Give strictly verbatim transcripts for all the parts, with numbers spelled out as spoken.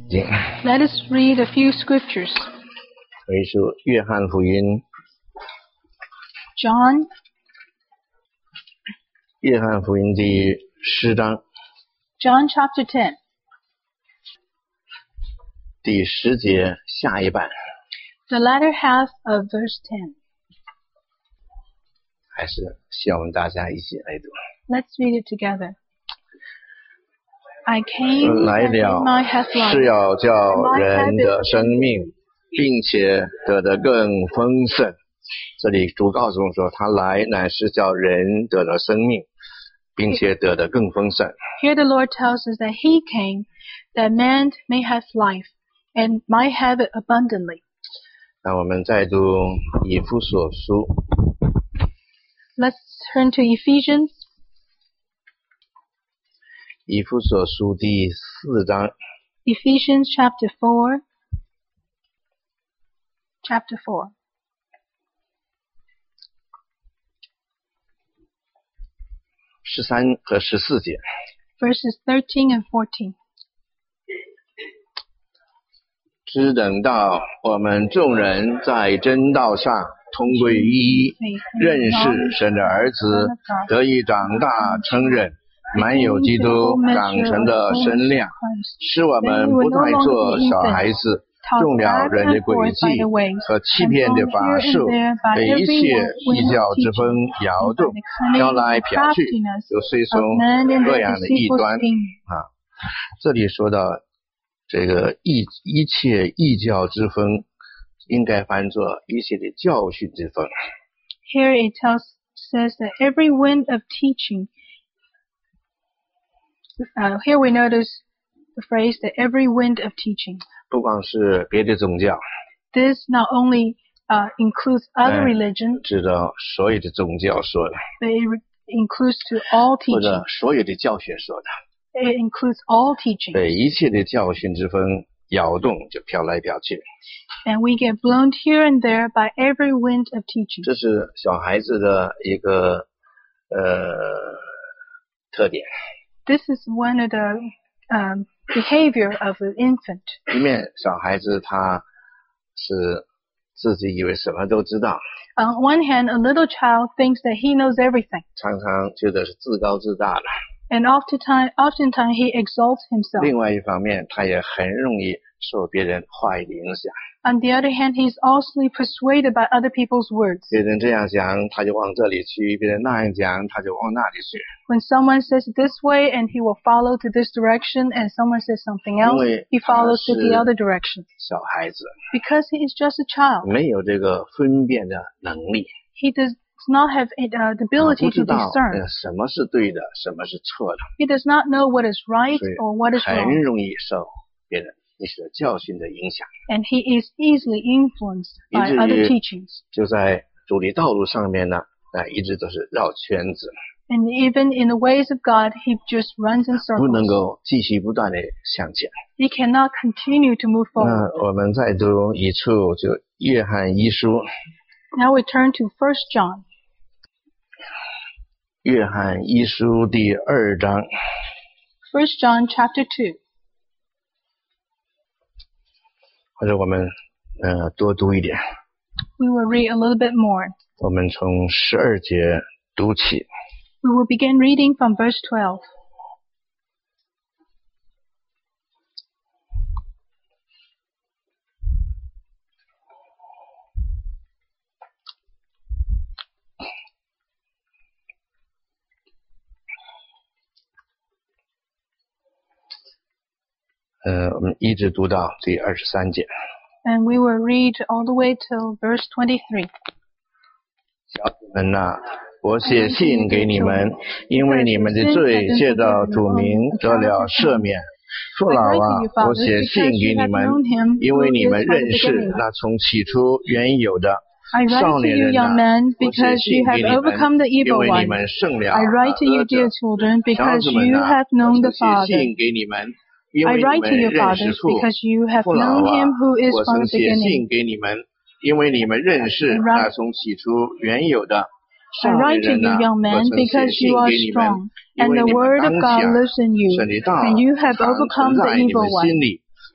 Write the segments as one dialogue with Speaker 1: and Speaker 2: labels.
Speaker 1: 经。
Speaker 2: Let us read a few scriptures.
Speaker 1: 回书约翰福音，
Speaker 2: John,
Speaker 1: 约翰福音第十章
Speaker 2: John chapter ten,
Speaker 1: 第十节下一半，
Speaker 2: the latter half of verse ten.
Speaker 1: 还是希望我们大家一起来读。
Speaker 2: Let's read it together. I came
Speaker 1: 来
Speaker 2: that they
Speaker 1: 了
Speaker 2: might have
Speaker 1: 是
Speaker 2: life.
Speaker 1: 要叫人的生命，并且得的更丰盛。这里主告诉我们说，他来乃是叫人得了生命，并且得的更丰盛。
Speaker 2: Here the Lord tells us that He came that man may have life and might have it abundantly.
Speaker 1: 那我们再读以弗所书，
Speaker 2: Let's turn to Ephesians,
Speaker 1: 以弗所书第四章
Speaker 2: Ephesians chapter four, chapter four.
Speaker 1: 十三和十四节。
Speaker 2: Verses thirteen and fourteen.
Speaker 1: 只等到我们众人在真道上同归于一，认识神的儿子，得以长大成人，满有基督长成的身量，使我们不再做小孩子，中了人的诡计和欺骗的法术，被一切异教之风摇动，飘来飘去，又随从各样的异端啊。这里说到这个异一切异教之风，应该翻作一切的教训之风。
Speaker 2: Here it tells says that every wind of teaching. Uh, here we notice the phrase that every wind of teaching.
Speaker 1: 不光是别的宗教，
Speaker 2: This not only uh, includes other
Speaker 1: 嗯
Speaker 2: religions,
Speaker 1: 知道所有的宗教说的，
Speaker 2: but it re- includes to all
Speaker 1: 或
Speaker 2: teaching.
Speaker 1: 者所有的教学说的，
Speaker 2: It includes all teaching.
Speaker 1: 被一切的教训之风摇动，就飘来飘去。
Speaker 2: And we get blown here and there by every wind of teaching.
Speaker 1: 这是小孩子的一个呃特点。
Speaker 2: This is one of the um, behavior of an infant.
Speaker 1: 一面小孩子他是自己以为什么都知道，
Speaker 2: On one hand, a little child thinks that he knows everything.
Speaker 1: 常常觉得是自高自大的。
Speaker 2: And oftentimes, oftentimes he exalts himself.
Speaker 1: 另外一方面，他也很容易受别人话语的影响。
Speaker 2: On the other hand, he's also persuaded by other people's words.
Speaker 1: 别人这样讲，他就往这里去；别人那样讲，他就往那里去。
Speaker 2: When someone says it this way, and he will follow to this direction, and someone says something else,
Speaker 1: 因为
Speaker 2: he follows to
Speaker 1: 他
Speaker 2: the
Speaker 1: 是
Speaker 2: other direction.
Speaker 1: 小孩子
Speaker 2: Because he is just a child.
Speaker 1: 没有这个分辨的能力，
Speaker 2: He does not have it, uh, the
Speaker 1: 他
Speaker 2: ability
Speaker 1: 不
Speaker 2: to
Speaker 1: 知道
Speaker 2: discern.
Speaker 1: 呃什么是对的，什么是错的，
Speaker 2: He does not know what is right
Speaker 1: 所以
Speaker 2: or what is
Speaker 1: 很
Speaker 2: wrong.
Speaker 1: 容易受别人一些教训的影响，
Speaker 2: And he is easily influenced
Speaker 1: 以
Speaker 2: by
Speaker 1: 至
Speaker 2: other
Speaker 1: 于
Speaker 2: teachings.
Speaker 1: 就在主理道路上面呢，啊，一直都是绕圈子，
Speaker 2: And even in the ways of God, he just runs in
Speaker 1: 不能
Speaker 2: circles.
Speaker 1: 够继续不断的向前。
Speaker 2: He cannot continue to move
Speaker 1: 那
Speaker 2: forward.
Speaker 1: 我们再读一处，就约翰一书，
Speaker 2: Now we turn to First John.
Speaker 1: 约翰一书第二章，
Speaker 2: First John chapter two.
Speaker 1: 或者我们呃多读一点，
Speaker 2: We will read a little bit more.
Speaker 1: 我们从十二节读起。
Speaker 2: We will begin reading from verse twelve.
Speaker 1: 呃，我们一直读到第二十三节。
Speaker 2: And we will read all the way till verse twenty-three.
Speaker 1: 小子们呐、我写信给你们，因为你们的罪借着主名得了赦免。父老啊，我写信给你们，因为你们认识那从起初原有的
Speaker 2: I write
Speaker 1: 少
Speaker 2: to
Speaker 1: 年
Speaker 2: you,
Speaker 1: 人
Speaker 2: young
Speaker 1: 呐、
Speaker 2: men,
Speaker 1: 我写
Speaker 2: because
Speaker 1: 信
Speaker 2: you
Speaker 1: 给
Speaker 2: have
Speaker 1: 你们，
Speaker 2: overcome the
Speaker 1: 因
Speaker 2: evil
Speaker 1: 为你
Speaker 2: one.
Speaker 1: 们胜了
Speaker 2: I write to you,
Speaker 1: 恶者
Speaker 2: dear children,
Speaker 1: 小
Speaker 2: because
Speaker 1: 子们
Speaker 2: you
Speaker 1: 呐、
Speaker 2: have
Speaker 1: 我
Speaker 2: known the
Speaker 1: 写
Speaker 2: Father.
Speaker 1: 信给你们，因
Speaker 2: I
Speaker 1: 为你
Speaker 2: write
Speaker 1: 们
Speaker 2: to your
Speaker 1: 认识
Speaker 2: fathers
Speaker 1: 父。
Speaker 2: because you have
Speaker 1: 父老
Speaker 2: known
Speaker 1: 啊
Speaker 2: him who is
Speaker 1: 我
Speaker 2: from
Speaker 1: 曾
Speaker 2: the
Speaker 1: 写信
Speaker 2: beginning.
Speaker 1: 给你们，因为你们认识
Speaker 2: I write-
Speaker 1: 那从起初原有的
Speaker 2: I
Speaker 1: 少年
Speaker 2: write to
Speaker 1: 人
Speaker 2: you,
Speaker 1: 呐、
Speaker 2: young
Speaker 1: 我
Speaker 2: men,
Speaker 1: 曾写
Speaker 2: because
Speaker 1: 信
Speaker 2: you are
Speaker 1: 给你们，
Speaker 2: strong,
Speaker 1: 因
Speaker 2: and
Speaker 1: 为
Speaker 2: the
Speaker 1: 你们
Speaker 2: word of
Speaker 1: 当
Speaker 2: God
Speaker 1: 下
Speaker 2: lives in you,
Speaker 1: 神的道
Speaker 2: and you have
Speaker 1: 常
Speaker 2: overcome
Speaker 1: 存
Speaker 2: the
Speaker 1: 在你们
Speaker 2: evil one.
Speaker 1: 心里，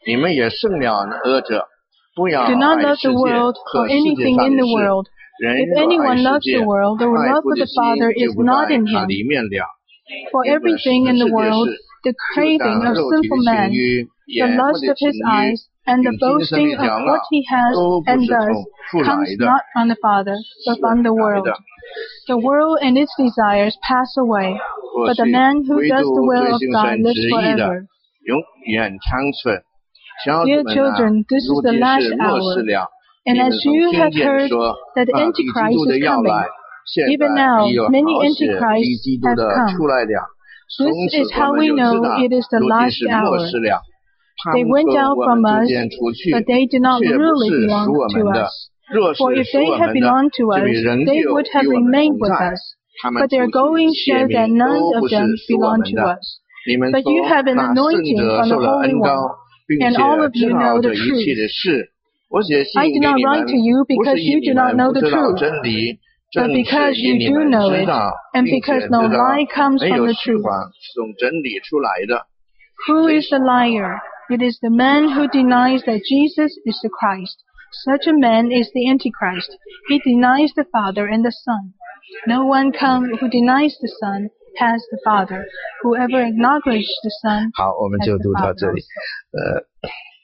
Speaker 1: 你们也胜了恶者，不要
Speaker 2: Do not
Speaker 1: 爱
Speaker 2: love
Speaker 1: 世
Speaker 2: the
Speaker 1: 界
Speaker 2: world
Speaker 1: 和
Speaker 2: or
Speaker 1: 世界
Speaker 2: anything
Speaker 1: 上
Speaker 2: in
Speaker 1: 的
Speaker 2: the
Speaker 1: 事。
Speaker 2: world.
Speaker 1: 人
Speaker 2: If
Speaker 1: 若爱
Speaker 2: anyone
Speaker 1: 世
Speaker 2: loves
Speaker 1: 界，
Speaker 2: the world, the
Speaker 1: 爱
Speaker 2: love
Speaker 1: 父
Speaker 2: of
Speaker 1: 的
Speaker 2: the Father
Speaker 1: 心就
Speaker 2: is
Speaker 1: 不
Speaker 2: not
Speaker 1: 在
Speaker 2: in
Speaker 1: 他
Speaker 2: him.
Speaker 1: 里面了。
Speaker 2: For
Speaker 1: 因为
Speaker 2: everything in
Speaker 1: 世
Speaker 2: the
Speaker 1: 界
Speaker 2: world,
Speaker 1: 是
Speaker 2: the
Speaker 1: 就
Speaker 2: craving
Speaker 1: 当
Speaker 2: of
Speaker 1: 肉体的
Speaker 2: sinful
Speaker 1: 情
Speaker 2: man,
Speaker 1: 欲、
Speaker 2: the
Speaker 1: 眼目
Speaker 2: lust
Speaker 1: 的
Speaker 2: of
Speaker 1: 情
Speaker 2: his
Speaker 1: 欲、
Speaker 2: eyes, and the
Speaker 1: 并今生的
Speaker 2: boasting of
Speaker 1: 骄
Speaker 2: what
Speaker 1: 傲，
Speaker 2: he has
Speaker 1: 都不
Speaker 2: and
Speaker 1: 是
Speaker 2: does
Speaker 1: 从父来
Speaker 2: comes
Speaker 1: 的，
Speaker 2: not from the Father,
Speaker 1: 是
Speaker 2: but from the
Speaker 1: 来
Speaker 2: world.
Speaker 1: 的。
Speaker 2: The world and its desires pass away,
Speaker 1: 过
Speaker 2: but the
Speaker 1: 去
Speaker 2: man who
Speaker 1: 唯
Speaker 2: does
Speaker 1: 独
Speaker 2: the will
Speaker 1: 遵
Speaker 2: of
Speaker 1: 行
Speaker 2: God
Speaker 1: 神
Speaker 2: lives
Speaker 1: 旨意的，
Speaker 2: forever.
Speaker 1: 永远长存。小子
Speaker 2: Dear
Speaker 1: 们啊，
Speaker 2: children, this is
Speaker 1: 如
Speaker 2: the
Speaker 1: 今
Speaker 2: last
Speaker 1: 是末
Speaker 2: hour.
Speaker 1: 世了，
Speaker 2: And
Speaker 1: 你们
Speaker 2: as
Speaker 1: 曾
Speaker 2: you
Speaker 1: 听
Speaker 2: have
Speaker 1: 见
Speaker 2: heard
Speaker 1: 说，
Speaker 2: that the
Speaker 1: 啊，敌基督
Speaker 2: Antichrist
Speaker 1: 的
Speaker 2: is
Speaker 1: 要
Speaker 2: coming,
Speaker 1: 来，现
Speaker 2: even
Speaker 1: 在
Speaker 2: now
Speaker 1: 已有
Speaker 2: many
Speaker 1: 好些
Speaker 2: Antichrists
Speaker 1: 敌基督
Speaker 2: have
Speaker 1: 的
Speaker 2: come.
Speaker 1: 出来了。从
Speaker 2: This
Speaker 1: 此
Speaker 2: is
Speaker 1: 我
Speaker 2: how
Speaker 1: 们
Speaker 2: we
Speaker 1: 就知
Speaker 2: know
Speaker 1: 道，
Speaker 2: it is the
Speaker 1: 如今
Speaker 2: last
Speaker 1: 是末
Speaker 2: hour.
Speaker 1: 世了。他
Speaker 2: They
Speaker 1: 们
Speaker 2: went
Speaker 1: 从
Speaker 2: out
Speaker 1: 我
Speaker 2: from
Speaker 1: 们
Speaker 2: us,
Speaker 1: 中间出去，
Speaker 2: but they did not
Speaker 1: 却不
Speaker 2: really
Speaker 1: 是
Speaker 2: belong
Speaker 1: 属我
Speaker 2: to
Speaker 1: 们的。
Speaker 2: us.
Speaker 1: 若
Speaker 2: For
Speaker 1: 是
Speaker 2: if
Speaker 1: 属
Speaker 2: they
Speaker 1: 我
Speaker 2: had
Speaker 1: 们的，
Speaker 2: belonged to
Speaker 1: 就
Speaker 2: us,
Speaker 1: 仍
Speaker 2: they
Speaker 1: 旧
Speaker 2: would have
Speaker 1: 与我们
Speaker 2: remained
Speaker 1: 同
Speaker 2: with
Speaker 1: 在。
Speaker 2: us.
Speaker 1: 他们
Speaker 2: But
Speaker 1: 出
Speaker 2: their
Speaker 1: 去
Speaker 2: going
Speaker 1: 写
Speaker 2: shows that
Speaker 1: 明
Speaker 2: none
Speaker 1: 都
Speaker 2: of
Speaker 1: 不是
Speaker 2: them
Speaker 1: 属我
Speaker 2: belong
Speaker 1: 们
Speaker 2: to
Speaker 1: 的。
Speaker 2: us.
Speaker 1: 你们
Speaker 2: But
Speaker 1: 从
Speaker 2: you have an
Speaker 1: 那圣
Speaker 2: anointing
Speaker 1: 者
Speaker 2: from
Speaker 1: 受
Speaker 2: the
Speaker 1: 了
Speaker 2: Holy
Speaker 1: 恩
Speaker 2: One,
Speaker 1: 膏，并
Speaker 2: and
Speaker 1: 且
Speaker 2: all of
Speaker 1: 知
Speaker 2: you
Speaker 1: 道
Speaker 2: know
Speaker 1: 这
Speaker 2: the
Speaker 1: 一
Speaker 2: truth.
Speaker 1: 切的事。我写信
Speaker 2: I
Speaker 1: 给
Speaker 2: did
Speaker 1: 你
Speaker 2: not
Speaker 1: 们，
Speaker 2: write to you
Speaker 1: 不
Speaker 2: because
Speaker 1: 是
Speaker 2: you
Speaker 1: 以你
Speaker 2: do not
Speaker 1: 们
Speaker 2: know
Speaker 1: 不
Speaker 2: the
Speaker 1: 知道
Speaker 2: truth,
Speaker 1: 真理，
Speaker 2: but
Speaker 1: 正是
Speaker 2: because
Speaker 1: 以
Speaker 2: you
Speaker 1: 你
Speaker 2: do
Speaker 1: 们
Speaker 2: know
Speaker 1: 知
Speaker 2: it,
Speaker 1: 道，
Speaker 2: and
Speaker 1: 并且
Speaker 2: because
Speaker 1: 知
Speaker 2: no
Speaker 1: 道
Speaker 2: lie comes
Speaker 1: 没
Speaker 2: from
Speaker 1: 有
Speaker 2: the
Speaker 1: 虚
Speaker 2: truth.
Speaker 1: 谎是从真理出来的。
Speaker 2: Who is the liar? It is the man who denies that Jesus is the Christ. Such a man is the Antichrist. He denies the Father and the Son. No one come who denies the Son has the Father. Whoever acknowledges the Son
Speaker 1: 好，我们
Speaker 2: has
Speaker 1: 就
Speaker 2: the
Speaker 1: 读到
Speaker 2: Father
Speaker 1: 这里。
Speaker 2: also.
Speaker 1: 呃，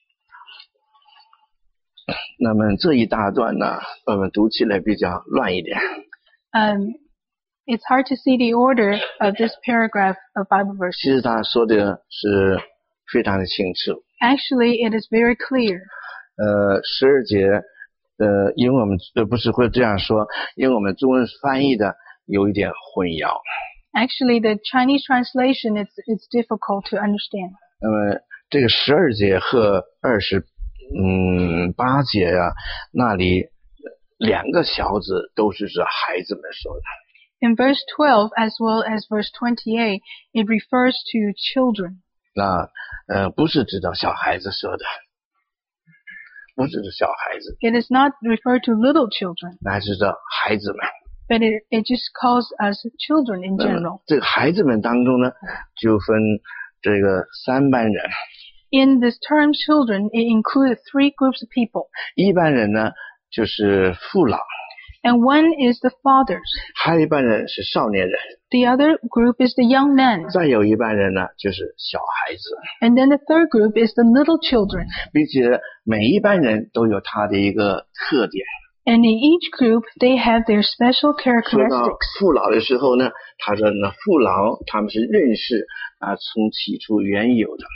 Speaker 1: 那么这一大段呢，我们读起来比较乱一点。
Speaker 2: Um, it's hard to see the order of this paragraph of Bible
Speaker 1: 其
Speaker 2: verses.
Speaker 1: 实他说的是非常的清楚。
Speaker 2: Actually, it is very clear.
Speaker 1: 呃，十二节，呃，因为我们呃不是会这样说，因为我们中文翻译的有一点混淆。
Speaker 2: Actually, the Chinese translation, it's, it's difficult to understand.
Speaker 1: 那么这个十二节和二十嗯八节啊，那里两个小子都是指孩子们说的。
Speaker 2: In verse twelve, as well as verse twenty-eight, it refers to children.
Speaker 1: 那呃不是指到小孩子说的，不是指小孩子，
Speaker 2: It is not referred to little children,
Speaker 1: 乃是指孩子们。
Speaker 2: but it, it just calls us children in
Speaker 1: 那么
Speaker 2: general.
Speaker 1: 这个孩子们当中呢，就分这个三班人。
Speaker 2: In this term children, it includes three groups of people.
Speaker 1: 一般人呢就是父老，
Speaker 2: And one is the fathers.
Speaker 1: 还有一班人是少年人，
Speaker 2: The other group is the young men.
Speaker 1: 再有一班人呢就是小孩子，
Speaker 2: And then the third group is the little children.
Speaker 1: 并且每一班人都有他的一个特点。
Speaker 2: And in each group, they have their special
Speaker 1: 说到
Speaker 2: characteristics.
Speaker 1: 父老的时候呢，他说呢，父老他们是认识啊，从起初原有的。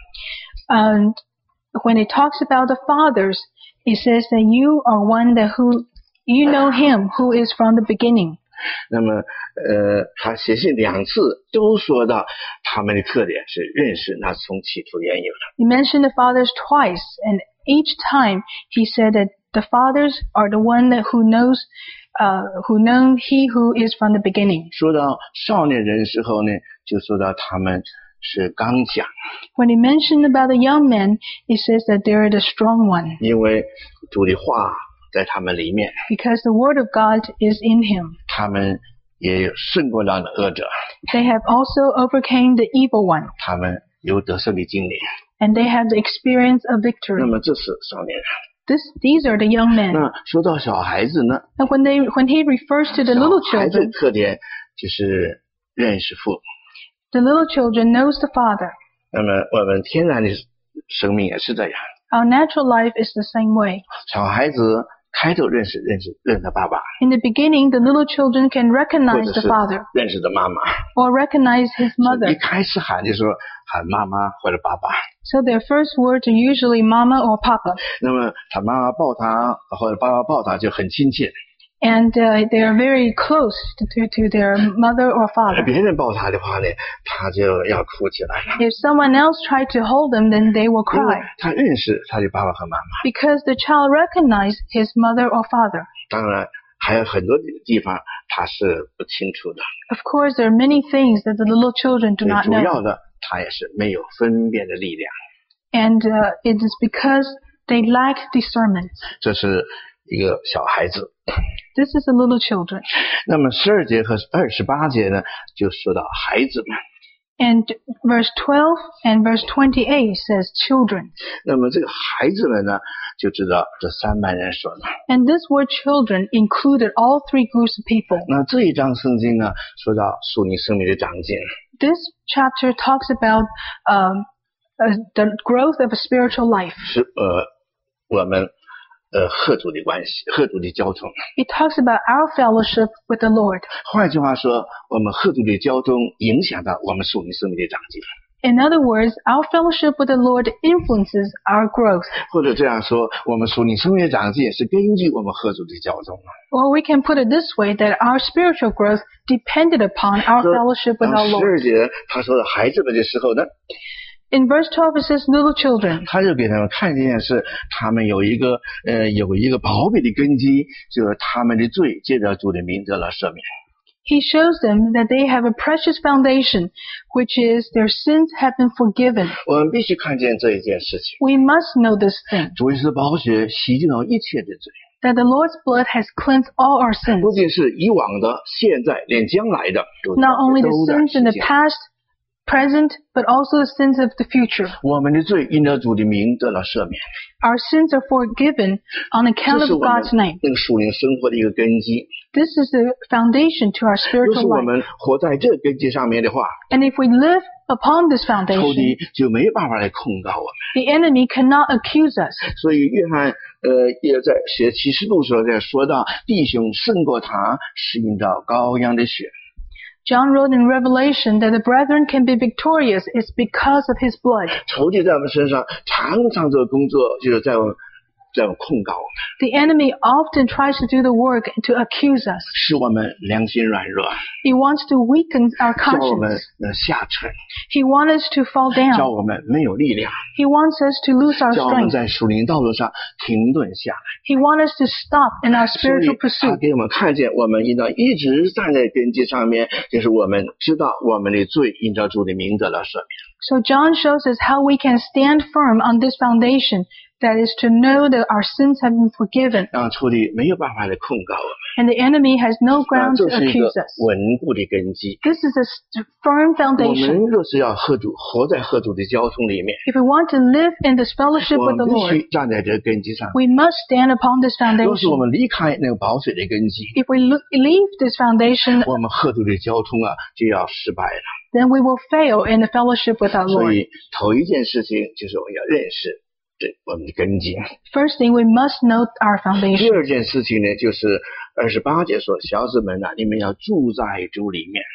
Speaker 2: And when it talks about the fathers, it says that you are one that who, you know him who is from the beginning.
Speaker 1: 那么，呃，他写信两次都说到他们的特点是认识那从起初原有的。
Speaker 2: He mentioned the fathers twice, and each time he said that the fathers are the one that who knows, uh, who know he who is from the beginning.
Speaker 1: 说到少年人的时候呢，就说到他们是刚强，
Speaker 2: When he mentioned about the young men, he says that they're the strong one,
Speaker 1: 因为主的话在他们里面，
Speaker 2: because the word of God is in him.
Speaker 1: 他们也有胜过那恶者，
Speaker 2: They have also overcame the evil one,
Speaker 1: 他们有得胜的经历。
Speaker 2: and they have the experience of
Speaker 1: 那
Speaker 2: victory.
Speaker 1: 么这是少年人。
Speaker 2: This, these are the young men.
Speaker 1: 那说到小孩子呢，
Speaker 2: And when they, when he refers to the little
Speaker 1: 小孩子的
Speaker 2: children,
Speaker 1: 特点就是认识父。
Speaker 2: the little children knows the Father.
Speaker 1: 那么我们天然的生命也是这样，
Speaker 2: Our natural life is the same way.
Speaker 1: 小孩子开头认识认识认识爸爸，
Speaker 2: In the beginning, the little children can
Speaker 1: 或
Speaker 2: recognize
Speaker 1: 者
Speaker 2: the
Speaker 1: 是
Speaker 2: father
Speaker 1: 认识的妈妈。
Speaker 2: or recognize his
Speaker 1: 一
Speaker 2: mother.
Speaker 1: 开始喊的时候喊妈妈或者爸爸，
Speaker 2: So their first words are usually mama or papa.
Speaker 1: 那么他妈妈抱他或者爸爸抱他就很亲切，
Speaker 2: And uh, they are very close to, to, to their mother or father.
Speaker 1: 别人抱他的话呢，他就要哭起来了，
Speaker 2: If someone else tried to hold them, then they will
Speaker 1: 因为
Speaker 2: cry.
Speaker 1: 他认识他的爸爸和妈妈。
Speaker 2: Because the child recognizes his mother or father.
Speaker 1: 当然还有很多地方他是不清楚的，
Speaker 2: Of course, there are many things that the little children do
Speaker 1: 最
Speaker 2: not
Speaker 1: 主要
Speaker 2: know.
Speaker 1: 的他也是没有分辨的力量，
Speaker 2: And uh, it is because they lack discernment.
Speaker 1: 这是一个小孩子。
Speaker 2: This is the little children.
Speaker 1: 那么十二节和二十八节呢，就说到孩子们。
Speaker 2: And verse twelve and verse twenty-eight says children.
Speaker 1: 那么这个孩子们呢，就知道这三班人说了。
Speaker 2: And this word children included all three groups of people.
Speaker 1: 那这一章圣经呢，说到属灵生命的长进。
Speaker 2: This chapter talks about um, uh, the growth of a spiritual life.
Speaker 1: 是呃，我们呃和主的关系，和主的交通。
Speaker 2: It talks about our fellowship with the Lord.
Speaker 1: 换句话说，我们和主的交通影响到我们属灵生命的长进。
Speaker 2: In other words, our fellowship with the Lord influences our growth.
Speaker 1: 或者这样说，我们属灵生命的长进是根据我们和主的交通。
Speaker 2: Or we can put it this way, that our spiritual growth depended upon our fellowship with our
Speaker 1: 十
Speaker 2: Lord.
Speaker 1: 二节他说孩子们的时候呢，
Speaker 2: In verse twelve it says little children.
Speaker 1: 他就给他们看见是他们有一个呃有一个宝贝的根基，就是他们的罪借着主的名得了赦免。
Speaker 2: He shows them that they have a precious foundation, which is their sins have been forgiven.
Speaker 1: 我们必须看见这一件事情，
Speaker 2: We must know this thing,
Speaker 1: 主耶稣的宝血洗净了一切的罪，
Speaker 2: that the Lord's blood has cleansed all our sins.
Speaker 1: 不仅是以往的、现在连将来的，都
Speaker 2: Not only the
Speaker 1: 都在
Speaker 2: sins in the
Speaker 1: 洗净。
Speaker 2: past, present, but also the sins of the future.
Speaker 1: 我们的罪因着主的名得了赦免，
Speaker 2: Our sins are forgiven on
Speaker 1: 这
Speaker 2: account
Speaker 1: 是
Speaker 2: of
Speaker 1: 我们
Speaker 2: God's name.
Speaker 1: 那个属灵生活的一个根基。
Speaker 2: This is the foundation to our
Speaker 1: 若
Speaker 2: spiritual
Speaker 1: 是我
Speaker 2: life.
Speaker 1: 们活在这个根基上面的话，
Speaker 2: And if we live upon this
Speaker 1: 仇
Speaker 2: foundation,
Speaker 1: 敌就没办法来控告我们。
Speaker 2: the enemy cannot accuse us.
Speaker 1: 所以约翰呃也在写启示录时候在说到，弟兄胜过他是因着羔羊的血。
Speaker 2: John wrote in Revelation that the brethren can be victorious is because of his blood.
Speaker 1: 仇敌在我们身上常常做工作，就是在我们在我们控告我们，
Speaker 2: The enemy often tries to do the work to accuse us.
Speaker 1: 使我们良心软弱，
Speaker 2: He wants to weaken our
Speaker 1: 叫我们
Speaker 2: conscience.
Speaker 1: 呃下沉，
Speaker 2: He wants us to fall
Speaker 1: 叫
Speaker 2: down.
Speaker 1: 我们没有力量，
Speaker 2: He wants us to lose our
Speaker 1: 叫我们
Speaker 2: strength.
Speaker 1: 在属灵道路上停顿下来。
Speaker 2: He wants us to stop in our
Speaker 1: 所以
Speaker 2: spiritual
Speaker 1: 他
Speaker 2: pursuit.
Speaker 1: 给我们看见，我们应当一直站在根基上面，就是我们知道我们的罪因着主的名得了赦免。
Speaker 2: So John shows us how we can stand firm on this foundation. That is to know that our sins have been forgiven.
Speaker 1: 让仇敌没有办法来控告我们。
Speaker 2: And the enemy has no
Speaker 1: 啊，
Speaker 2: ground
Speaker 1: 这
Speaker 2: to
Speaker 1: 是一个
Speaker 2: accuse us.
Speaker 1: 稳固的根基。
Speaker 2: This is a st- firm
Speaker 1: 我
Speaker 2: foundation.
Speaker 1: 们若是要和主活在和主的交通里面，
Speaker 2: If we want to live in this fellowship
Speaker 1: 我
Speaker 2: with
Speaker 1: 们
Speaker 2: the
Speaker 1: 必
Speaker 2: Lord,
Speaker 1: 须站在这个根基上。
Speaker 2: we must stand upon this
Speaker 1: 若是我
Speaker 2: foundation.
Speaker 1: 们离开那个保水的根基，
Speaker 2: If we lo- leave this foundation,
Speaker 1: 我们和主的交通啊就要失败了。
Speaker 2: then we will fail in the fellowship with our
Speaker 1: 所
Speaker 2: Lord.
Speaker 1: 以头一件事情就是我们要认识这我们的根基。
Speaker 2: First thing, we must know our
Speaker 1: 第
Speaker 2: foundation.
Speaker 1: 二件事情呢，就是二十八节说，小子们啊，你们要住在主里面。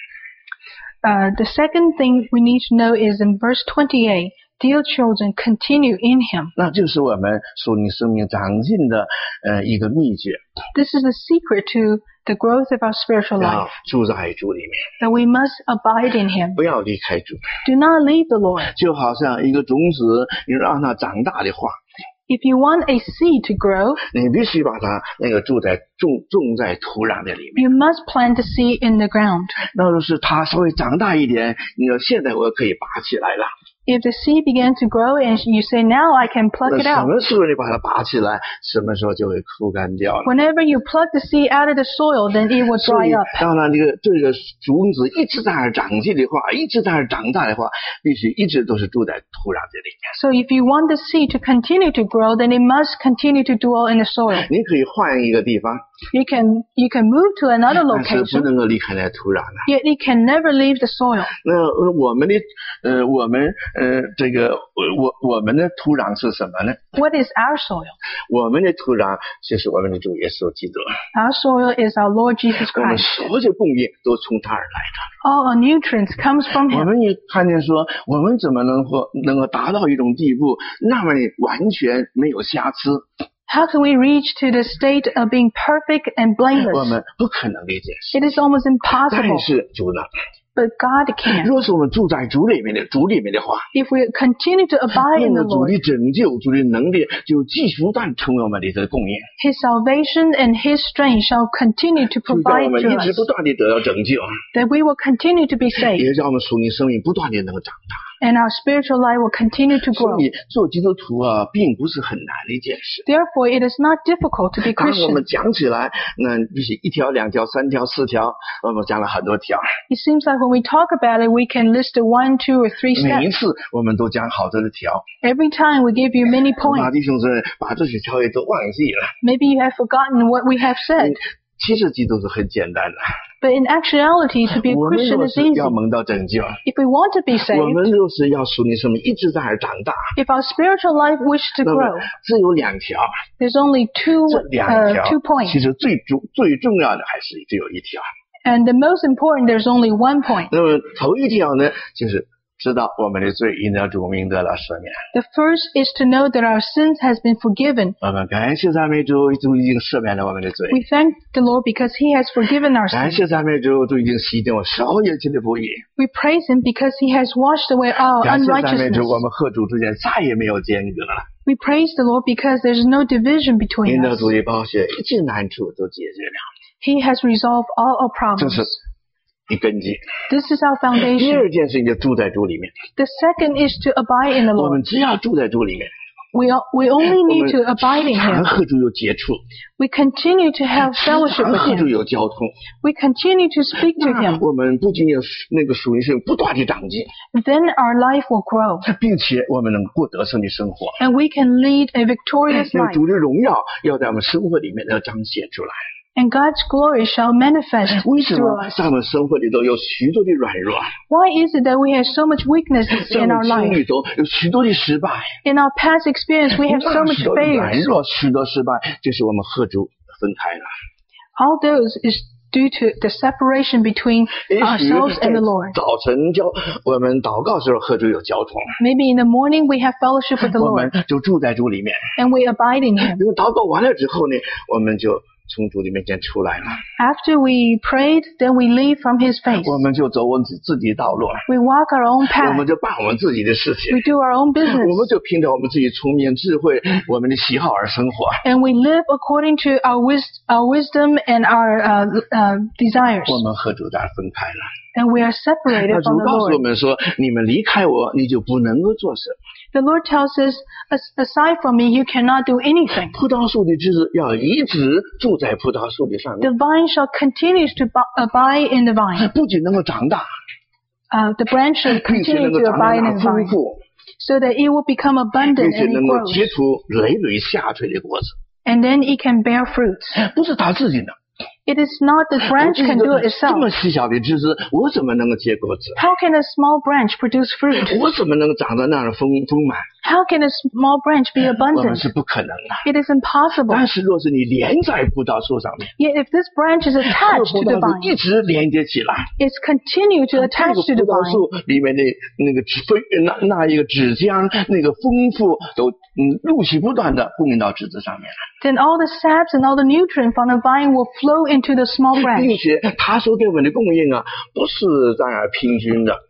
Speaker 2: Uh, the second thing we need to know is in verse twenty-eight, dear children, continue in him.
Speaker 1: 那就是我们属灵生命长进的呃一个秘诀，
Speaker 2: This is the secret to the growth of our spiritual
Speaker 1: 要
Speaker 2: life,
Speaker 1: 住在主里面，
Speaker 2: that we must abide in him.
Speaker 1: 不要离开主。
Speaker 2: Do not leave the Lord.
Speaker 1: 就好像一个种子，你让它长大的话，
Speaker 2: If you want a seed to grow,
Speaker 1: 你必须把它那个种在种种在土壤的里面。
Speaker 2: you must plant the seed in the ground.
Speaker 1: 那就是它稍微长大一点，你说现在我可以拔起来了。
Speaker 2: If the seed began to grow and you say, now I can pluck
Speaker 1: 那
Speaker 2: it
Speaker 1: 什
Speaker 2: out.
Speaker 1: 么时候你把它拔起来，什么时候就会枯干掉了。
Speaker 2: Whenever you pluck the seed out of the soil, then it will
Speaker 1: 所
Speaker 2: dry
Speaker 1: 以
Speaker 2: up.
Speaker 1: 当然，这个这个种子一直在那儿长进的话，一直在那儿长大的话，必须一直都是住在土壤这里面。
Speaker 2: So if you want the seed to continue to grow, then it must continue to dwell in the soil.
Speaker 1: 你可以换一个地方，
Speaker 2: You can you can move to another
Speaker 1: 但是不
Speaker 2: location,
Speaker 1: 能够离开那土壤的。
Speaker 2: yet it can never leave the soil.
Speaker 1: 那呃我们的呃我们呃这个我我们的土壤是什么呢？
Speaker 2: What is our soil?
Speaker 1: 我们的土壤就是我们的主耶稣基督，
Speaker 2: Our soil is our Lord Jesus
Speaker 1: 我们
Speaker 2: Christ.
Speaker 1: 所有供应都从他而来
Speaker 2: All our nutrients comes from
Speaker 1: 的。我
Speaker 2: Him.
Speaker 1: 们也看见说，我们怎么能够能够达到一种地步，那么完全没有瑕疵？
Speaker 2: How can we reach to the state of being perfect and
Speaker 1: 我
Speaker 2: blameless?
Speaker 1: 们不可能的一件事。
Speaker 2: It is almost
Speaker 1: 但
Speaker 2: impossible,
Speaker 1: 是主呢？
Speaker 2: but God can.
Speaker 1: 若是我们住在主里面的主里面的话，
Speaker 2: If we continue to abide
Speaker 1: 那
Speaker 2: in the
Speaker 1: 么主
Speaker 2: Lord,
Speaker 1: 的拯救、主的能力就继续不断成为我们的一个供应，
Speaker 2: His salvation and His strength shall continue to
Speaker 1: 就让
Speaker 2: provide
Speaker 1: 我们
Speaker 2: to
Speaker 1: 一直
Speaker 2: us,
Speaker 1: 不断的得到拯救，
Speaker 2: that we will continue to be saved,
Speaker 1: 也让我们属灵生命不断的能够长大。
Speaker 2: And our spiritual life will continue to
Speaker 1: 所
Speaker 2: grow.
Speaker 1: 以做基督徒啊，并不是很难的一件事。
Speaker 2: Therefore, it is not difficult to be
Speaker 1: 当我们
Speaker 2: Christian.
Speaker 1: 讲起来，那必须一条、两条、三条、四条，我们讲了很多条。
Speaker 2: It seems like when we talk about it, we can list the one, two, or three
Speaker 1: 每一
Speaker 2: steps.
Speaker 1: 次我们都讲好多的条，
Speaker 2: Every time we give you many
Speaker 1: 恐怕
Speaker 2: points.
Speaker 1: 弟兄姊妹把这些条也都忘记了。
Speaker 2: Maybe you have forgotten what we have said.
Speaker 1: 其实基督是很简单的，
Speaker 2: But in actuality, to be a
Speaker 1: 我们
Speaker 2: Christian
Speaker 1: 若
Speaker 2: is
Speaker 1: 是
Speaker 2: easy.
Speaker 1: 要蒙到拯救，
Speaker 2: If we want to be
Speaker 1: 我
Speaker 2: saved,
Speaker 1: 们若是要属灵生命一直在那儿长大，
Speaker 2: if our spiritual life wishes to
Speaker 1: 那么
Speaker 2: grow,
Speaker 1: 只有两条，
Speaker 2: there's only two
Speaker 1: 这两
Speaker 2: uh,
Speaker 1: 条
Speaker 2: two points.
Speaker 1: 其实最重最重要的还是只有一条。
Speaker 2: And the most important, there's only one point.
Speaker 1: 那么头一条呢，就是知道我们的罪因着主名得了赦免。
Speaker 2: The first is to know that our sins has been forgiven.
Speaker 1: 我们感谢赞美主，主已经赦免了我们的罪。
Speaker 2: We thank the Lord because He has forgiven our
Speaker 1: 感
Speaker 2: sins.
Speaker 1: 谢赞美主，主已经洗净我所有一切的不义。
Speaker 2: We praise Him because He has washed away our
Speaker 1: 感谢赞美主，我
Speaker 2: unrighteousness.
Speaker 1: 们和主之间再也没有间隔了。
Speaker 2: We praise the Lord because there's no division
Speaker 1: 因
Speaker 2: between
Speaker 1: 着
Speaker 2: us.
Speaker 1: 主的宝血，一切难处都解决了，
Speaker 2: He has resolved all our
Speaker 1: 这
Speaker 2: problems.
Speaker 1: 是一根基。
Speaker 2: This is our
Speaker 1: 第
Speaker 2: foundation.
Speaker 1: 二件事情就住在主里面，
Speaker 2: The second is to abide in the
Speaker 1: 我
Speaker 2: Lord.
Speaker 1: 们只要住在主里面，
Speaker 2: We, o- we only
Speaker 1: 我
Speaker 2: need to
Speaker 1: 们
Speaker 2: abide in
Speaker 1: 常
Speaker 2: Him.
Speaker 1: 和主有接触，
Speaker 2: We continue to have
Speaker 1: 常
Speaker 2: fellowship with
Speaker 1: 和主
Speaker 2: Him.
Speaker 1: 有交通。
Speaker 2: We continue to speak to
Speaker 1: 那
Speaker 2: Him.
Speaker 1: 我们不仅有那个属灵生命不断的长进，
Speaker 2: Then our life will grow.
Speaker 1: 并且我们能过得胜的生活。
Speaker 2: And we can lead a victorious
Speaker 1: 那
Speaker 2: life.
Speaker 1: 主的荣耀要在我们生活里面要彰显出来。
Speaker 2: And God's glory shall manifest
Speaker 1: 为什
Speaker 2: through
Speaker 1: 么
Speaker 2: us.
Speaker 1: 在我们生活里头有许多的软弱，
Speaker 2: Why is it that we have so much weakness
Speaker 1: 在我
Speaker 2: in our
Speaker 1: 们经
Speaker 2: life?
Speaker 1: 历中有许多的失败？
Speaker 2: In our past experience, we have so
Speaker 1: 那
Speaker 2: much
Speaker 1: 许多的软
Speaker 2: failures.
Speaker 1: 弱，许多失败，就是我们和主分开了。
Speaker 2: All those is due to the separation between
Speaker 1: 也许
Speaker 2: ourselves
Speaker 1: 在
Speaker 2: and the Lord.
Speaker 1: 早晨交我们祷告时候和主有交通，
Speaker 2: Maybe in the morning we have fellowship with the
Speaker 1: 我们
Speaker 2: Lord
Speaker 1: 就住在主里面。
Speaker 2: and we abide in Him.
Speaker 1: 因为祷告完了之后呢，我们就从主的面前出来了，
Speaker 2: After we prayed, then we leave from His face.
Speaker 1: 我们就走我们自己的道路，
Speaker 2: We walk our own
Speaker 1: 我
Speaker 2: path.
Speaker 1: 们就办我们自己的事情
Speaker 2: We，do our own
Speaker 1: 我们
Speaker 2: business.
Speaker 1: 就凭着我们自己聪明智慧、我们的喜好而生活。
Speaker 2: And we live according to our, wis- our wisdom and our uh, uh, desires.
Speaker 1: 我们和主在分开了。
Speaker 2: And we are separated
Speaker 1: 那主
Speaker 2: from the
Speaker 1: 告诉我
Speaker 2: Lord.
Speaker 1: 们说：“你们离开我，你就不能够做什么。
Speaker 2: The Lord tells us, "As- aside from me, you cannot do anything.
Speaker 1: 葡萄树的枝子要一直住在葡萄树的上
Speaker 2: The
Speaker 1: 面，
Speaker 2: vine shall continue to bu- abide in the vine.
Speaker 1: 不仅能够长大，
Speaker 2: Uh, the branch shall
Speaker 1: 并且
Speaker 2: continue
Speaker 1: 能够
Speaker 2: to
Speaker 1: 长得
Speaker 2: abide
Speaker 1: 那
Speaker 2: in the
Speaker 1: 丰
Speaker 2: vine,
Speaker 1: 富，
Speaker 2: so that it will become
Speaker 1: 并
Speaker 2: abundant
Speaker 1: 且
Speaker 2: and it
Speaker 1: 能够
Speaker 2: grows.
Speaker 1: 结出累累下垂的果子。
Speaker 2: And then it can bear fruits.
Speaker 1: 不是他自己的，
Speaker 2: It is not the branch
Speaker 1: 我
Speaker 2: can
Speaker 1: 这
Speaker 2: do
Speaker 1: 个
Speaker 2: it
Speaker 1: 这么
Speaker 2: itself.
Speaker 1: 细小的枝子，我怎么能够结果子？
Speaker 2: How can a small branch produce fruit?
Speaker 1: 我怎么能够长得那样丰丰满？
Speaker 2: How can a small branch be
Speaker 1: 我们
Speaker 2: abundant?
Speaker 1: 是不可能的。
Speaker 2: It is impossible.
Speaker 1: 但是若是你连在葡萄树上面，
Speaker 2: Yet if this branch is
Speaker 1: 这个
Speaker 2: attached
Speaker 1: 葡
Speaker 2: to the
Speaker 1: 萄树
Speaker 2: vine,
Speaker 1: 一直连接起来，
Speaker 2: it's continue to
Speaker 1: 这
Speaker 2: attach
Speaker 1: 个
Speaker 2: to the
Speaker 1: 葡萄
Speaker 2: vine.
Speaker 1: 树里面的那个脂分那那一个脂浆那个丰富都嗯陆续不断的供应到枝子上面来，
Speaker 2: Then all the saps and all the nutrient from the vine will flow into the small
Speaker 1: 并
Speaker 2: branch.
Speaker 1: 且他所给我们的供应啊，不是这样平均的，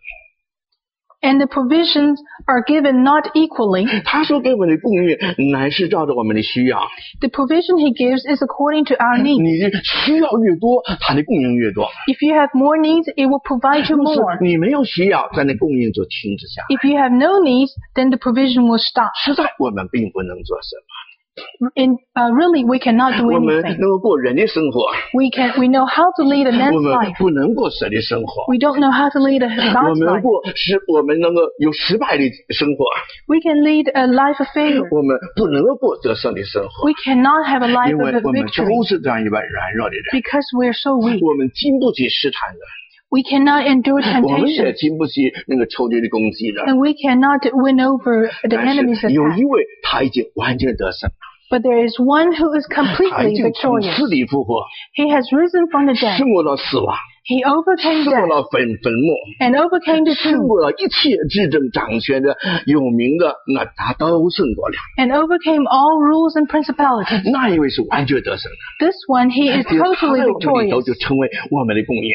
Speaker 2: And the provisions are given not equally.
Speaker 1: 他所给我们的供应乃是照着我们的需要，
Speaker 2: The provision he gives is according to our needs.
Speaker 1: 你的需要越多，他的供应越多。
Speaker 2: If you have more needs, it will provide you
Speaker 1: 若是
Speaker 2: more.
Speaker 1: 你没有需要，咱的供应就停止下来。
Speaker 2: If you have no needs, then the provision will stop.
Speaker 1: 实在我们并不能做什么，
Speaker 2: In uh, really, we cannot do
Speaker 1: 我们
Speaker 2: anything.
Speaker 1: 能够过人的生活，
Speaker 2: We can we know how to lead a
Speaker 1: 我
Speaker 2: man's
Speaker 1: 们
Speaker 2: life.
Speaker 1: 不能过神的生活。
Speaker 2: We don't know how to lead a
Speaker 1: 我
Speaker 2: God's
Speaker 1: 们
Speaker 2: life.
Speaker 1: 过失，我们能够有失败的生活，
Speaker 2: We can lead a life of failure.
Speaker 1: 我们不能够过得胜的生活，
Speaker 2: We cannot have a life
Speaker 1: 因为
Speaker 2: of
Speaker 1: 我们
Speaker 2: victory
Speaker 1: 都是这样一般软弱的人，
Speaker 2: because we're so weak.
Speaker 1: 我们经不起试探的，
Speaker 2: We cannot endure
Speaker 1: 我们也
Speaker 2: temptation,
Speaker 1: 经不起那个仇敌的攻击的。
Speaker 2: and we cannot win over the
Speaker 1: 但
Speaker 2: enemy's
Speaker 1: 是有
Speaker 2: attack.
Speaker 1: 一位他已经完全得胜了，
Speaker 2: But there is one who is
Speaker 1: 他已
Speaker 2: completely
Speaker 1: 经从
Speaker 2: victorious.
Speaker 1: 死里复活，
Speaker 2: He has risen from the dead.
Speaker 1: 胜过了死亡，
Speaker 2: He overcame
Speaker 1: 胜过
Speaker 2: death
Speaker 1: 了坟坟墓。
Speaker 2: and overcame the
Speaker 1: 胜
Speaker 2: tomb
Speaker 1: 过了一切执政掌权的有名的，那他都胜过了。
Speaker 2: and overcame all rules and principalities.
Speaker 1: 那一位是完全得胜的，
Speaker 2: This one, he is
Speaker 1: 他
Speaker 2: totally
Speaker 1: 在我们里头
Speaker 2: victorious.
Speaker 1: 就成为我们的供应。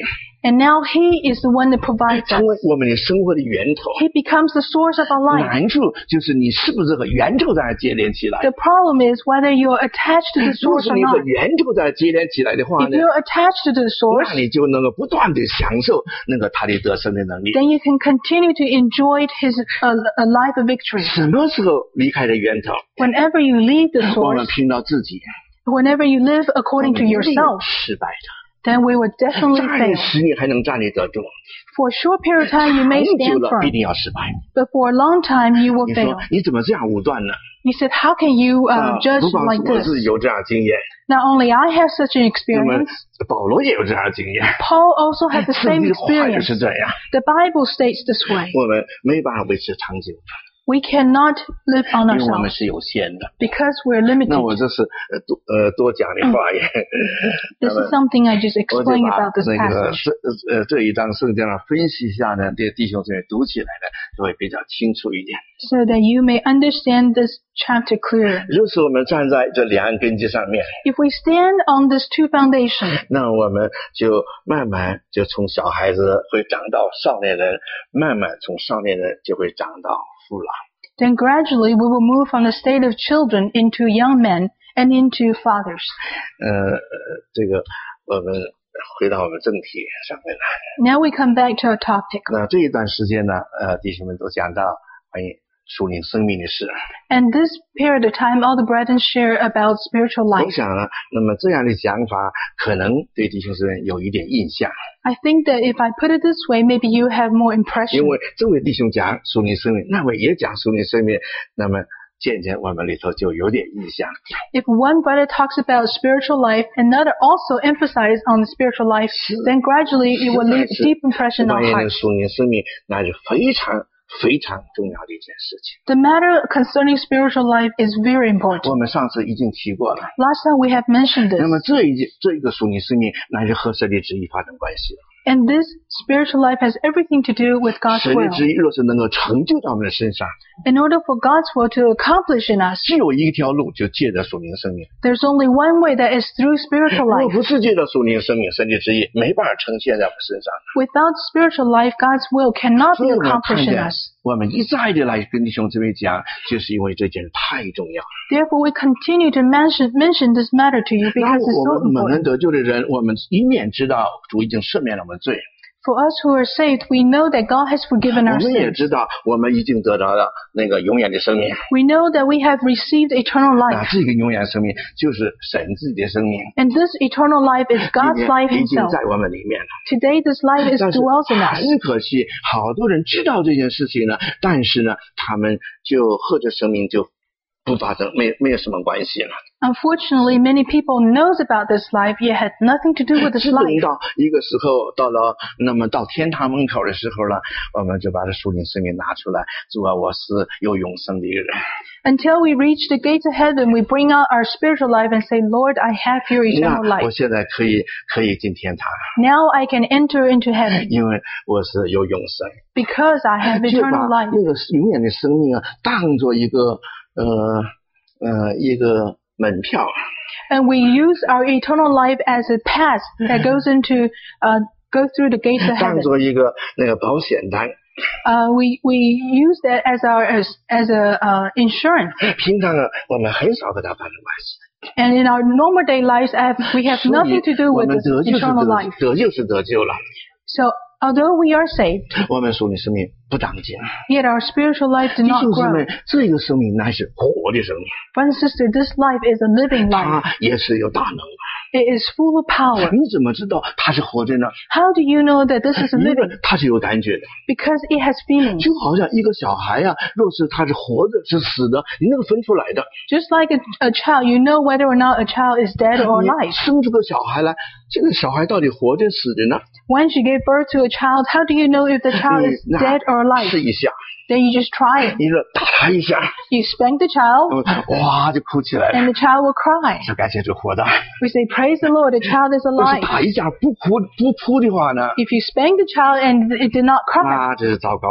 Speaker 2: And now He is the one that provides
Speaker 1: 成
Speaker 2: us.
Speaker 1: 为我们的生活的源头。
Speaker 2: He becomes the source of our life.
Speaker 1: 难处就是你是不是和源头在接连起来。
Speaker 2: The problem is whether you're attached to the
Speaker 1: 如果
Speaker 2: source
Speaker 1: 是
Speaker 2: or
Speaker 1: 你和
Speaker 2: not.
Speaker 1: 源头在接连起来的话
Speaker 2: If
Speaker 1: 呢，
Speaker 2: you're attached to the source,
Speaker 1: 那你就能够不断的享受那个他的得胜的能力。
Speaker 2: then you can continue to enjoy His uh, a life of victory.
Speaker 1: 什么时候离开了源头，
Speaker 2: Whenever you leave the
Speaker 1: 我们
Speaker 2: source,
Speaker 1: 凭到自己，
Speaker 2: whenever you live
Speaker 1: 我
Speaker 2: according
Speaker 1: 们
Speaker 2: to
Speaker 1: 一定
Speaker 2: yourself,
Speaker 1: 失败的。
Speaker 2: then we will definitely
Speaker 1: 站
Speaker 2: fail.
Speaker 1: 十年还能站立得住，
Speaker 2: For a short period of time, you may
Speaker 1: 长久
Speaker 2: stand
Speaker 1: 了
Speaker 2: firm,
Speaker 1: 必定要失败。
Speaker 2: but for a long time, you will
Speaker 1: 你说
Speaker 2: fail.
Speaker 1: 你怎么这样武断呢？
Speaker 2: He said, how can you
Speaker 1: 啊
Speaker 2: uh, judge
Speaker 1: 不光
Speaker 2: like
Speaker 1: 我
Speaker 2: this?
Speaker 1: 是有这样经验，
Speaker 2: Not only I have such an
Speaker 1: 那么
Speaker 2: experience,
Speaker 1: 保罗也有这样经验。
Speaker 2: Paul also had the
Speaker 1: 圣
Speaker 2: same
Speaker 1: 经的话也
Speaker 2: experience.
Speaker 1: 是这样，
Speaker 2: The Bible states this way.
Speaker 1: 我们没办法维持长久，
Speaker 2: We cannot live on
Speaker 1: 因为我们
Speaker 2: ourselves
Speaker 1: 是有限的。
Speaker 2: because we're
Speaker 1: 那
Speaker 2: limited.
Speaker 1: 我这是呃多呃多讲的话言。
Speaker 2: This is something I just
Speaker 1: 我就
Speaker 2: explained
Speaker 1: 把
Speaker 2: about this
Speaker 1: 那个
Speaker 2: passage.
Speaker 1: 这呃这一章圣经上分析一下呢，这弟兄姊妹读起来呢就会比较清楚一点。
Speaker 2: So that you may understand this chapter clearer.
Speaker 1: 如此，我们站在这两岸根基上面，
Speaker 2: If we stand on these two foundations,
Speaker 1: 那我们就慢慢就从小孩子会长到少年人，慢慢从少年人就会长到父老。
Speaker 2: then gradually we will move from the state of children into young men and into fathers.
Speaker 1: 呃，这个我们回到我们正题上面来。
Speaker 2: Now we come back to our topic.
Speaker 1: 那这一段时间呢，呃，弟兄们都讲到关于属灵生命的事。
Speaker 2: And this period of time, all the brethren share about spiritual
Speaker 1: 我
Speaker 2: life.
Speaker 1: 想呢，那么这样的讲法可能对弟兄姊妹有一点印象，
Speaker 2: I think that if I put it this way, maybe you have more
Speaker 1: 因
Speaker 2: impression.
Speaker 1: 为这位弟兄讲属灵生命，那位也讲属灵生命，那么渐渐我们里头就有点印象。
Speaker 2: If one brother talks about spiritual life, another also emphasizes on the spiritual life, then gradually it will leave a deep impression on
Speaker 1: 关于
Speaker 2: hearts.
Speaker 1: 属灵生命，那是非常非常重要的一件事情。
Speaker 2: The matter concerning spiritual life is very
Speaker 1: 我
Speaker 2: important.
Speaker 1: 们上次已经提过了。
Speaker 2: Last time we have mentioned this.
Speaker 1: 那么这一件这一个属灵生命，乃是和神的旨意发生关系的。
Speaker 2: And this spiritual life has everything to do with God's
Speaker 1: 神的
Speaker 2: will.
Speaker 1: 旨意若是能够成就在我们的身上，
Speaker 2: In order for God's will to accomplish in us,
Speaker 1: 只有一条路，就借着属灵生命。
Speaker 2: there's only one way, that is through spiritual
Speaker 1: 如果
Speaker 2: life.
Speaker 1: 不是借着属灵生命，神的旨意没办法呈现在我们身上。
Speaker 2: Without spiritual life, God's will cannot
Speaker 1: 所
Speaker 2: be
Speaker 1: 以我们看
Speaker 2: accomplished in
Speaker 1: 见
Speaker 2: us.
Speaker 1: 我们一再的来跟弟兄姊妹讲，就是因为这件事太重要了。
Speaker 2: Therefore, we continue to mention, mention this matter to you
Speaker 1: 那
Speaker 2: because it's
Speaker 1: 我
Speaker 2: so
Speaker 1: 们蒙恩
Speaker 2: important.
Speaker 1: 得救的人，我们一面知道主已经赦免了我们罪，
Speaker 2: For us who are saved, we know that God has forgiven
Speaker 1: 我
Speaker 2: our
Speaker 1: 们也
Speaker 2: sins.
Speaker 1: 知道我们已经得到了那个永远的生命。
Speaker 2: We know that we have received eternal
Speaker 1: 那
Speaker 2: life.
Speaker 1: 这个永远生命就是神自己的生命，
Speaker 2: And this eternal life is
Speaker 1: 今
Speaker 2: God's
Speaker 1: 天
Speaker 2: life
Speaker 1: 已经
Speaker 2: himself.
Speaker 1: 在我们里面了。
Speaker 2: Today, this life is
Speaker 1: 但是
Speaker 2: dwells in us.
Speaker 1: 很可惜，好多人知道这件事情呢，但是呢，他们就和这生命就不发生，没没有什么关系了。
Speaker 2: Unfortunately, many people knows about this life, yet had nothing to do with this
Speaker 1: 只等
Speaker 2: life.
Speaker 1: 到一个时候，到了那么到天堂门口的时候了，我们就把这属灵生命拿出来，主啊，我是有永生的一个人。
Speaker 2: Until we reach the gates of heaven, we bring out our spiritual life and say, Lord, I have your
Speaker 1: 那
Speaker 2: eternal
Speaker 1: 我
Speaker 2: life.
Speaker 1: 现在可以可以进天堂，
Speaker 2: Now I can enter into heaven
Speaker 1: 因为我是有永生。
Speaker 2: because I have
Speaker 1: 就把
Speaker 2: eternal life.
Speaker 1: 那个永远的生命啊，当做一个呃呃一个门票。
Speaker 2: And we use our eternal life as a pass that goes into, uh, go through the gates of
Speaker 1: 当
Speaker 2: heaven.
Speaker 1: 做一个那个保险单，
Speaker 2: Uh, we, we use that as our, as, as a, uh, insurance.
Speaker 1: 平常啊我们很少和它发生关系，
Speaker 2: And in our normal day lives, I have, we have
Speaker 1: 所以
Speaker 2: nothing to do
Speaker 1: 我
Speaker 2: with
Speaker 1: 们
Speaker 2: this
Speaker 1: 得救是
Speaker 2: eternal
Speaker 1: 得
Speaker 2: life.
Speaker 1: 得救是得救了，
Speaker 2: So, although we are saved,
Speaker 1: 我们属灵生命不长进。
Speaker 2: yet our spiritual life did
Speaker 1: 弟
Speaker 2: not
Speaker 1: 兄姊
Speaker 2: grow.
Speaker 1: 妹，这个生命乃是活的生命，
Speaker 2: Brother and sister, this life is a living life.
Speaker 1: 它也是有大能的。
Speaker 2: It is full of power.
Speaker 1: 你怎么知道它是活着呢？
Speaker 2: How do you know that this is
Speaker 1: 因
Speaker 2: living?
Speaker 1: 为它是有感觉的，
Speaker 2: Because it has feelings.
Speaker 1: 就好像一个小孩呀、啊，若是他是活着是死的，你能分出来的。
Speaker 2: Just like a, a child, you know whether or not a child is dead or
Speaker 1: 你
Speaker 2: alive.
Speaker 1: 生出个小孩来，这个小孩到底活着死的呢？
Speaker 2: Once you give birth to a child, how do you know if the child is
Speaker 1: 你
Speaker 2: dead or
Speaker 1: 拿
Speaker 2: alive?
Speaker 1: 试一下，
Speaker 2: Then you just try it.
Speaker 1: 你说打他一下，
Speaker 2: You spank the child,
Speaker 1: 哇就哭起来了，
Speaker 2: and the child will cry.
Speaker 1: 说感谢主活的。
Speaker 2: We say, praise the Lord, the child is
Speaker 1: 要是
Speaker 2: alive.
Speaker 1: 打一下不哭不哭的话呢，
Speaker 2: If you spank the child and it did not cry,
Speaker 1: 那这是糟糕了。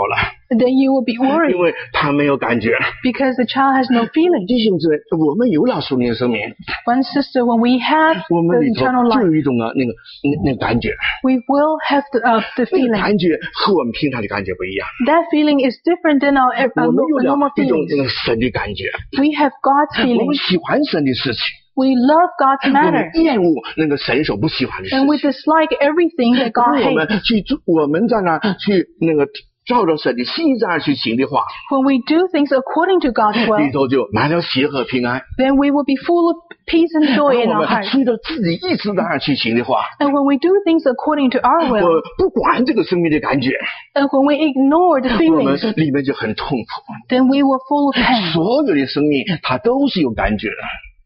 Speaker 2: then you will be
Speaker 1: 因
Speaker 2: worried
Speaker 1: 为他没有感觉。
Speaker 2: because the child has no feeling.
Speaker 1: 弟兄姊妹，我们有了属灵的生命，
Speaker 2: One sister, when we have
Speaker 1: 我们
Speaker 2: the
Speaker 1: 里头
Speaker 2: eternal
Speaker 1: 就
Speaker 2: life,
Speaker 1: 有一种啊那个那那个感觉，
Speaker 2: we will have the, uh, the
Speaker 1: 那个
Speaker 2: feeling.
Speaker 1: 感觉和我们平常的感觉不一样。
Speaker 2: That feeling is different than our, uh,
Speaker 1: 我们有
Speaker 2: normal
Speaker 1: 了一种
Speaker 2: feelings.
Speaker 1: 那个神的感觉，
Speaker 2: We have God's
Speaker 1: 我们
Speaker 2: feelings.
Speaker 1: 喜欢神的事情，
Speaker 2: We love God's
Speaker 1: 我们
Speaker 2: matter.
Speaker 1: 厌恶那个神所不喜欢的事
Speaker 2: And we
Speaker 1: 情。
Speaker 2: dislike everything that
Speaker 1: 当
Speaker 2: God
Speaker 1: 我们
Speaker 2: hates.
Speaker 1: 去做，我们在那去那个照着神的心意在那去行的话，
Speaker 2: When we do things according to God's
Speaker 1: 里
Speaker 2: will,
Speaker 1: 头就满了喜和平安。
Speaker 2: then we will be full of peace and
Speaker 1: 当
Speaker 2: joy in
Speaker 1: 我
Speaker 2: our
Speaker 1: 们
Speaker 2: hearts.
Speaker 1: 随着自己意志在那去行的话，
Speaker 2: And when we do things according to our
Speaker 1: 我
Speaker 2: will,
Speaker 1: 不管这个生命的感觉，
Speaker 2: and when we ignore the
Speaker 1: 我们
Speaker 2: feelings,
Speaker 1: 里面就很痛苦。
Speaker 2: then we will full of pain.
Speaker 1: 所有的生命它都是有感觉的，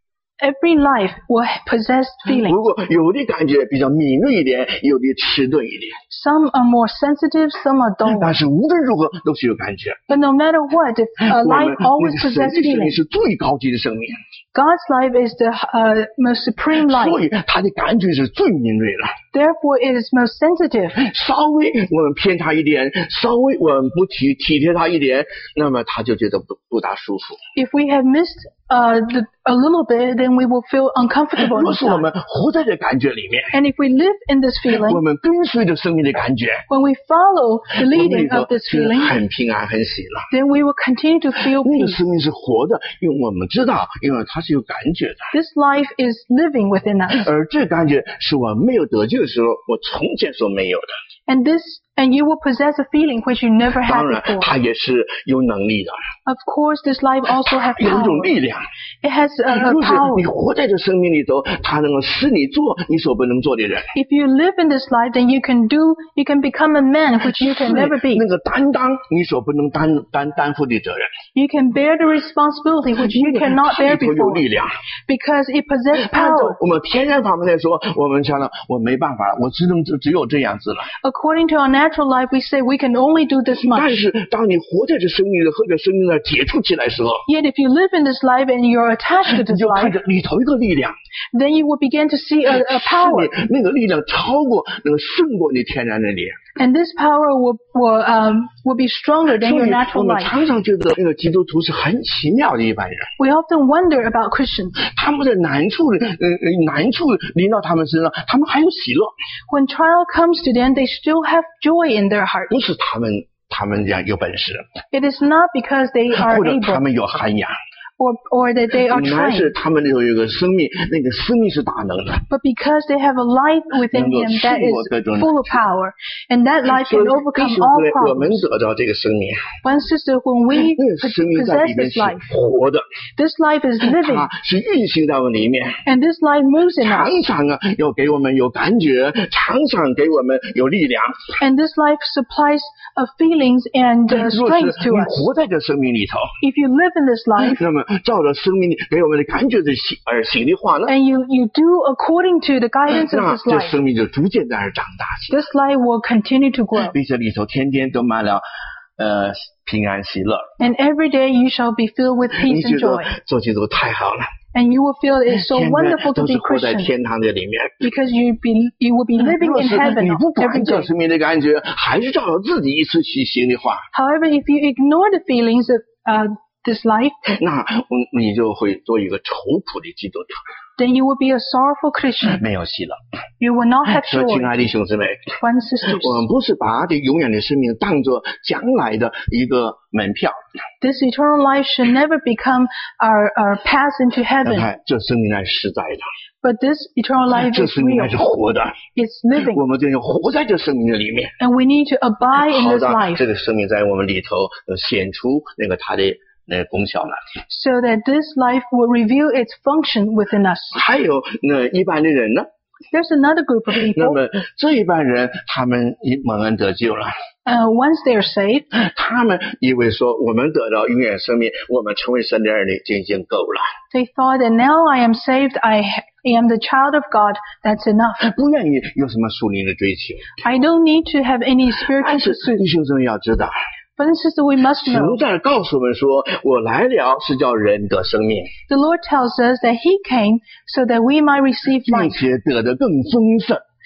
Speaker 2: Every life will possess
Speaker 1: 不
Speaker 2: feelings.
Speaker 1: 过有的感觉比较敏锐一点，有的迟钝一点。
Speaker 2: Some are more sensitive, some are
Speaker 1: 但
Speaker 2: dull.
Speaker 1: 是无论如何都是有感觉。
Speaker 2: But no matter what, if a
Speaker 1: 我们
Speaker 2: life
Speaker 1: 那
Speaker 2: always
Speaker 1: 个神
Speaker 2: possesses
Speaker 1: 的生命
Speaker 2: feelings.
Speaker 1: 是最高级的生命，
Speaker 2: God's life is the uh, most supreme
Speaker 1: 所
Speaker 2: life.
Speaker 1: 以他的感觉是最敏锐了。
Speaker 2: Therefore, it is most sensitive.
Speaker 1: 稍微我们偏差一点，稍微我们不体体贴他一点，那么他就觉得不不大舒服。
Speaker 2: If we have missed uh, the, a little bit, then we will feel uncomfortable
Speaker 1: 若是我
Speaker 2: inside.
Speaker 1: 们活在这感觉里面，
Speaker 2: And if we live in this
Speaker 1: 我
Speaker 2: feeling,
Speaker 1: 们跟随着生命的感觉，
Speaker 2: when we follow the
Speaker 1: 我们里
Speaker 2: leading
Speaker 1: 头
Speaker 2: of this
Speaker 1: 是
Speaker 2: feeling,
Speaker 1: 很平安、很喜乐。
Speaker 2: then we will continue to feel
Speaker 1: 那个
Speaker 2: peace.
Speaker 1: 生命是活的，因为我们知道，因为它是有感觉的。
Speaker 2: This life is living within us.
Speaker 1: 而这感觉是我没有得救的时候，我从前所没有的。
Speaker 2: And this, and you will possess a feeling which you never had
Speaker 1: 当然，
Speaker 2: before.
Speaker 1: 它也是有能力的，
Speaker 2: Of course, this life also has
Speaker 1: 有一种
Speaker 2: power.
Speaker 1: 力量。
Speaker 2: It has a, a
Speaker 1: 若是
Speaker 2: power.
Speaker 1: 你活在这生命里头，它能够使你做你所不能做的人。
Speaker 2: If you live in this life, then you can do, you can become a man which you can never be.
Speaker 1: 那个担当你所不能担担担负的责任，
Speaker 2: You can bear the responsibility which you cannot
Speaker 1: 它
Speaker 2: bear
Speaker 1: 里头有
Speaker 2: before
Speaker 1: 力量。
Speaker 2: because it possesses
Speaker 1: 按照
Speaker 2: power.
Speaker 1: 我们天然方面来说，我们想了，我没办法了，我只能只只有这样子了。
Speaker 2: According to our natural life, we say we can only do this
Speaker 1: 但
Speaker 2: much.
Speaker 1: 是当你活在这生命的和这生命的接触起来的时候，
Speaker 2: Yet if you live in this life and you're attached to
Speaker 1: 你
Speaker 2: this
Speaker 1: 就看
Speaker 2: life,
Speaker 1: 着里头一个力量，
Speaker 2: then you will begin to see a, a
Speaker 1: 是
Speaker 2: power.
Speaker 1: 你那个力量超过能够胜过你天然的力量。
Speaker 2: And this power will, will, um, will be stronger than
Speaker 1: 所
Speaker 2: your
Speaker 1: 以我
Speaker 2: natural
Speaker 1: 们
Speaker 2: life.
Speaker 1: 常常觉得那个基督徒是很奇妙的一般人，
Speaker 2: We often wonder about Christians.
Speaker 1: 他们的难处，呃呃难处临到他们身上，他们还有喜乐，
Speaker 2: When trial comes to them, they still have joy in their heart.
Speaker 1: 不是他们他们这样有本事，
Speaker 2: It is not because they are
Speaker 1: 或者他
Speaker 2: able
Speaker 1: 们有涵养，
Speaker 2: or, or that they are
Speaker 1: 乃是
Speaker 2: trained,
Speaker 1: 他们里头有一个生命，那个生命是大能的。
Speaker 2: but because they have a life within
Speaker 1: 能够
Speaker 2: them that
Speaker 1: 胜过各种
Speaker 2: is full of power, and that life
Speaker 1: 所
Speaker 2: can
Speaker 1: 以
Speaker 2: overcome
Speaker 1: 弟兄
Speaker 2: all
Speaker 1: 姊妹，我们
Speaker 2: problems.
Speaker 1: 得到这个生命，
Speaker 2: One sister, when we
Speaker 1: 那个生命在
Speaker 2: possess
Speaker 1: 里面
Speaker 2: this
Speaker 1: 是
Speaker 2: life,
Speaker 1: 活的，
Speaker 2: this life is living,
Speaker 1: 它是运行在我们里面。
Speaker 2: and this life moves in us,
Speaker 1: 常常啊，要给我们有感觉，常常给我们有力量。
Speaker 2: and this life supplies of feelings and uh,
Speaker 1: 若
Speaker 2: strength
Speaker 1: 是
Speaker 2: to
Speaker 1: 你
Speaker 2: us.
Speaker 1: 活在这生命里头，
Speaker 2: If you live in this life,
Speaker 1: 那么照着生命给我们的感觉的行而行的话呢，
Speaker 2: and you, you do according to the guidance of
Speaker 1: 那
Speaker 2: this
Speaker 1: 这
Speaker 2: life,
Speaker 1: 生命就逐渐在那儿长大起来，
Speaker 2: this life will continue to grow.
Speaker 1: 并且里头天天都满了呃平安喜乐。
Speaker 2: And every day you shall be filled with
Speaker 1: 你
Speaker 2: peace
Speaker 1: 觉
Speaker 2: and
Speaker 1: 得
Speaker 2: joy.
Speaker 1: 做基督太好了，
Speaker 2: And you will feel it is so
Speaker 1: 天天
Speaker 2: wonderful to
Speaker 1: 都
Speaker 2: be
Speaker 1: 是活在
Speaker 2: Christian
Speaker 1: 天堂的里面。
Speaker 2: because you be you will be living
Speaker 1: 若
Speaker 2: in
Speaker 1: 是
Speaker 2: heaven
Speaker 1: 你不
Speaker 2: every
Speaker 1: 管这
Speaker 2: day.
Speaker 1: 生命的感觉，还是照着自己意思去行的话，
Speaker 2: However, if you ignore the feelings of uh, this life,
Speaker 1: 那嗯你就会做一个愁苦的基督徒，
Speaker 2: then you will be a sorrowful Christian.
Speaker 1: 没有喜乐。
Speaker 2: You will not have
Speaker 1: 所以，亲
Speaker 2: joy.
Speaker 1: 爱的弟兄姊妹，
Speaker 2: One sisters,
Speaker 1: 我们不是把这永远的生命当作将来的一个门票，
Speaker 2: this eternal life should never become our, our pass into
Speaker 1: 看
Speaker 2: heaven.
Speaker 1: 看这生命乃是实在的，
Speaker 2: But this eternal life
Speaker 1: 这
Speaker 2: is
Speaker 1: 生命乃是
Speaker 2: real.
Speaker 1: 活的，
Speaker 2: It's living.
Speaker 1: 我们就要活在这生命的里面，
Speaker 2: And we need to abide in
Speaker 1: 好
Speaker 2: this
Speaker 1: 的，
Speaker 2: life
Speaker 1: 这个生命在我们里头呃显出那个它的那个功效来。
Speaker 2: so that this life will reveal its function within us.
Speaker 1: 还有那一般的人呢？
Speaker 2: There's another group of
Speaker 1: 那
Speaker 2: people.
Speaker 1: 么这一般人，他们以蒙恩得救了，
Speaker 2: Uh, once they are saved,
Speaker 1: 他们以为说我们得到永远生命，我们成为神的儿女就已经够了，
Speaker 2: they thought that now I am saved, I am the child of God, that's enough.
Speaker 1: 不愿意有什么属灵的追求。
Speaker 2: I don't need to have any spiritual
Speaker 1: 但是
Speaker 2: pursuit.
Speaker 1: 弟兄姊妹要知道，
Speaker 2: But sister, we must
Speaker 1: 神
Speaker 2: know.
Speaker 1: 在告诉我们说，我来了是叫人得生命，
Speaker 2: The Lord tells us that He came so that we might receive
Speaker 1: 并
Speaker 2: life
Speaker 1: 且得的更丰盛。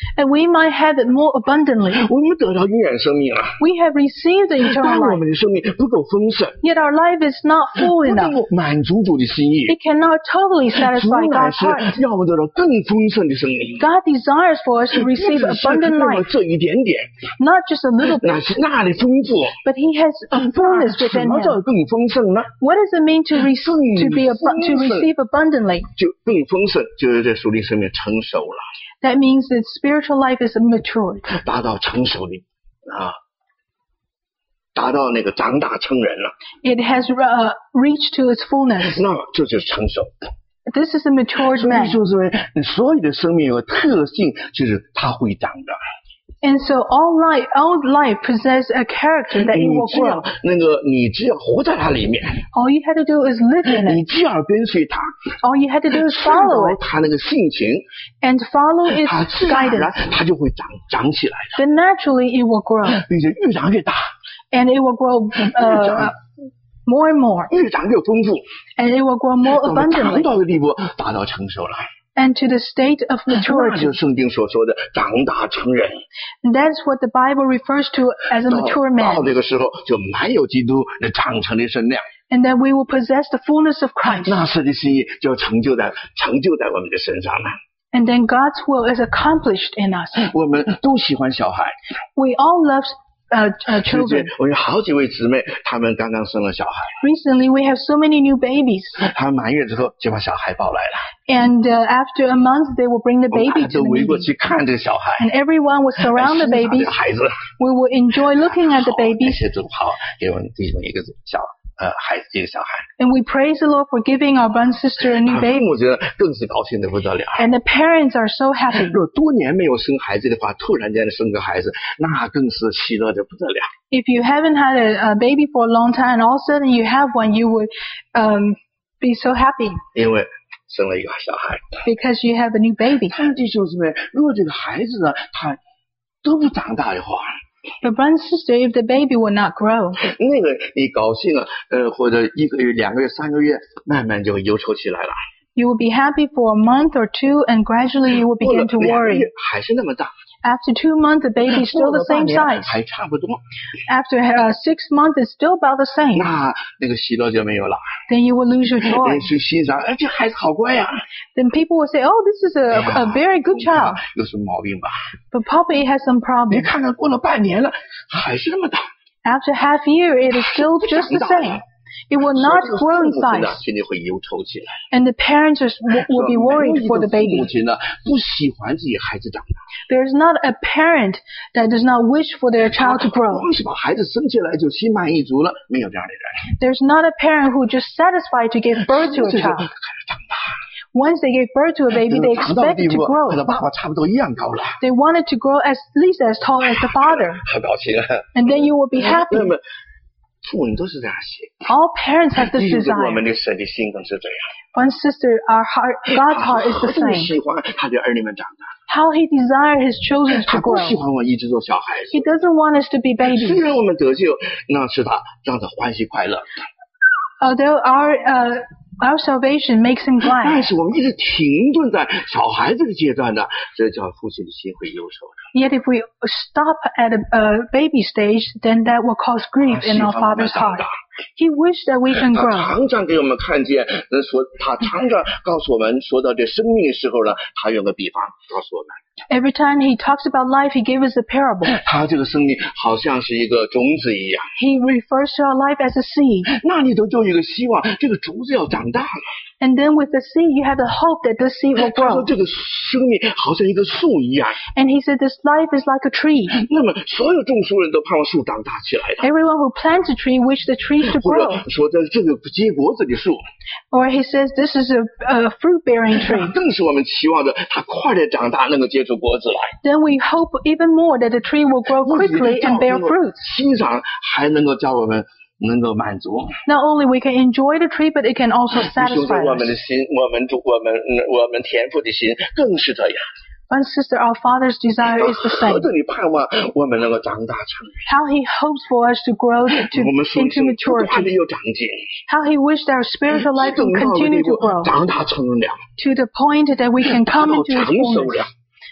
Speaker 2: and we might have it more abundantly.
Speaker 1: 我们得到永远生命了，
Speaker 2: We have received the
Speaker 1: 但
Speaker 2: eternal
Speaker 1: 我
Speaker 2: life,
Speaker 1: 们的生命不够丰盛，
Speaker 2: yet our life is not full
Speaker 1: 不能
Speaker 2: enough.
Speaker 1: 够满足主的心意。
Speaker 2: It cannot totally
Speaker 1: 主
Speaker 2: satisfy
Speaker 1: 乃
Speaker 2: God's
Speaker 1: 是
Speaker 2: heart.
Speaker 1: 要我们得到更丰盛的生命，
Speaker 2: God desires for us to
Speaker 1: 不
Speaker 2: receive
Speaker 1: 只是
Speaker 2: abundant
Speaker 1: 给我
Speaker 2: life,
Speaker 1: 这一点点，
Speaker 2: not just a little
Speaker 1: 那
Speaker 2: bit,
Speaker 1: 是那里丰富。
Speaker 2: but He has a fullness
Speaker 1: 什
Speaker 2: within
Speaker 1: 么
Speaker 2: Him.
Speaker 1: 叫更丰盛呢？
Speaker 2: What does it mean to receive to be abu- to receive abundantly?
Speaker 1: 就更丰盛，就是这属灵生命成熟了，
Speaker 2: That means that spiritual life is matured.
Speaker 1: 达到成熟的啊，达到那个长大成人了，
Speaker 2: It has uh, reached to its fullness.
Speaker 1: 那这就是成熟。
Speaker 2: This is a matured
Speaker 1: 所以
Speaker 2: man.
Speaker 1: 就是说，所有的生命有个特性，就是它会长大。
Speaker 2: And so all life, all life possess a character that it
Speaker 1: 你
Speaker 2: will
Speaker 1: 只要
Speaker 2: grow.
Speaker 1: 那个，你只要活在它里面，
Speaker 2: All you had to do is live in
Speaker 1: 你
Speaker 2: it.
Speaker 1: 只要跟随它，
Speaker 2: All you had to do is
Speaker 1: 看
Speaker 2: follow
Speaker 1: 到
Speaker 2: it
Speaker 1: 它那个性情，
Speaker 2: and follow
Speaker 1: 它
Speaker 2: its
Speaker 1: 自然而然
Speaker 2: guidance.
Speaker 1: 它就会长长起来
Speaker 2: Then naturally it will grow,
Speaker 1: 的，并且越长越大，
Speaker 2: and it will grow uh, more and more,
Speaker 1: 越长越丰富，
Speaker 2: and it will grow more
Speaker 1: 到了长
Speaker 2: abundantly,
Speaker 1: 到的地步，达到成熟了。
Speaker 2: and to the state of
Speaker 1: 那
Speaker 2: maturity.
Speaker 1: 就是圣经所说的长大成人。
Speaker 2: And that's what the Bible refers to as a
Speaker 1: 到
Speaker 2: mature
Speaker 1: 到
Speaker 2: man.
Speaker 1: 这个时候，就满有基督那长成的身量，
Speaker 2: And that we will possess the fullness of Christ.
Speaker 1: 那神的心意就成就在成就在我们的身上了。
Speaker 2: And then God's will is accomplished in us.
Speaker 1: 我们都喜欢小孩，
Speaker 2: We all love uh, uh,
Speaker 1: 最近
Speaker 2: children.
Speaker 1: 我有好几位姊妹，她们刚刚生了小孩，
Speaker 2: Recently, we have so many new babies.
Speaker 1: 她们满月之后就把小孩抱来了，
Speaker 2: And uh, after a month, they will bring the
Speaker 1: 我们
Speaker 2: baby
Speaker 1: 大家
Speaker 2: to
Speaker 1: 都
Speaker 2: the
Speaker 1: 围过
Speaker 2: meeting.
Speaker 1: 去看这个小孩，
Speaker 2: And everyone will surround the
Speaker 1: 欣赏这
Speaker 2: babies.
Speaker 1: 个孩子，
Speaker 2: We will enjoy looking at the
Speaker 1: 感
Speaker 2: babies.
Speaker 1: 谢主，好，给我们弟兄一个小呃孩子，一个小孩，
Speaker 2: And we praise the Lord for giving our brother and sister a new
Speaker 1: 他父
Speaker 2: baby.
Speaker 1: 母觉得更是高兴的不得了。
Speaker 2: And the parents are so happy.
Speaker 1: 如果多年没有生孩子的话，突然间生个孩子，那更是喜乐的不得了。
Speaker 2: If you haven't had a, a baby for a long time and all of a sudden you have one, you would um, be so happy
Speaker 1: 因为生了一个小孩。
Speaker 2: because you have a new baby.
Speaker 1: 但弟兄姊妹，如果这个孩子呢，他都不长大的话，
Speaker 2: But brother and sister, if the baby will not grow,
Speaker 1: 那个你高兴啊，呃，或者一个月、两个月、三个月，慢慢就忧愁起来了。
Speaker 2: you will be happy for a month or two and gradually you will
Speaker 1: 过了
Speaker 2: begin to
Speaker 1: 两个
Speaker 2: worry.
Speaker 1: 月还是那么大，
Speaker 2: After two months, the baby is
Speaker 1: 过
Speaker 2: still
Speaker 1: 了
Speaker 2: the
Speaker 1: 半
Speaker 2: same
Speaker 1: 年
Speaker 2: size.
Speaker 1: 还差不多，
Speaker 2: After uh, six months, it's still about the same.
Speaker 1: 那那个喜乐就没有了。
Speaker 2: Then you will lose your joy.
Speaker 1: 人去欣赏，哎，这孩子好乖呀、
Speaker 2: Then people will say, oh, this is a, a very good child.
Speaker 1: 有什么毛病吧？
Speaker 2: But probably it has some
Speaker 1: 你
Speaker 2: problem.
Speaker 1: 看看过了半年了，还是那么大。
Speaker 2: After half year, it is still just the same. It will not grow in
Speaker 1: 父母亲呢
Speaker 2: size.
Speaker 1: 心里会忧愁起来。
Speaker 2: And the parents are, will be
Speaker 1: 说
Speaker 2: worried
Speaker 1: 没有一
Speaker 2: for
Speaker 1: 个
Speaker 2: the
Speaker 1: 父
Speaker 2: baby.
Speaker 1: 母亲呢，不喜欢自己孩子长大，
Speaker 2: There's not a parent that does not wish for their child to grow.
Speaker 1: 光是把孩子生下来就心满意足了，没有这样的人。
Speaker 2: There's not a parent who just satisfied to give birth to a
Speaker 1: 这就
Speaker 2: child.
Speaker 1: 开始长大，
Speaker 2: Once they give birth to a baby,
Speaker 1: 等
Speaker 2: they
Speaker 1: 长到的
Speaker 2: expect
Speaker 1: 地
Speaker 2: it to
Speaker 1: 步，
Speaker 2: grow.
Speaker 1: 和他爸爸差不多一样高了，
Speaker 2: They want it to grow as, at least as tall as the father.
Speaker 1: 好高兴啊！
Speaker 2: And then you will be happy.
Speaker 1: 那么父母都是这样想，
Speaker 2: All parents have this
Speaker 1: 就是我
Speaker 2: desire.
Speaker 1: 们的神的心更是这样。
Speaker 2: One sister, our heart, God's heart is the
Speaker 1: 这么
Speaker 2: same.
Speaker 1: 喜欢他的儿女们长大，
Speaker 2: How He desires His children
Speaker 1: 他
Speaker 2: to
Speaker 1: 不
Speaker 2: grow.
Speaker 1: 喜欢我一直做小孩子。
Speaker 2: He doesn't want us to be
Speaker 1: 虽
Speaker 2: babies.
Speaker 1: 然我们得救，那是他让他欢喜快乐，
Speaker 2: Although our uh, our salvation makes Him
Speaker 1: 但
Speaker 2: glad,
Speaker 1: 是我们一直停顿在小孩子的阶段呢，这叫父亲的心会忧愁的。
Speaker 2: yet if we stop at a, a baby stage, then that will cause grief
Speaker 1: 他
Speaker 2: in
Speaker 1: 喜
Speaker 2: our
Speaker 1: 欢我们
Speaker 2: father's
Speaker 1: 长
Speaker 2: heart.
Speaker 1: 大，
Speaker 2: He wished that we can
Speaker 1: 他
Speaker 2: grow.
Speaker 1: 常常给我们看见，呃说他常常告诉我们，说到这生命的时候呢，他用个比方告诉我们，
Speaker 2: Every time He talks about life, He gives us a parable.
Speaker 1: 他这个生命好像是一个种子一样，
Speaker 2: He refers to our life as a seed.
Speaker 1: 那里头就有一个希望，这个种子要长大了。
Speaker 2: And then with the seed, you have the hope that this seed will
Speaker 1: 他说
Speaker 2: grow.
Speaker 1: 这个生命好像一个树一样，
Speaker 2: And He said this life is like a tree.
Speaker 1: 那么所有种树人都盼望树长大起来的，
Speaker 2: Everyone who plants a tree wish the tree to
Speaker 1: 或
Speaker 2: grow.
Speaker 1: 者说这这个结果子的树，
Speaker 2: Or He says this is a, a fruit-bearing tree.
Speaker 1: 更是我们期望着它快点长大，能够结出果子来。
Speaker 2: Then we hope even more that the tree will grow quickly and bear fruits.
Speaker 1: 欣赏还能够叫我们能够满足。
Speaker 2: Not only we can enjoy the tree, but it can also
Speaker 1: 弟兄
Speaker 2: satisfy
Speaker 1: 我们的
Speaker 2: us.
Speaker 1: 心，我们主，我们嗯我们天父的心更是这样。
Speaker 2: One sister, our Father's desire is the
Speaker 1: 何
Speaker 2: same.
Speaker 1: 等的盼望我们能够长大成人，
Speaker 2: How He hopes for us to grow to,
Speaker 1: 我们属灵
Speaker 2: into
Speaker 1: 生命不断的
Speaker 2: maturity.
Speaker 1: 有长进，
Speaker 2: How He wished our spiritual life
Speaker 1: 等
Speaker 2: will
Speaker 1: 到的
Speaker 2: continue
Speaker 1: 地
Speaker 2: to
Speaker 1: 步
Speaker 2: grow
Speaker 1: 长大成人了，
Speaker 2: to the point that we can
Speaker 1: 达
Speaker 2: come
Speaker 1: 到
Speaker 2: into His
Speaker 1: 成熟
Speaker 2: fullness.
Speaker 1: 了，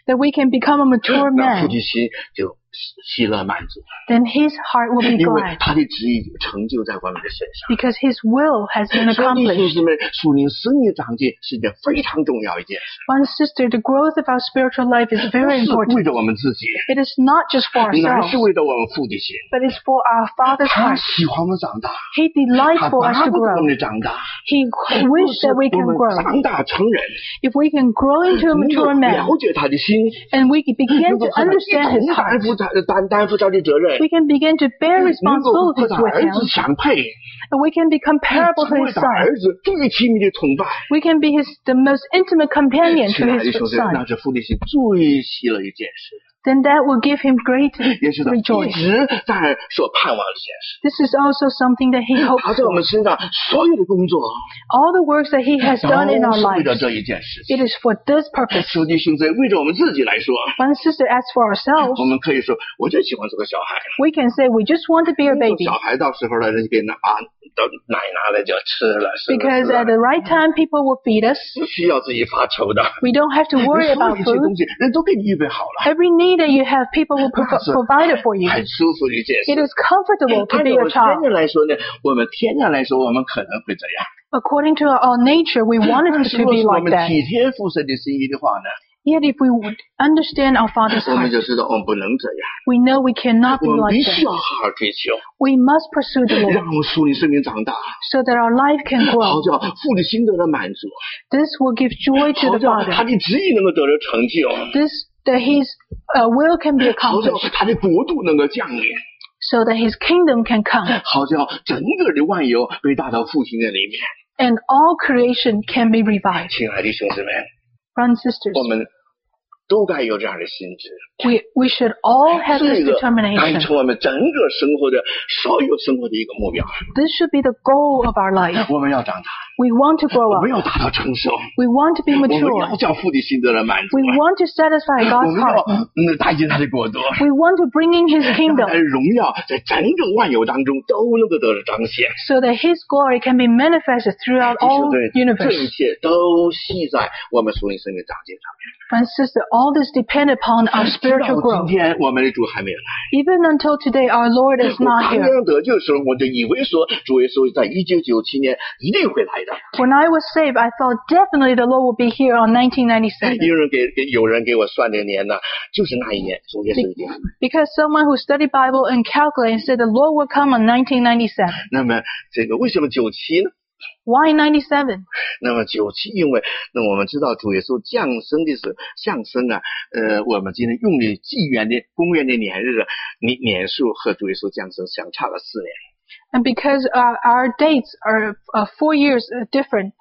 Speaker 2: that we can become a mature
Speaker 1: 那父
Speaker 2: man,
Speaker 1: 的心就喜乐满足，
Speaker 2: then his heart will be
Speaker 1: 因为
Speaker 2: glad
Speaker 1: 他的旨意成就在我们的身上。
Speaker 2: because his will has been
Speaker 1: 所以弟兄
Speaker 2: accomplished.
Speaker 1: 姊妹，属灵生命长进是一件非常重要一件事，
Speaker 2: One sister, the growth of our spiritual life is
Speaker 1: 不
Speaker 2: very
Speaker 1: 是
Speaker 2: important.
Speaker 1: 为着我们自己，
Speaker 2: It is not just for
Speaker 1: 乃
Speaker 2: ourselves,
Speaker 1: 是为着我们父的心。
Speaker 2: but it's for our Father's
Speaker 1: 他
Speaker 2: heart.
Speaker 1: 喜欢我们长大，
Speaker 2: He delights
Speaker 1: 他
Speaker 2: for us
Speaker 1: 巴
Speaker 2: to
Speaker 1: 不得我
Speaker 2: grow.
Speaker 1: 们长大。
Speaker 2: He wishes that we
Speaker 1: 我
Speaker 2: can
Speaker 1: 们
Speaker 2: grow.
Speaker 1: 长大成人，
Speaker 2: If we can grow into a
Speaker 1: 能够
Speaker 2: mature man
Speaker 1: 了解他的心，
Speaker 2: and we can begin
Speaker 1: 能够
Speaker 2: to
Speaker 1: 和他一
Speaker 2: understand his
Speaker 1: 同
Speaker 2: heart,
Speaker 1: 担负他担担负他的责任，
Speaker 2: we can begin to bear
Speaker 1: 能够和
Speaker 2: responsibilities
Speaker 1: 他
Speaker 2: with
Speaker 1: 儿
Speaker 2: him,
Speaker 1: 子相配，
Speaker 2: and we can be comparable to
Speaker 1: 成为
Speaker 2: his
Speaker 1: 他
Speaker 2: son.
Speaker 1: 儿子最亲密的同伴。
Speaker 2: We can be his the most intimate companion
Speaker 1: 亲
Speaker 2: to
Speaker 1: 爱的
Speaker 2: his
Speaker 1: 兄弟，那
Speaker 2: son.
Speaker 1: 是父的心最喜乐一件事，
Speaker 2: Then that will give him great
Speaker 1: 也是他一
Speaker 2: rejoice.
Speaker 1: 直在所盼望的一件事。
Speaker 2: This is also something that he hopes
Speaker 1: 他在我
Speaker 2: for.
Speaker 1: 们身上所有的工作，
Speaker 2: All the works that he has done in
Speaker 1: 都
Speaker 2: our
Speaker 1: 是为了
Speaker 2: lives,
Speaker 1: 这一件事
Speaker 2: it
Speaker 1: 情。
Speaker 2: is for this purpose.
Speaker 1: 兄弟兄弟，为着我们自己来说，
Speaker 2: One sister, as for ourselves,
Speaker 1: 我们可以说，我就喜欢这个小孩。
Speaker 2: we can say we just want to be a baby.
Speaker 1: 小孩到时候了，人家给拿把等奶拿来就吃了，是不
Speaker 2: Because
Speaker 1: 是
Speaker 2: at the right time, people will feed us.
Speaker 1: 不需要自己发愁的。
Speaker 2: We don't have to worry
Speaker 1: 所有
Speaker 2: about
Speaker 1: 一切
Speaker 2: food.
Speaker 1: 东西，人都给你预备好了，
Speaker 2: Every need that you have, people will
Speaker 1: 那
Speaker 2: prov-
Speaker 1: 是
Speaker 2: provide it for you.
Speaker 1: 很舒服的一件
Speaker 2: It
Speaker 1: 事。
Speaker 2: is comfortable to
Speaker 1: 按
Speaker 2: be
Speaker 1: 照我
Speaker 2: a
Speaker 1: 们天
Speaker 2: child.
Speaker 1: 然来说呢，我们天然来说，我们可能会这样。
Speaker 2: According to our nature, we want
Speaker 1: 但
Speaker 2: it
Speaker 1: 是
Speaker 2: to
Speaker 1: 若
Speaker 2: be
Speaker 1: 是我
Speaker 2: like
Speaker 1: 们
Speaker 2: that.
Speaker 1: 体贴父神的心意的话呢，
Speaker 2: Yet if we would understand our Father's
Speaker 1: 我们
Speaker 2: heart,
Speaker 1: 就知道我们不能这样，
Speaker 2: we know we cannot be
Speaker 1: 我们
Speaker 2: like
Speaker 1: 必须
Speaker 2: that.
Speaker 1: 要好好追求，
Speaker 2: We must pursue the
Speaker 1: 让
Speaker 2: Lord
Speaker 1: 我们属灵生命长大，
Speaker 2: so that our life can
Speaker 1: 好
Speaker 2: grow.
Speaker 1: 叫父的心得到满足，
Speaker 2: This will give joy to
Speaker 1: 好
Speaker 2: the
Speaker 1: 叫他
Speaker 2: Father.
Speaker 1: 的旨意能够得到成就，
Speaker 2: This that His uh, will can be
Speaker 1: 好叫
Speaker 2: accomplished,
Speaker 1: 他的国度能够降临，
Speaker 2: so that His kingdom can come,
Speaker 1: 好叫整个的万有被带到父亲的里面。
Speaker 2: and all creation can be revived.
Speaker 1: 亲爱的兄弟们，
Speaker 2: Brothers and sisters,
Speaker 1: 我们都该有这样的心智，
Speaker 2: we we should all have
Speaker 1: 这
Speaker 2: this
Speaker 1: 个该
Speaker 2: determination.
Speaker 1: 成我们整个生活的所有生活的一个目标。
Speaker 2: This should be the goal of our life.
Speaker 1: 我们要长大，
Speaker 2: We want to grow
Speaker 1: 我
Speaker 2: up.
Speaker 1: 们要达到成熟，
Speaker 2: We want to be
Speaker 1: 我们
Speaker 2: mature.
Speaker 1: 要叫父的心得到满足
Speaker 2: We，want to satisfy
Speaker 1: 我
Speaker 2: God's
Speaker 1: 们要
Speaker 2: heart.
Speaker 1: 嗯带进他的国度，
Speaker 2: We want to bring in His
Speaker 1: 让
Speaker 2: kingdom
Speaker 1: 他的荣耀在整个万有当中都能够得到彰显。
Speaker 2: so that His glory can be manifested throughout
Speaker 1: 弟兄
Speaker 2: all
Speaker 1: 对，这
Speaker 2: universe.
Speaker 1: 一切都系在我们属灵生命长进上面。
Speaker 2: Friends, sister, all this depend upon our
Speaker 1: 直
Speaker 2: spiritual
Speaker 1: 到
Speaker 2: growth.
Speaker 1: 今天我们的主还没有来。
Speaker 2: Even until today, our Lord is
Speaker 1: 我
Speaker 2: not
Speaker 1: 刚
Speaker 2: here.
Speaker 1: 刚得救的时候，我就以为说主耶稣在一九九七年一定会来的。
Speaker 2: When I was saved, I thought definitely the Lord would be here on nineteen ninety-seven.
Speaker 1: 有人给给有人给我算这个年呢，就是那一年主耶稣一定会来。
Speaker 2: Because someone who studied Bible and calculated said the Lord will come on nineteen ninety-seven.
Speaker 1: 那么这个为什么九七呢？
Speaker 2: Why ninety-seven?
Speaker 1: 那么九七，因为那我们知道主耶稣降生的是降生啊，呃，我们今天用的纪元的公元的年日年年数和主耶稣降生相差了四年。
Speaker 2: And because uh, our dates are uh, four years uh, different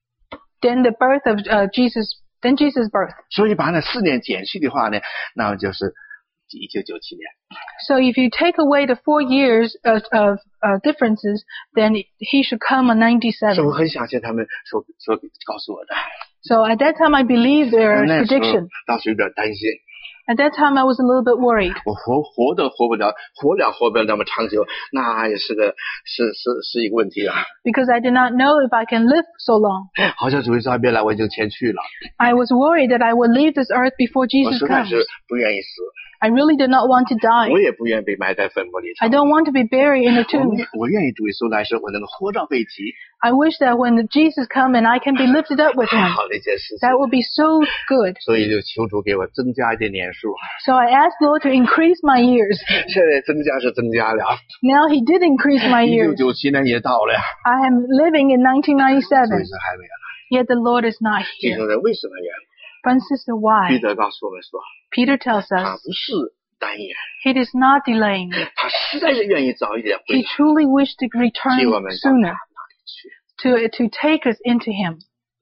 Speaker 2: than the birth of uh, Jesus, than Jesus' birth.
Speaker 1: 所以把那四年减去的话呢，那么就是一九九七年。
Speaker 2: So if you take away the four years of, of uh, differences, then he should come on
Speaker 1: 所以
Speaker 2: ninety-seven.
Speaker 1: 我很相信他们所所告诉我的。
Speaker 2: So at that time, I believed their
Speaker 1: 那时候
Speaker 2: prediction.
Speaker 1: 当时有点担心，
Speaker 2: At that time, I was a little bit worried
Speaker 1: 我活活都活不了，活了活不了那么长久，那也是个是是是一个问题啊。
Speaker 2: because I did not know if I can live so long.
Speaker 1: 好像主耶稣还没来，我就前去了。
Speaker 2: I was worried that I would leave this earth before
Speaker 1: 我
Speaker 2: Jesus
Speaker 1: 实在
Speaker 2: comes.
Speaker 1: 是不愿意死，
Speaker 2: I really did not want to die.
Speaker 1: 我也不愿意被埋在坟墓里
Speaker 2: I
Speaker 1: 头。
Speaker 2: don't want to be buried in a
Speaker 1: 我
Speaker 2: tomb.
Speaker 1: 我愿意主耶稣来时，我能够活到被提，
Speaker 2: I wish that when Jesus comes and I can be lifted up with
Speaker 1: 太
Speaker 2: him,
Speaker 1: 好的一件事情
Speaker 2: that。would be so good.
Speaker 1: 所以就求主给我增加一点年数。
Speaker 2: So I asked Lord to increase my years.
Speaker 1: 现在增加是增加了，
Speaker 2: Now he did increase my
Speaker 1: 一九
Speaker 2: years.
Speaker 1: 九七年也到了，
Speaker 2: I am living in nineteen
Speaker 1: 主耶
Speaker 2: ninety-seven,
Speaker 1: 稣还没有来。
Speaker 2: yet the Lord is not
Speaker 1: 弟
Speaker 2: here.
Speaker 1: 兄们，为什么呀？
Speaker 2: Friend, sister,
Speaker 1: 彼
Speaker 2: why?
Speaker 1: 得告诉我们说，
Speaker 2: Peter tells
Speaker 1: 他
Speaker 2: us
Speaker 1: 不是单言，
Speaker 2: he is not delaying.
Speaker 1: 他实在是愿意早一点回
Speaker 2: He
Speaker 1: 来，
Speaker 2: truly wished to
Speaker 1: 替
Speaker 2: return
Speaker 1: 我们到他
Speaker 2: sooner
Speaker 1: 那里去。
Speaker 2: to, to take us into him.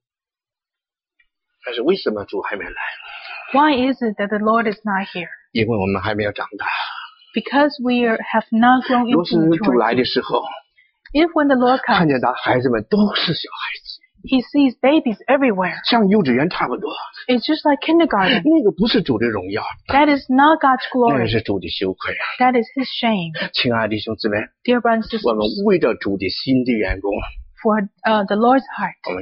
Speaker 1: 但是为什么主还没来？
Speaker 2: Why is it that the Lord is not here?
Speaker 1: 因为我们还没有长大。
Speaker 2: Because we are, have not grown
Speaker 1: 若
Speaker 2: into
Speaker 1: 是主来
Speaker 2: maturity.
Speaker 1: 的时候，
Speaker 2: If when the Lord
Speaker 1: 看
Speaker 2: comes,
Speaker 1: 见他孩子们都是小孩子，
Speaker 2: he sees babies everywhere.
Speaker 1: 像幼稚园差不多。
Speaker 2: It's just like kindergarten.
Speaker 1: 那个不是主的荣耀，
Speaker 2: That is not God's
Speaker 1: 那个
Speaker 2: glory.
Speaker 1: 是主的羞愧啊！
Speaker 2: That is his shame.
Speaker 1: 亲爱的弟兄姊妹，
Speaker 2: Dear brothers and
Speaker 1: 我们
Speaker 2: sisters,
Speaker 1: 为着主的心的员工，
Speaker 2: for uh, the Lord's heart,
Speaker 1: 我们要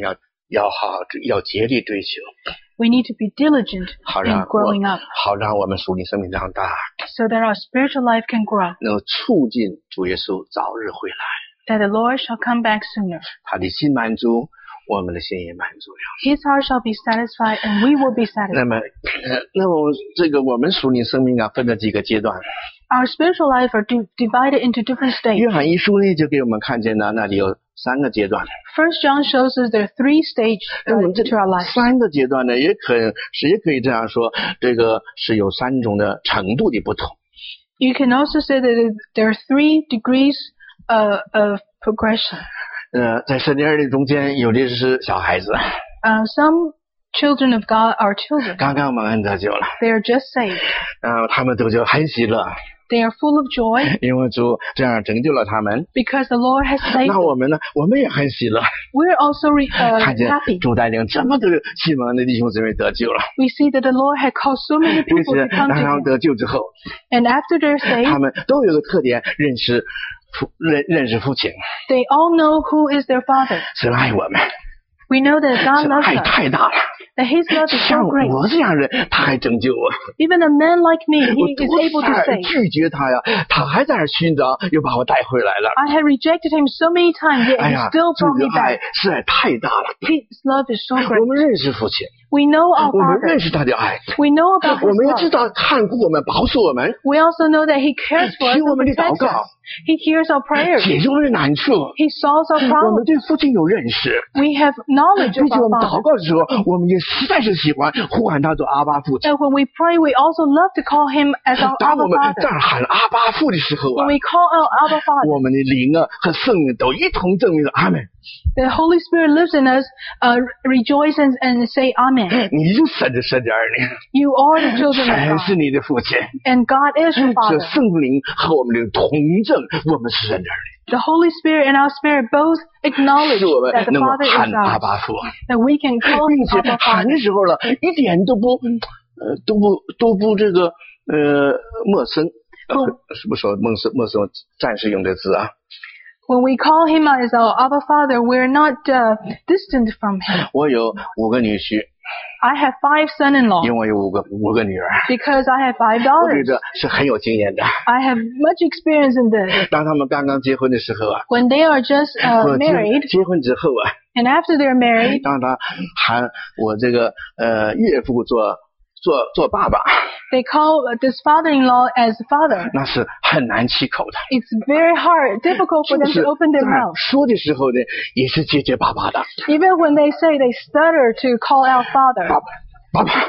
Speaker 1: 要好要竭力追求，
Speaker 2: We need to be diligent
Speaker 1: 好
Speaker 2: in
Speaker 1: 让
Speaker 2: growing
Speaker 1: 我
Speaker 2: up
Speaker 1: 好让我们属灵生命长大，
Speaker 2: so that our spiritual life can grow,
Speaker 1: 能够促进主耶稣早日回来，
Speaker 2: that the Lord shall come back sooner.
Speaker 1: 他的心满足，我们的心也满足了。
Speaker 2: His heart shall be satisfied and we will be
Speaker 1: 那
Speaker 2: satisfied.
Speaker 1: 么，呃那么这个我们属灵生命啊，分了几个阶段。
Speaker 2: Our spiritual life are di- divided into different
Speaker 1: 约
Speaker 2: stages.
Speaker 1: 翰一书呢，就给我们看见了，那里有三个阶段。
Speaker 2: First John shows us there are three stages
Speaker 1: 那
Speaker 2: uh,
Speaker 1: 么这
Speaker 2: to our life.
Speaker 1: 三个阶段呢，也可是也可以这样说，这个是有三种的程度的不同。
Speaker 2: You can also say that there are three degrees uh, of progression.
Speaker 1: 呃，在圣经儿女中间，有的是小孩子，
Speaker 2: Uh, some children of God are children.
Speaker 1: 刚刚蒙恩得救了，
Speaker 2: They are just saved.
Speaker 1: 然后他们得救很喜乐，
Speaker 2: They are full of joy
Speaker 1: 因为主这样拯救了他们。
Speaker 2: because the Lord has saved
Speaker 1: 那
Speaker 2: them.
Speaker 1: 我们呢，我们也很喜乐，
Speaker 2: We're also re- uh,
Speaker 1: 看见
Speaker 2: happy.
Speaker 1: 主带领这么多信蒙恩的弟兄姊妹得救了，
Speaker 2: We see that the Lord had called so many
Speaker 1: 并
Speaker 2: people
Speaker 1: 且
Speaker 2: to come
Speaker 1: 让
Speaker 2: to
Speaker 1: 他们
Speaker 2: Him.
Speaker 1: 得救之后，
Speaker 2: And after they're
Speaker 1: 他
Speaker 2: saved,
Speaker 1: 们都有个特点，认识父认认识父亲，
Speaker 2: they all know who is their Father.
Speaker 1: 是爱我们，
Speaker 2: We know that God
Speaker 1: 是
Speaker 2: loves
Speaker 1: 爱
Speaker 2: us,
Speaker 1: 太大了。
Speaker 2: that His love is
Speaker 1: 像
Speaker 2: so great.
Speaker 1: 我这样人，他还拯救我，
Speaker 2: Even a man like me,
Speaker 1: 我
Speaker 2: He is
Speaker 1: 多
Speaker 2: able to
Speaker 1: 次
Speaker 2: save.
Speaker 1: 拒绝他呀，他还在那儿寻找，又把我带回来了。
Speaker 2: I had rejected Him so many times, yet
Speaker 1: 哎
Speaker 2: He
Speaker 1: 呀，
Speaker 2: still
Speaker 1: 这
Speaker 2: brought
Speaker 1: 个
Speaker 2: me
Speaker 1: 爱
Speaker 2: back.
Speaker 1: 实在太大了。
Speaker 2: His love is so
Speaker 1: 我
Speaker 2: great.
Speaker 1: 们认识父亲，
Speaker 2: We know our
Speaker 1: 我们
Speaker 2: Father.
Speaker 1: 认识他的爱，
Speaker 2: We know about
Speaker 1: 我
Speaker 2: His
Speaker 1: 们也知
Speaker 2: love.
Speaker 1: 道看顾我们、保守我们，
Speaker 2: We also know that He cares for us
Speaker 1: 听我
Speaker 2: and
Speaker 1: 们的祷
Speaker 2: protects
Speaker 1: 告
Speaker 2: us. He hears our prayers.
Speaker 1: 解决我们的难处。
Speaker 2: He solves our
Speaker 1: 我们
Speaker 2: problems.
Speaker 1: 对父亲有认识，
Speaker 2: We have knowledge
Speaker 1: 并
Speaker 2: of
Speaker 1: 且我
Speaker 2: our
Speaker 1: 们祷
Speaker 2: Father.
Speaker 1: 告的时候，我们也实在是喜欢呼喊他做阿巴父亲。
Speaker 2: And when we pray, we also love to call Him as our
Speaker 1: 当
Speaker 2: Abba
Speaker 1: 我们这
Speaker 2: Father.
Speaker 1: 样喊阿巴父的时候啊
Speaker 2: When，we call out Abba Father,
Speaker 1: 我们的灵啊和圣灵都一同证明了阿门。
Speaker 2: the Holy Spirit lives in us, uh, rejoice and, and say Amen.
Speaker 1: 你就神的神的儿女，
Speaker 2: You are the children
Speaker 1: 神
Speaker 2: of
Speaker 1: 是
Speaker 2: God,
Speaker 1: 你的父亲，
Speaker 2: and God is your
Speaker 1: 是
Speaker 2: Father.
Speaker 1: 圣灵和我们的同证，我们是神的儿女，
Speaker 2: The Holy Spirit and our spirit both acknowledge
Speaker 1: 是我们
Speaker 2: that the
Speaker 1: 能够
Speaker 2: Father
Speaker 1: 喊
Speaker 2: is
Speaker 1: 阿
Speaker 2: ours,
Speaker 1: 巴父，
Speaker 2: that we can call
Speaker 1: 并
Speaker 2: Him
Speaker 1: 且
Speaker 2: Abba
Speaker 1: 喊
Speaker 2: Father.
Speaker 1: 的时候呢，一点都不呃都不都不这个呃陌生，呃是不是说陌生陌生暂时用的字啊？
Speaker 2: When we call Him as our Abba Father, we're not uh, distant from Him.
Speaker 1: 我有五个女婿，
Speaker 2: I have five son-in-law
Speaker 1: 因为我有五个五个女儿，
Speaker 2: because I have five
Speaker 1: 我觉
Speaker 2: daughters.
Speaker 1: 得是很有经验的。
Speaker 2: I have much experience in this.
Speaker 1: 当他们刚刚结婚的时候啊，
Speaker 2: When they are just
Speaker 1: 或
Speaker 2: uh,
Speaker 1: 者结
Speaker 2: married,
Speaker 1: 结婚之后啊，
Speaker 2: and after they're married,
Speaker 1: 当他喊我这个呃岳父做做做爸爸，
Speaker 2: they call this father-in-law as father.
Speaker 1: 那是很难启口的。
Speaker 2: It's very hard, difficult for
Speaker 1: 就
Speaker 2: them
Speaker 1: 是
Speaker 2: to open their
Speaker 1: 在
Speaker 2: mouth.
Speaker 1: 说的时候呢，也是结结巴巴的。
Speaker 2: Even when they say, they stutter to call out
Speaker 1: 爸
Speaker 2: father.
Speaker 1: 爸，爸爸，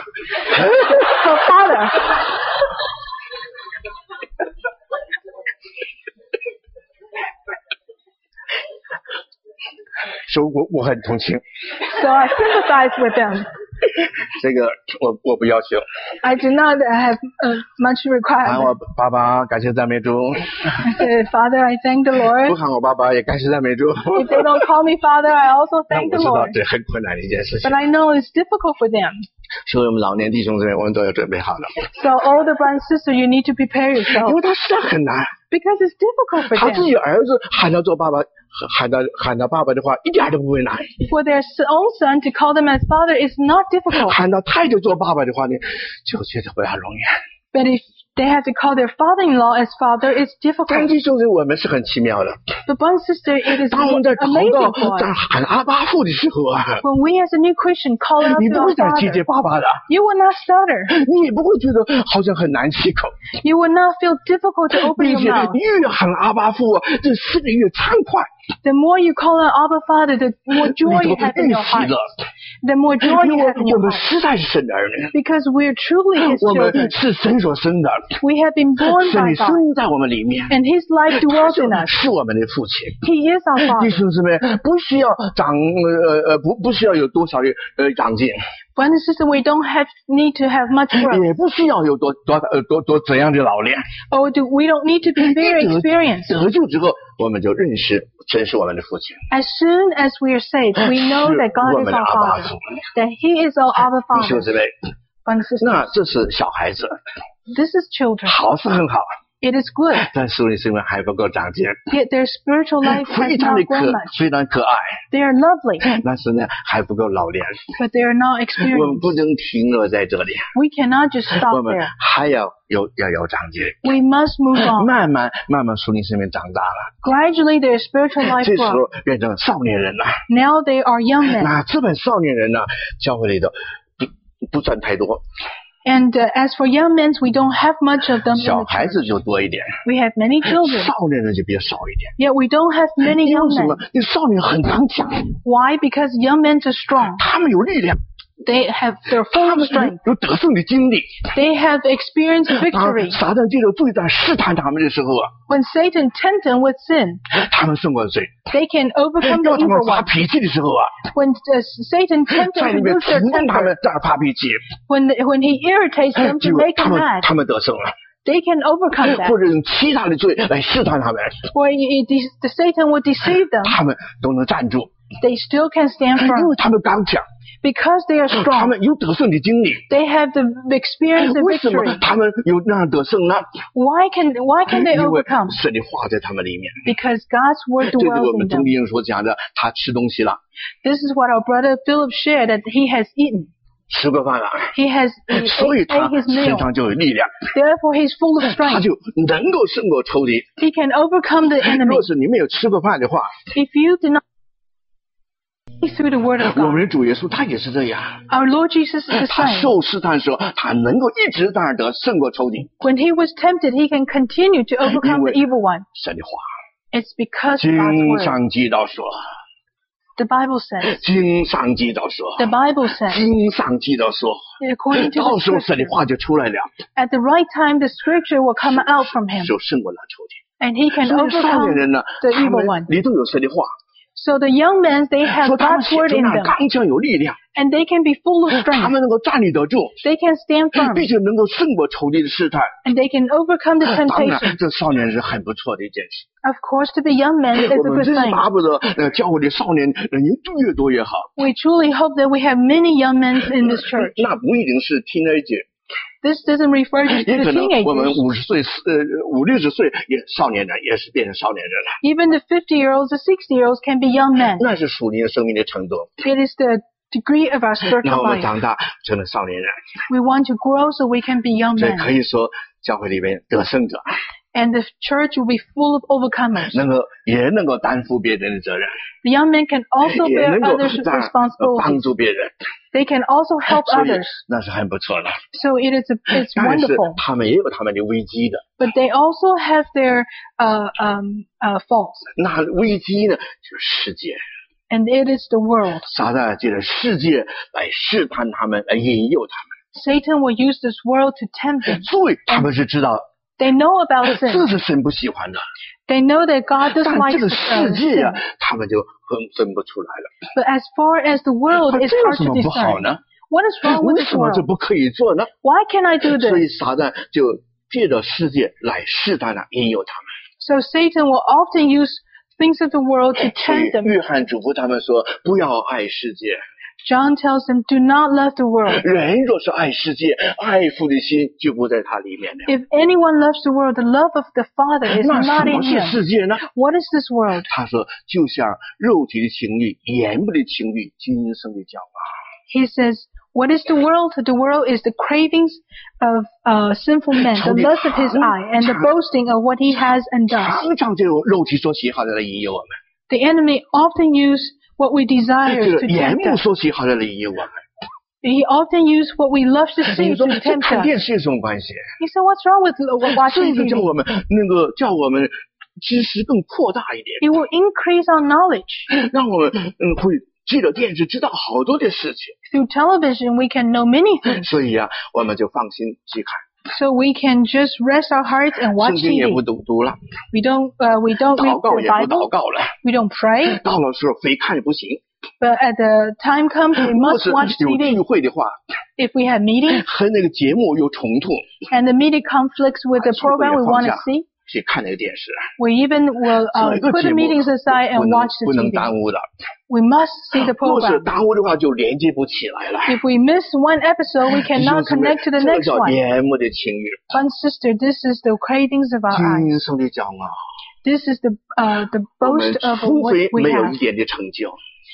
Speaker 2: So father.
Speaker 1: 所以我我很同情。
Speaker 2: So I sympathize with them.
Speaker 1: 这个我我不要求，
Speaker 2: I do not have uh, much
Speaker 1: 喊我
Speaker 2: requirement.
Speaker 1: 爸爸感谢赞美主，
Speaker 2: I said, Father, I thank the
Speaker 1: 不
Speaker 2: Lord.
Speaker 1: 喊我爸爸也感谢赞美主。
Speaker 2: If they don't call me father, I also
Speaker 1: 那
Speaker 2: thank
Speaker 1: 我
Speaker 2: the
Speaker 1: 知道
Speaker 2: Lord.
Speaker 1: 这很困难的一件事情
Speaker 2: But，I know it's difficult for them.
Speaker 1: 所以我们老年弟兄姊妹，我们都要准备好了，
Speaker 2: So older brother and sister, you need to prepare
Speaker 1: 因
Speaker 2: yourself
Speaker 1: 为他实在很难。
Speaker 2: because it's difficult for
Speaker 1: 他自
Speaker 2: them.
Speaker 1: 己儿子喊他做爸爸，喊他喊他爸爸的话，一点都不会难；
Speaker 2: For their own son to call them as father is not difficult.
Speaker 1: 喊他太太做爸爸的话呢，就觉得不大容易。
Speaker 2: But if they have to call their father-in-law as father, it's
Speaker 1: 但
Speaker 2: difficult.
Speaker 1: 弟兄姊妹，我们是很奇妙的。
Speaker 2: But brother and sister, it is
Speaker 1: 当我们在祷
Speaker 2: amazing
Speaker 1: 告、
Speaker 2: for
Speaker 1: 在
Speaker 2: us.
Speaker 1: 喊阿巴父的时候啊，
Speaker 2: When we as a new Christian call out
Speaker 1: 你
Speaker 2: to
Speaker 1: 不会
Speaker 2: our
Speaker 1: 再结结
Speaker 2: father,
Speaker 1: 巴巴的，
Speaker 2: you will not stutter.
Speaker 1: 你也不会觉得好像很难启口，
Speaker 2: You will not feel difficult to open
Speaker 1: 并
Speaker 2: your
Speaker 1: 且
Speaker 2: mouth.
Speaker 1: 越喊阿巴父啊，这心里越畅快，
Speaker 2: The more you call out Abba Father, the more
Speaker 1: 你
Speaker 2: joy
Speaker 1: 就
Speaker 2: you have in
Speaker 1: 越
Speaker 2: your
Speaker 1: 喜
Speaker 2: heart.
Speaker 1: 乐。
Speaker 2: The more joy
Speaker 1: 因
Speaker 2: you
Speaker 1: 为
Speaker 2: have in
Speaker 1: 我
Speaker 2: your
Speaker 1: 们
Speaker 2: heart.
Speaker 1: 实在是神的儿女，
Speaker 2: Because we're truly His
Speaker 1: 我们
Speaker 2: children.
Speaker 1: 是神所生的，
Speaker 2: We have been born
Speaker 1: 神
Speaker 2: by
Speaker 1: 的
Speaker 2: God.
Speaker 1: 生在我们里面，
Speaker 2: And His life
Speaker 1: 他
Speaker 2: dwells
Speaker 1: 就
Speaker 2: in us.
Speaker 1: 是我们的父亲。
Speaker 2: He is our
Speaker 1: 弟
Speaker 2: Father.
Speaker 1: 兄姊妹，不需要长呃呃不不需要有多少的呃长进，
Speaker 2: Brother and sister, we don't have need to have much growth.
Speaker 1: 也不需要有多多呃多多怎样的老练。
Speaker 2: Or do, we don't need to be very
Speaker 1: 得
Speaker 2: experienced.
Speaker 1: 得救之后，我们就认识神是我们的父亲，
Speaker 2: As soon as we are saved, we know that
Speaker 1: 是
Speaker 2: God
Speaker 1: 我
Speaker 2: is
Speaker 1: 们的
Speaker 2: our
Speaker 1: 阿爸
Speaker 2: Father.
Speaker 1: 父。
Speaker 2: That He is our Abba
Speaker 1: 弟兄
Speaker 2: Father.
Speaker 1: 姊妹，
Speaker 2: Brother and sister,
Speaker 1: 那这是小孩子，
Speaker 2: this is children.
Speaker 1: 好是很好，
Speaker 2: It is good.
Speaker 1: 但属灵生命还不够长进，
Speaker 2: Yet their spiritual life
Speaker 1: 非
Speaker 2: has
Speaker 1: 常的
Speaker 2: not
Speaker 1: 可
Speaker 2: grown much.
Speaker 1: 非常可爱，
Speaker 2: They are lovely,
Speaker 1: 但是呢还不够老练。
Speaker 2: but they are not
Speaker 1: 我们
Speaker 2: experienced.
Speaker 1: 不能停留在这里，
Speaker 2: We cannot just
Speaker 1: 我
Speaker 2: stop
Speaker 1: 们
Speaker 2: there.
Speaker 1: 还要有要有长进。
Speaker 2: We must move on.
Speaker 1: 慢慢慢慢属灵生命长大了，
Speaker 2: Gradually, their spiritual life
Speaker 1: 这时
Speaker 2: grows.
Speaker 1: 候变成少年人了。
Speaker 2: Now they are young men.
Speaker 1: 那这本少年人呢，教会里头不不算太多，
Speaker 2: And uh, as for young men, we don't have much of them in
Speaker 1: 小
Speaker 2: the
Speaker 1: 孩
Speaker 2: church.
Speaker 1: 子就多一点，
Speaker 2: We have many children,
Speaker 1: 少年人就比较少一点。
Speaker 2: yet we don't have many
Speaker 1: 因
Speaker 2: young
Speaker 1: 为什么
Speaker 2: men.？
Speaker 1: 因为少年很刚强，
Speaker 2: Why? Because young men are strong.
Speaker 1: 他们有力量，
Speaker 2: They have, they're
Speaker 1: 他
Speaker 2: full
Speaker 1: 们
Speaker 2: of strength.
Speaker 1: 有得胜的经历。
Speaker 2: They have experienced
Speaker 1: 当
Speaker 2: victory.
Speaker 1: 撒旦借着罪在试探他们的时候啊，
Speaker 2: When Satan tempts them with sin,
Speaker 1: 他们胜过罪；
Speaker 2: they can overcome the
Speaker 1: 要他们
Speaker 2: evil
Speaker 1: 发
Speaker 2: one.
Speaker 1: 脾气的时候啊，
Speaker 2: When uh, Satan tempts
Speaker 1: 在
Speaker 2: them
Speaker 1: 里
Speaker 2: to
Speaker 1: 面
Speaker 2: lose their
Speaker 1: 提问他
Speaker 2: temper,
Speaker 1: 们在那儿发脾气，
Speaker 2: when when he irritates them
Speaker 1: 结
Speaker 2: to
Speaker 1: 果
Speaker 2: make
Speaker 1: 他
Speaker 2: them
Speaker 1: 们
Speaker 2: mad,
Speaker 1: 他们得胜了，
Speaker 2: they can overcome that.
Speaker 1: 或者用其他的罪来试探他们，
Speaker 2: Or it, it, the Satan will deceive them.
Speaker 1: 他们都能站住，
Speaker 2: They still can stand
Speaker 1: 因
Speaker 2: firm
Speaker 1: 为他们刚强，
Speaker 2: because they are
Speaker 1: 他
Speaker 2: strong.
Speaker 1: 们有得胜的经历。
Speaker 2: They have the experience of
Speaker 1: 为什么
Speaker 2: victory.
Speaker 1: 他们有那样得胜呢？
Speaker 2: Why can why can they
Speaker 1: 因为
Speaker 2: overcome?
Speaker 1: 神的话在他们里面。
Speaker 2: Because God's word
Speaker 1: 这是我
Speaker 2: dwells
Speaker 1: 们
Speaker 2: in
Speaker 1: 中
Speaker 2: them.
Speaker 1: 弟兄所讲的，他吃东西了，
Speaker 2: This is what our brother Philip shared that he has eaten.
Speaker 1: 吃过饭了，
Speaker 2: He has he
Speaker 1: 所以
Speaker 2: ate,
Speaker 1: 他
Speaker 2: ate his
Speaker 1: 身
Speaker 2: meal.
Speaker 1: 上就有力量，
Speaker 2: Therefore, he's full of
Speaker 1: 他
Speaker 2: strength.
Speaker 1: 就能够胜过仇敌。
Speaker 2: He can overcome the enemy.
Speaker 1: 若是你没有吃过饭的话，
Speaker 2: If you do not eat through the word of
Speaker 1: 我们
Speaker 2: God,
Speaker 1: 的主耶稣他也是这样，
Speaker 2: our Lord Jesus is the
Speaker 1: 他
Speaker 2: same.
Speaker 1: 受试探的时候，他能够一直在那儿得胜过仇敌，
Speaker 2: When he was tempted, he can continue to overcome the evil one.
Speaker 1: 神的话，
Speaker 2: It's because of
Speaker 1: 经
Speaker 2: God's word.
Speaker 1: 上记道说，
Speaker 2: The Bible says.
Speaker 1: 经上记道说，
Speaker 2: The Bible says.
Speaker 1: 经上记道说，
Speaker 2: According to
Speaker 1: 到
Speaker 2: the
Speaker 1: 时候神的
Speaker 2: scripture,
Speaker 1: 话就出来了，
Speaker 2: at the right time, the scripture will come out from him,
Speaker 1: 就胜过了仇敌。
Speaker 2: and he can
Speaker 1: 所以少
Speaker 2: overcome
Speaker 1: 年人呢，
Speaker 2: the
Speaker 1: 他
Speaker 2: evil
Speaker 1: 们
Speaker 2: one.
Speaker 1: 里头有神的话，
Speaker 2: So the young men, they have
Speaker 1: 说他们
Speaker 2: God's
Speaker 1: 写
Speaker 2: word
Speaker 1: 出
Speaker 2: in
Speaker 1: 那
Speaker 2: them,
Speaker 1: 刚强有力量，
Speaker 2: and they can be full of
Speaker 1: 他
Speaker 2: strength.
Speaker 1: 们能够站立得住，
Speaker 2: They can stand firm,
Speaker 1: 并且能够胜过仇敌的试探。
Speaker 2: and they can overcome the
Speaker 1: 当然
Speaker 2: temptation.，
Speaker 1: 这少年是很不错的一件事。
Speaker 2: Of course, to be young men is
Speaker 1: 我
Speaker 2: a
Speaker 1: 们
Speaker 2: good
Speaker 1: 真是
Speaker 2: thing.
Speaker 1: 巴不得呃教会的少年人越多越好。
Speaker 2: We truly hope that we have many young men in this church.
Speaker 1: 那不一定是 teenager，
Speaker 2: This doesn't refer to
Speaker 1: 也
Speaker 2: the
Speaker 1: 可能我们
Speaker 2: teenagers.
Speaker 1: 五十岁、呃五六十岁也少年人，也是变成少年人了。
Speaker 2: Even the fifty-year-olds, the sixty-year-olds can be young men.
Speaker 1: 那是属灵的生命的程度。
Speaker 2: It is the degree of our
Speaker 1: 那
Speaker 2: spiritual
Speaker 1: 我们
Speaker 2: life.
Speaker 1: 长大成了少年人，
Speaker 2: We want to grow so we can be young
Speaker 1: 这
Speaker 2: men.
Speaker 1: 可以说教会里面得胜者，
Speaker 2: And the church will be full of overcomers.
Speaker 1: 能够也能够担负别人的责任，
Speaker 2: The young men can also
Speaker 1: 也
Speaker 2: bear
Speaker 1: 能够
Speaker 2: others'
Speaker 1: 在呃
Speaker 2: responsibilities.
Speaker 1: 帮助别人，
Speaker 2: They can also help
Speaker 1: 所以
Speaker 2: others.
Speaker 1: 那是很不错的。
Speaker 2: So it is a, it's
Speaker 1: 但是
Speaker 2: wonderful.
Speaker 1: 他们也有他们的危机的，
Speaker 2: But they also have their uh, um, uh, faults.
Speaker 1: 那危机呢就是世界。
Speaker 2: And it is the world.
Speaker 1: 撒旦借着世界来试探他们，来引诱他
Speaker 2: Satan will use this world to tempt them.
Speaker 1: 们，所以他们是知道
Speaker 2: They know about
Speaker 1: 这
Speaker 2: sin.
Speaker 1: 是神不喜欢的，
Speaker 2: They know that God
Speaker 1: 但
Speaker 2: dislikes
Speaker 1: 这个
Speaker 2: uh,
Speaker 1: 世界呀、
Speaker 2: sin.
Speaker 1: 他们就分分不出来了。
Speaker 2: But as far as the world,
Speaker 1: 啊
Speaker 2: it's
Speaker 1: 这有
Speaker 2: hard
Speaker 1: 什
Speaker 2: to
Speaker 1: 么不好
Speaker 2: discern.
Speaker 1: 呢？
Speaker 2: What is wrong with
Speaker 1: 为
Speaker 2: this
Speaker 1: 什么这
Speaker 2: world?
Speaker 1: 不可以做呢？
Speaker 2: Why can I do
Speaker 1: 所以
Speaker 2: this?
Speaker 1: 撒旦就借着世界来试探他，引诱他
Speaker 2: So Satan will often use things of the world to
Speaker 1: 们。所
Speaker 2: tempt
Speaker 1: 以
Speaker 2: them.
Speaker 1: 约翰嘱咐他们说：不要爱世界。
Speaker 2: John tells them, do not love the world.
Speaker 1: 人若是爱世界，爱父的心就不在他里面了。
Speaker 2: If anyone loves the world, the love of the Father is
Speaker 1: 那
Speaker 2: not
Speaker 1: 什
Speaker 2: in
Speaker 1: 么是
Speaker 2: him.
Speaker 1: 世界呢？
Speaker 2: What is this world?
Speaker 1: 他说，就像肉体的情欲、眼目的情欲、今生的骄傲。
Speaker 2: He says, what is the world? The world is the cravings of uh, sinful men, the lust of his eye, and the boasting of what he has and does.
Speaker 1: 常常这种肉体所喜好的来引诱我们，
Speaker 2: The enemy often use what we desire
Speaker 1: 这
Speaker 2: to
Speaker 1: 个眼
Speaker 2: tempt
Speaker 1: 目
Speaker 2: us.
Speaker 1: 所喜好的来引诱我们。
Speaker 2: He often use what we love to see
Speaker 1: 你
Speaker 2: to
Speaker 1: 说这
Speaker 2: tempt
Speaker 1: 看
Speaker 2: us.
Speaker 1: 电视有什么关系？
Speaker 2: He said, what's wrong with lo-
Speaker 1: 这
Speaker 2: watching
Speaker 1: 个叫
Speaker 2: T V?
Speaker 1: 我们那个叫我们知识更扩大一点，
Speaker 2: It will increase our knowledge.
Speaker 1: 让我们嗯会借着电视知道好多的事情。
Speaker 2: Through television, we can know many things.
Speaker 1: 所以啊，我们就放心去看，
Speaker 2: So we can just rest our hearts and
Speaker 1: 圣
Speaker 2: watch
Speaker 1: 经也
Speaker 2: T
Speaker 1: 不
Speaker 2: V.
Speaker 1: 读读了，
Speaker 2: We don't, uh, we don't
Speaker 1: 祷
Speaker 2: read
Speaker 1: 告
Speaker 2: the
Speaker 1: 也不祷
Speaker 2: Bible.
Speaker 1: 告了，
Speaker 2: We don't pray.
Speaker 1: 到了时候非看也不行。
Speaker 2: But at the time comes, we
Speaker 1: 如果
Speaker 2: must
Speaker 1: 是
Speaker 2: watch
Speaker 1: 有
Speaker 2: T
Speaker 1: 聚
Speaker 2: V.
Speaker 1: 会的话，
Speaker 2: If we have meetings
Speaker 1: 和那个节目有冲突，
Speaker 2: and the meeting conflicts with the program we want to see,
Speaker 1: 去看那个电视。
Speaker 2: We even will uh,
Speaker 1: 这个
Speaker 2: put
Speaker 1: 节
Speaker 2: the
Speaker 1: 目
Speaker 2: meetings aside
Speaker 1: 不
Speaker 2: and
Speaker 1: 能
Speaker 2: watch the
Speaker 1: 不能
Speaker 2: T V.
Speaker 1: 耽误的。
Speaker 2: We must see the
Speaker 1: 若是
Speaker 2: program.
Speaker 1: 耽误的话，就连接不起来了。
Speaker 2: If we miss one episode, we
Speaker 1: 弟兄
Speaker 2: cannot
Speaker 1: 姊妹
Speaker 2: connect to the
Speaker 1: 这个
Speaker 2: next
Speaker 1: 叫
Speaker 2: one.
Speaker 1: 眼目的情欲，
Speaker 2: One sister, this is the cravings of our eyes.
Speaker 1: 今生的骄傲。
Speaker 2: This is the uh, the
Speaker 1: 我们
Speaker 2: boast of
Speaker 1: 除
Speaker 2: what
Speaker 1: 非
Speaker 2: we
Speaker 1: 没有
Speaker 2: have.
Speaker 1: 一点的成就，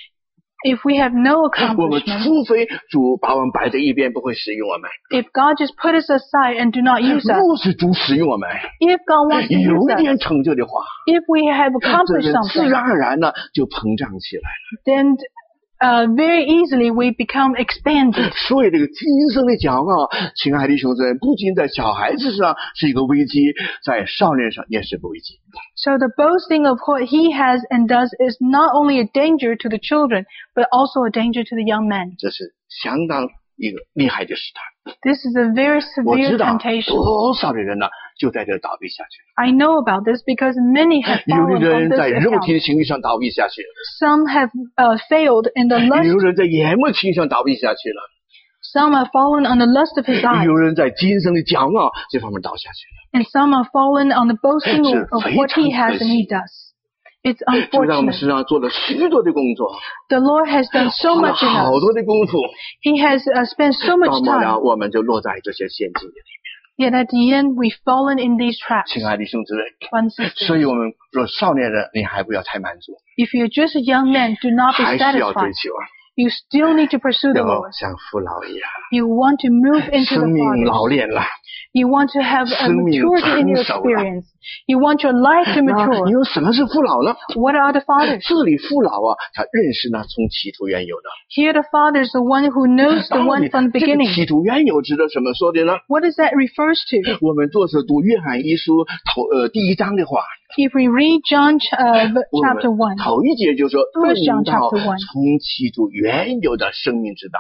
Speaker 2: If we have no
Speaker 1: 我们
Speaker 2: accomplishment,
Speaker 1: 除非主把我们摆在一边，不会使用我们。
Speaker 2: if God just put us aside and do not use us,
Speaker 1: 若是主使用我们，
Speaker 2: if God wants to
Speaker 1: 有
Speaker 2: use
Speaker 1: 一
Speaker 2: us,
Speaker 1: 点成就的话，
Speaker 2: if we have
Speaker 1: 这
Speaker 2: accomplished
Speaker 1: 人自
Speaker 2: something,
Speaker 1: 然而然呢就膨胀起来。
Speaker 2: then uh, very easily we become expanded.
Speaker 1: 所以这个今生的骄傲，亲爱的弟兄姊妹，不仅在小孩子上是一个危机，在少年上也是个危机。
Speaker 2: So the boasting of what he has and does is not only a danger to the children, but also a danger to the young men.
Speaker 1: 这是相当一个厉害的试探。
Speaker 2: This is a very
Speaker 1: 我
Speaker 2: severe
Speaker 1: 知道
Speaker 2: temptation.
Speaker 1: 多少的人呢，就在这倒闭下去。
Speaker 2: I know about this because many have
Speaker 1: 有
Speaker 2: fallen
Speaker 1: 的
Speaker 2: from
Speaker 1: 人
Speaker 2: this
Speaker 1: 在肉
Speaker 2: account.
Speaker 1: 体的情欲上倒闭下去了，
Speaker 2: Some have uh, failed in the
Speaker 1: 有
Speaker 2: lust.
Speaker 1: 人在眼目情欲上倒闭下去了，
Speaker 2: Some have fallen on the lust of his eyes.
Speaker 1: 有人在今生的骄傲这方面倒下去了。
Speaker 2: And some have fallen on the boasting of,
Speaker 1: 是
Speaker 2: of
Speaker 1: 非
Speaker 2: what
Speaker 1: 常
Speaker 2: he has
Speaker 1: 可
Speaker 2: and
Speaker 1: 惜。
Speaker 2: he does. It's
Speaker 1: 主在我们
Speaker 2: unfortunate.
Speaker 1: 身上做了许多的工作，
Speaker 2: The Lord has done so
Speaker 1: 花了
Speaker 2: much in
Speaker 1: 好
Speaker 2: us.
Speaker 1: 多的功夫，
Speaker 2: He has uh, spent so
Speaker 1: 到
Speaker 2: much
Speaker 1: 末了
Speaker 2: time.
Speaker 1: 我们就落在这些陷阱里。
Speaker 2: Yet at the end, we've fallen in these traps.
Speaker 1: 亲爱的弟兄姊妹，
Speaker 2: One sister.
Speaker 1: 所以我们若少年人，你还不要太满足，
Speaker 2: If you're just a young man, do not be
Speaker 1: 还是要追
Speaker 2: satisfied.
Speaker 1: 求，
Speaker 2: You still need to pursue the
Speaker 1: 要
Speaker 2: Lord.
Speaker 1: 像父老一样，
Speaker 2: You want to move into
Speaker 1: 生
Speaker 2: the
Speaker 1: 命
Speaker 2: Father.
Speaker 1: 老练了。
Speaker 2: You want to have a
Speaker 1: 生命
Speaker 2: maturity in your
Speaker 1: 成熟了。
Speaker 2: experience. You want your life to
Speaker 1: 那
Speaker 2: mature.
Speaker 1: 你说什么是父老呢？
Speaker 2: What are the fathers?
Speaker 1: 这里父老啊，他认识呢从起初原有的。
Speaker 2: Here the father is the one who knows the
Speaker 1: 到
Speaker 2: one
Speaker 1: 底
Speaker 2: from the
Speaker 1: 这个
Speaker 2: beginning.
Speaker 1: 起初原有指的什么说的呢？
Speaker 2: What does that refers to?
Speaker 1: 我们做是读约翰一书头呃第一章的话，
Speaker 2: If we read John ch- uh, v-
Speaker 1: 我们
Speaker 2: chapter one,
Speaker 1: 头一节就说
Speaker 2: First John
Speaker 1: 论到
Speaker 2: chapter one.
Speaker 1: 从起初原有的生命之道。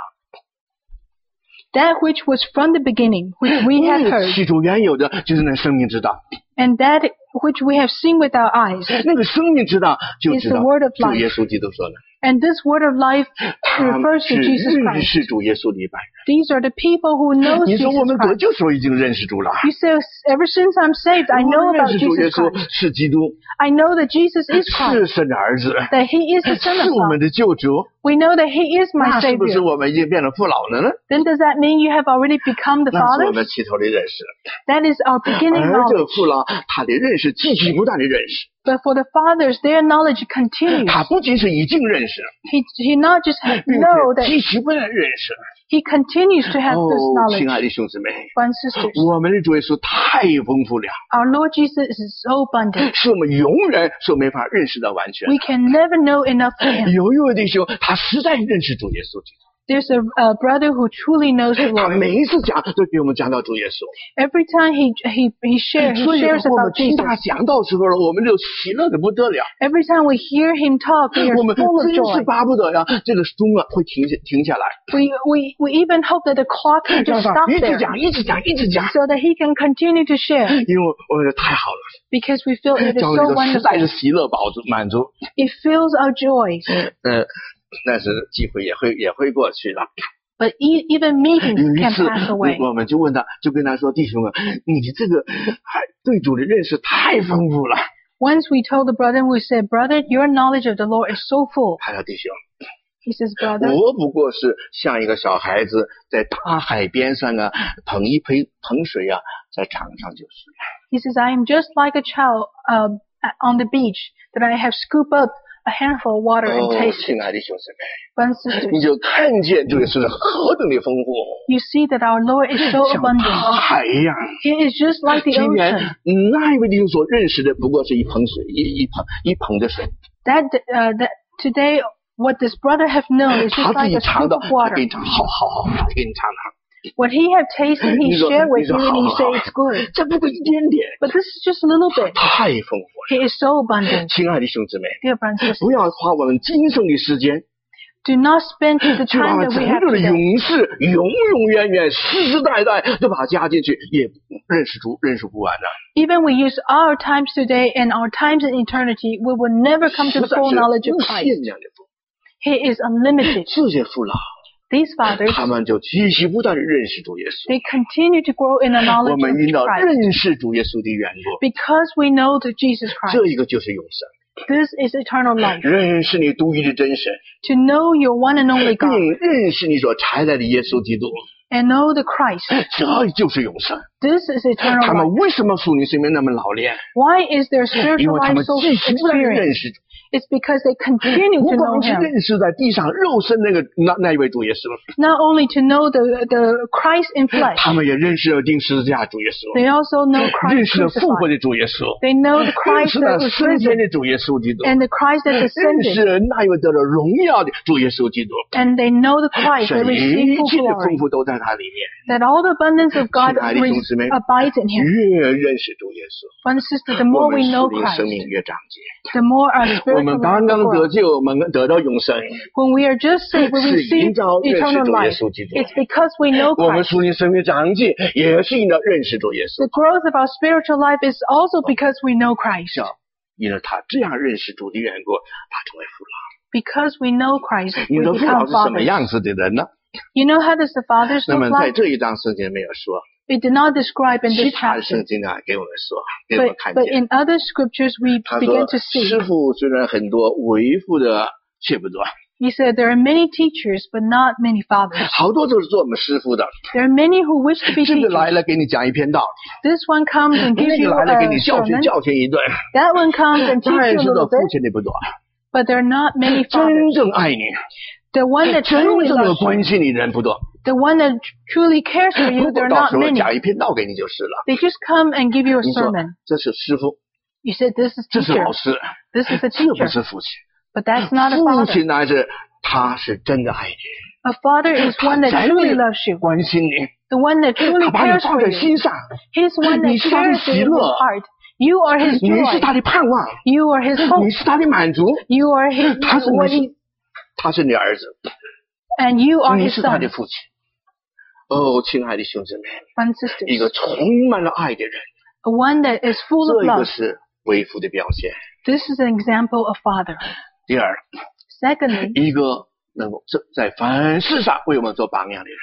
Speaker 2: that which was from the beginning, which we have
Speaker 1: 那个
Speaker 2: heard,
Speaker 1: 起初原有的就是那生命之道，
Speaker 2: and that which we have seen with our eyes,
Speaker 1: 那个生命之道就
Speaker 2: is
Speaker 1: 知
Speaker 2: the
Speaker 1: 道
Speaker 2: word of
Speaker 1: 主
Speaker 2: life.
Speaker 1: 耶稣基督说的，
Speaker 2: And this word of life
Speaker 1: 他们
Speaker 2: refers
Speaker 1: 是
Speaker 2: to Jesus
Speaker 1: 认
Speaker 2: Christ.
Speaker 1: 识主耶稣的一般人。
Speaker 2: These are the people who know
Speaker 1: 你
Speaker 2: Jesus
Speaker 1: 说我们得
Speaker 2: Christ.
Speaker 1: 救时候已经认识主了，
Speaker 2: You say, ever since I'm saved, I
Speaker 1: 我
Speaker 2: know
Speaker 1: 们认
Speaker 2: about
Speaker 1: 识主耶
Speaker 2: Jesus
Speaker 1: 稣
Speaker 2: Christ.
Speaker 1: 是基督，
Speaker 2: I know that Jesus is
Speaker 1: 是
Speaker 2: Christ,
Speaker 1: 神的儿子，
Speaker 2: that He is the Son
Speaker 1: 是
Speaker 2: of
Speaker 1: 我们
Speaker 2: God.
Speaker 1: 的救主。
Speaker 2: We know that He is
Speaker 1: 那
Speaker 2: my
Speaker 1: 是不是
Speaker 2: Savior.
Speaker 1: 我们已经变成父老了呢？
Speaker 2: Then does that mean you have already become the
Speaker 1: 那是我
Speaker 2: fathers?
Speaker 1: 们起头的认识。
Speaker 2: That is our beginning
Speaker 1: 而这个
Speaker 2: knowledge.
Speaker 1: 父老，他的认识继续不断的认识，
Speaker 2: But for the fathers, their knowledge continues.
Speaker 1: 他不仅是已经认识，
Speaker 2: He, he not just
Speaker 1: 并
Speaker 2: know
Speaker 1: 且
Speaker 2: that
Speaker 1: 继续不断地认识。
Speaker 2: he continues to have this
Speaker 1: 哦，亲
Speaker 2: knowledge.
Speaker 1: 爱的兄姊妹，
Speaker 2: Brothers and sisters,
Speaker 1: 我们的主耶稣太丰富了，
Speaker 2: our Lord Jesus is so abundant.
Speaker 1: 是我们永远所没法认识的完全。
Speaker 2: We can never know enough of Him.
Speaker 1: 有一位弟兄，他实在认识主耶稣基督，
Speaker 2: There's a, a brother who truly knows the
Speaker 1: 他
Speaker 2: Lord.
Speaker 1: 每一次讲都给我们讲到主耶稣。
Speaker 2: Every time he he he shares, he
Speaker 1: 所以
Speaker 2: shares
Speaker 1: 我们
Speaker 2: about
Speaker 1: 听
Speaker 2: Jesus.
Speaker 1: 他讲到时候，我们就喜乐的不得了。
Speaker 2: Every time we hear him talk, we are
Speaker 1: 我们
Speaker 2: full of
Speaker 1: 真是
Speaker 2: joy.
Speaker 1: 巴不得呀，这个钟啊会停下停下来，
Speaker 2: We we we even hope that the clock can
Speaker 1: 让
Speaker 2: just
Speaker 1: 他
Speaker 2: stop
Speaker 1: 一直
Speaker 2: there,
Speaker 1: 讲，一直讲，一直讲，
Speaker 2: so that he can continue to share.
Speaker 1: 因为我觉得太好了，
Speaker 2: Because we feel it is
Speaker 1: 教会
Speaker 2: so
Speaker 1: 这实在是
Speaker 2: wonderful.
Speaker 1: 喜乐饱足满足。
Speaker 2: It fills our joy.
Speaker 1: 呃，但是机会也会也会过去了。
Speaker 2: But e- even meetings
Speaker 1: 有一
Speaker 2: can
Speaker 1: 次
Speaker 2: pass away.
Speaker 1: 我们就问他，就跟他说：“弟兄啊，你这个还对主的认识太丰富了。
Speaker 2: Once we told the brother, we said, brother, your knowledge of the Lord is so full. ”
Speaker 1: 他说：“弟兄，
Speaker 2: He says, brother,
Speaker 1: 我不过是像一个小孩子在大海边上啊，捧一盆盆水啊，在场上就是。
Speaker 2: he says, I am just like a child uh, on the beach that I have scooped up a handful of water and
Speaker 1: 哦，
Speaker 2: tasted.
Speaker 1: 亲爱的兄姊妹，
Speaker 2: Brothers and
Speaker 1: 你
Speaker 2: sisters,
Speaker 1: 就看见这个是何等的丰富，
Speaker 2: you see that our Lord is so
Speaker 1: 像
Speaker 2: abundant.
Speaker 1: 大海一样。
Speaker 2: He is just like the
Speaker 1: 今年
Speaker 2: ocean.
Speaker 1: 那一位弟兄所认识的不过是一盆水，一一盆一盆的水。
Speaker 2: That uh, that today, what this brother have known is
Speaker 1: 他
Speaker 2: just
Speaker 1: 自
Speaker 2: like
Speaker 1: 己
Speaker 2: a
Speaker 1: 尝
Speaker 2: scoop
Speaker 1: 到，
Speaker 2: of
Speaker 1: 他
Speaker 2: water.
Speaker 1: 给你尝，好好好，他给你尝尝。
Speaker 2: What he have tasted, he
Speaker 1: 你说
Speaker 2: shared with
Speaker 1: 你说
Speaker 2: you, and
Speaker 1: 好
Speaker 2: he
Speaker 1: 好
Speaker 2: say
Speaker 1: 好
Speaker 2: it's good.
Speaker 1: 这不过一点点，
Speaker 2: But this is just a little bit.
Speaker 1: 太丰富了。
Speaker 2: He is so abundant.
Speaker 1: 亲爱的兄姊妹，
Speaker 2: Dear brothers and sisters,
Speaker 1: 不要花我们今生的时间，
Speaker 2: do not spend the
Speaker 1: 就把
Speaker 2: time that
Speaker 1: 整
Speaker 2: we have
Speaker 1: 个的
Speaker 2: today.
Speaker 1: 永世、永永远远、世世代代都把它加进去，也认识出认识不完的。
Speaker 2: Even we use our times today and our times in eternity, we will never come to
Speaker 1: 实
Speaker 2: the
Speaker 1: 在
Speaker 2: full
Speaker 1: 是
Speaker 2: knowledge of
Speaker 1: 无
Speaker 2: Christ.
Speaker 1: 限量的丰富。
Speaker 2: He is unlimited.
Speaker 1: 这些父老，
Speaker 2: these fathers,
Speaker 1: 他们就继续不断地认识主耶稣。
Speaker 2: they continue to grow in the
Speaker 1: 我
Speaker 2: knowledge
Speaker 1: 们
Speaker 2: of
Speaker 1: 因着
Speaker 2: Christ
Speaker 1: 认识主耶稣的缘故，
Speaker 2: because we know that Jesus Christ.
Speaker 1: 这一个就是永生。
Speaker 2: This is eternal life.
Speaker 1: 认识你独一的真神，
Speaker 2: To know your one and only
Speaker 1: 并
Speaker 2: God
Speaker 1: 认识你所差来的耶稣基督，
Speaker 2: and know the Christ.
Speaker 1: 这就是永生。
Speaker 2: This is
Speaker 1: 他
Speaker 2: eternal
Speaker 1: 们
Speaker 2: life.
Speaker 1: 为什么属灵生命那么老练？
Speaker 2: Why is their
Speaker 1: 因
Speaker 2: spiritual
Speaker 1: 为他
Speaker 2: life
Speaker 1: 们
Speaker 2: so
Speaker 1: 继续不断地
Speaker 2: experienced?
Speaker 1: 认识主。
Speaker 2: It's because they continue
Speaker 1: 不
Speaker 2: to know
Speaker 1: 光是
Speaker 2: Him.
Speaker 1: 认识在地上肉身那个那那一位主耶稣，
Speaker 2: Not only to know the the Christ in flesh,
Speaker 1: 他们也认识了钉十字架主耶稣，
Speaker 2: they also know
Speaker 1: 认
Speaker 2: Christ
Speaker 1: 识了复活
Speaker 2: crucified.
Speaker 1: 的主耶稣，
Speaker 2: They know the
Speaker 1: 认
Speaker 2: Christ
Speaker 1: 识
Speaker 2: that
Speaker 1: 了
Speaker 2: was
Speaker 1: 升天
Speaker 2: risen
Speaker 1: 的主耶稣基督，
Speaker 2: and the Christ that
Speaker 1: 认
Speaker 2: ascended,
Speaker 1: 识了那一位得了荣耀的主耶稣基督。
Speaker 2: and they know the Christ
Speaker 1: 神
Speaker 2: that
Speaker 1: 一
Speaker 2: received full
Speaker 1: 切的
Speaker 2: glory,
Speaker 1: 丰富都在他里面。
Speaker 2: that all the abundance of God
Speaker 1: 亲爱的弟兄
Speaker 2: res-
Speaker 1: 姊妹，
Speaker 2: abides in Him.
Speaker 1: 越认识主耶稣，
Speaker 2: One sister, the
Speaker 1: 我
Speaker 2: more
Speaker 1: 们
Speaker 2: we
Speaker 1: 属
Speaker 2: know
Speaker 1: 灵
Speaker 2: Christ,
Speaker 1: 生命越长进。
Speaker 2: the more our
Speaker 1: 我们
Speaker 2: spiritual
Speaker 1: 刚
Speaker 2: life
Speaker 1: 刚
Speaker 2: will
Speaker 1: 得
Speaker 2: grow.
Speaker 1: 救，我们得到永生，
Speaker 2: When we are just saved, when we
Speaker 1: 是
Speaker 2: receive
Speaker 1: 因着认识
Speaker 2: eternal
Speaker 1: 主耶
Speaker 2: life,
Speaker 1: 稣基督。
Speaker 2: it's because we know
Speaker 1: 我们
Speaker 2: Christ.
Speaker 1: 属灵生命长进，也是因着认识主耶稣。
Speaker 2: The growth of our spiritual life is also because we know Christ.
Speaker 1: 因为他这样认识主的缘故，他成为父老。
Speaker 2: Because we know Christ,
Speaker 1: 你
Speaker 2: we
Speaker 1: 说父老
Speaker 2: become
Speaker 1: 是什么
Speaker 2: fathers.
Speaker 1: 样子的人呢？
Speaker 2: You know how does the fathers
Speaker 1: 那
Speaker 2: look
Speaker 1: 么在
Speaker 2: like?
Speaker 1: 这一章圣经没有说，
Speaker 2: It did not describe in
Speaker 1: 其
Speaker 2: this
Speaker 1: 他的
Speaker 2: chapter.
Speaker 1: 圣经啊给我们说，给我们
Speaker 2: But,
Speaker 1: 看
Speaker 2: but
Speaker 1: 见。
Speaker 2: in other scriptures, we
Speaker 1: 他
Speaker 2: begin
Speaker 1: 说
Speaker 2: to see.
Speaker 1: 师傅虽然很多，为父的却不多。
Speaker 2: He said there are many teachers, but not many fathers.
Speaker 1: 好多都是做我们师傅的，
Speaker 2: There are many who wish to be
Speaker 1: 这个来
Speaker 2: teachers.
Speaker 1: 了给你讲一篇道，
Speaker 2: This one comes and
Speaker 1: 那
Speaker 2: gives
Speaker 1: 个
Speaker 2: you
Speaker 1: 来了给
Speaker 2: a
Speaker 1: 你教训
Speaker 2: sermon.
Speaker 1: 教训一顿。
Speaker 2: That one comes and
Speaker 1: 但
Speaker 2: teaches you
Speaker 1: 是
Speaker 2: a
Speaker 1: 做
Speaker 2: little
Speaker 1: 父
Speaker 2: bit,
Speaker 1: 亲的不多，
Speaker 2: but there are not many
Speaker 1: 真
Speaker 2: fathers.
Speaker 1: 正爱你、
Speaker 2: The one that
Speaker 1: 真
Speaker 2: truly
Speaker 1: 正的
Speaker 2: loves you,
Speaker 1: 关心你的人不多。
Speaker 2: the one that truly cares for you,
Speaker 1: 如
Speaker 2: there
Speaker 1: 果
Speaker 2: are
Speaker 1: 到
Speaker 2: not
Speaker 1: 时候
Speaker 2: many.
Speaker 1: 讲一篇道给你就是了。
Speaker 2: They just come and give you a
Speaker 1: 你说
Speaker 2: sermon.
Speaker 1: 这是师傅，
Speaker 2: You said this is
Speaker 1: 这是
Speaker 2: teacher,
Speaker 1: 老师，
Speaker 2: this is a
Speaker 1: 这不
Speaker 2: teacher,
Speaker 1: 是父亲。
Speaker 2: but that's not a
Speaker 1: 父
Speaker 2: father.
Speaker 1: 亲乃是他是真的爱你，
Speaker 2: A father is one that
Speaker 1: 真
Speaker 2: truly
Speaker 1: 的
Speaker 2: loves you,
Speaker 1: 关心你，
Speaker 2: the one that
Speaker 1: 他
Speaker 2: truly
Speaker 1: 把你
Speaker 2: cares
Speaker 1: 放
Speaker 2: for
Speaker 1: 在
Speaker 2: you.
Speaker 1: 心上，
Speaker 2: He's one that
Speaker 1: 你是他的
Speaker 2: cares
Speaker 1: 喜
Speaker 2: in his
Speaker 1: 乐，
Speaker 2: heart. You are his
Speaker 1: 你是
Speaker 2: joy.
Speaker 1: 他的盼望，
Speaker 2: You are his hope.
Speaker 1: 你是他的满足，
Speaker 2: You are his
Speaker 1: 他是
Speaker 2: what
Speaker 1: 你
Speaker 2: he,
Speaker 1: 是他是你的儿子，
Speaker 2: and you are
Speaker 1: 你
Speaker 2: his
Speaker 1: 是他
Speaker 2: son.
Speaker 1: 的父亲。哦，亲爱的兄弟们，
Speaker 2: One
Speaker 1: 一个
Speaker 2: sisters.
Speaker 1: 充满了爱的人，
Speaker 2: A one that is full
Speaker 1: 这
Speaker 2: of
Speaker 1: 一个
Speaker 2: love.
Speaker 1: 是为父的表现。
Speaker 2: This is an example of father.
Speaker 1: 第二，
Speaker 2: Secondly,
Speaker 1: 一个能够这在凡事上为我们做榜样的人。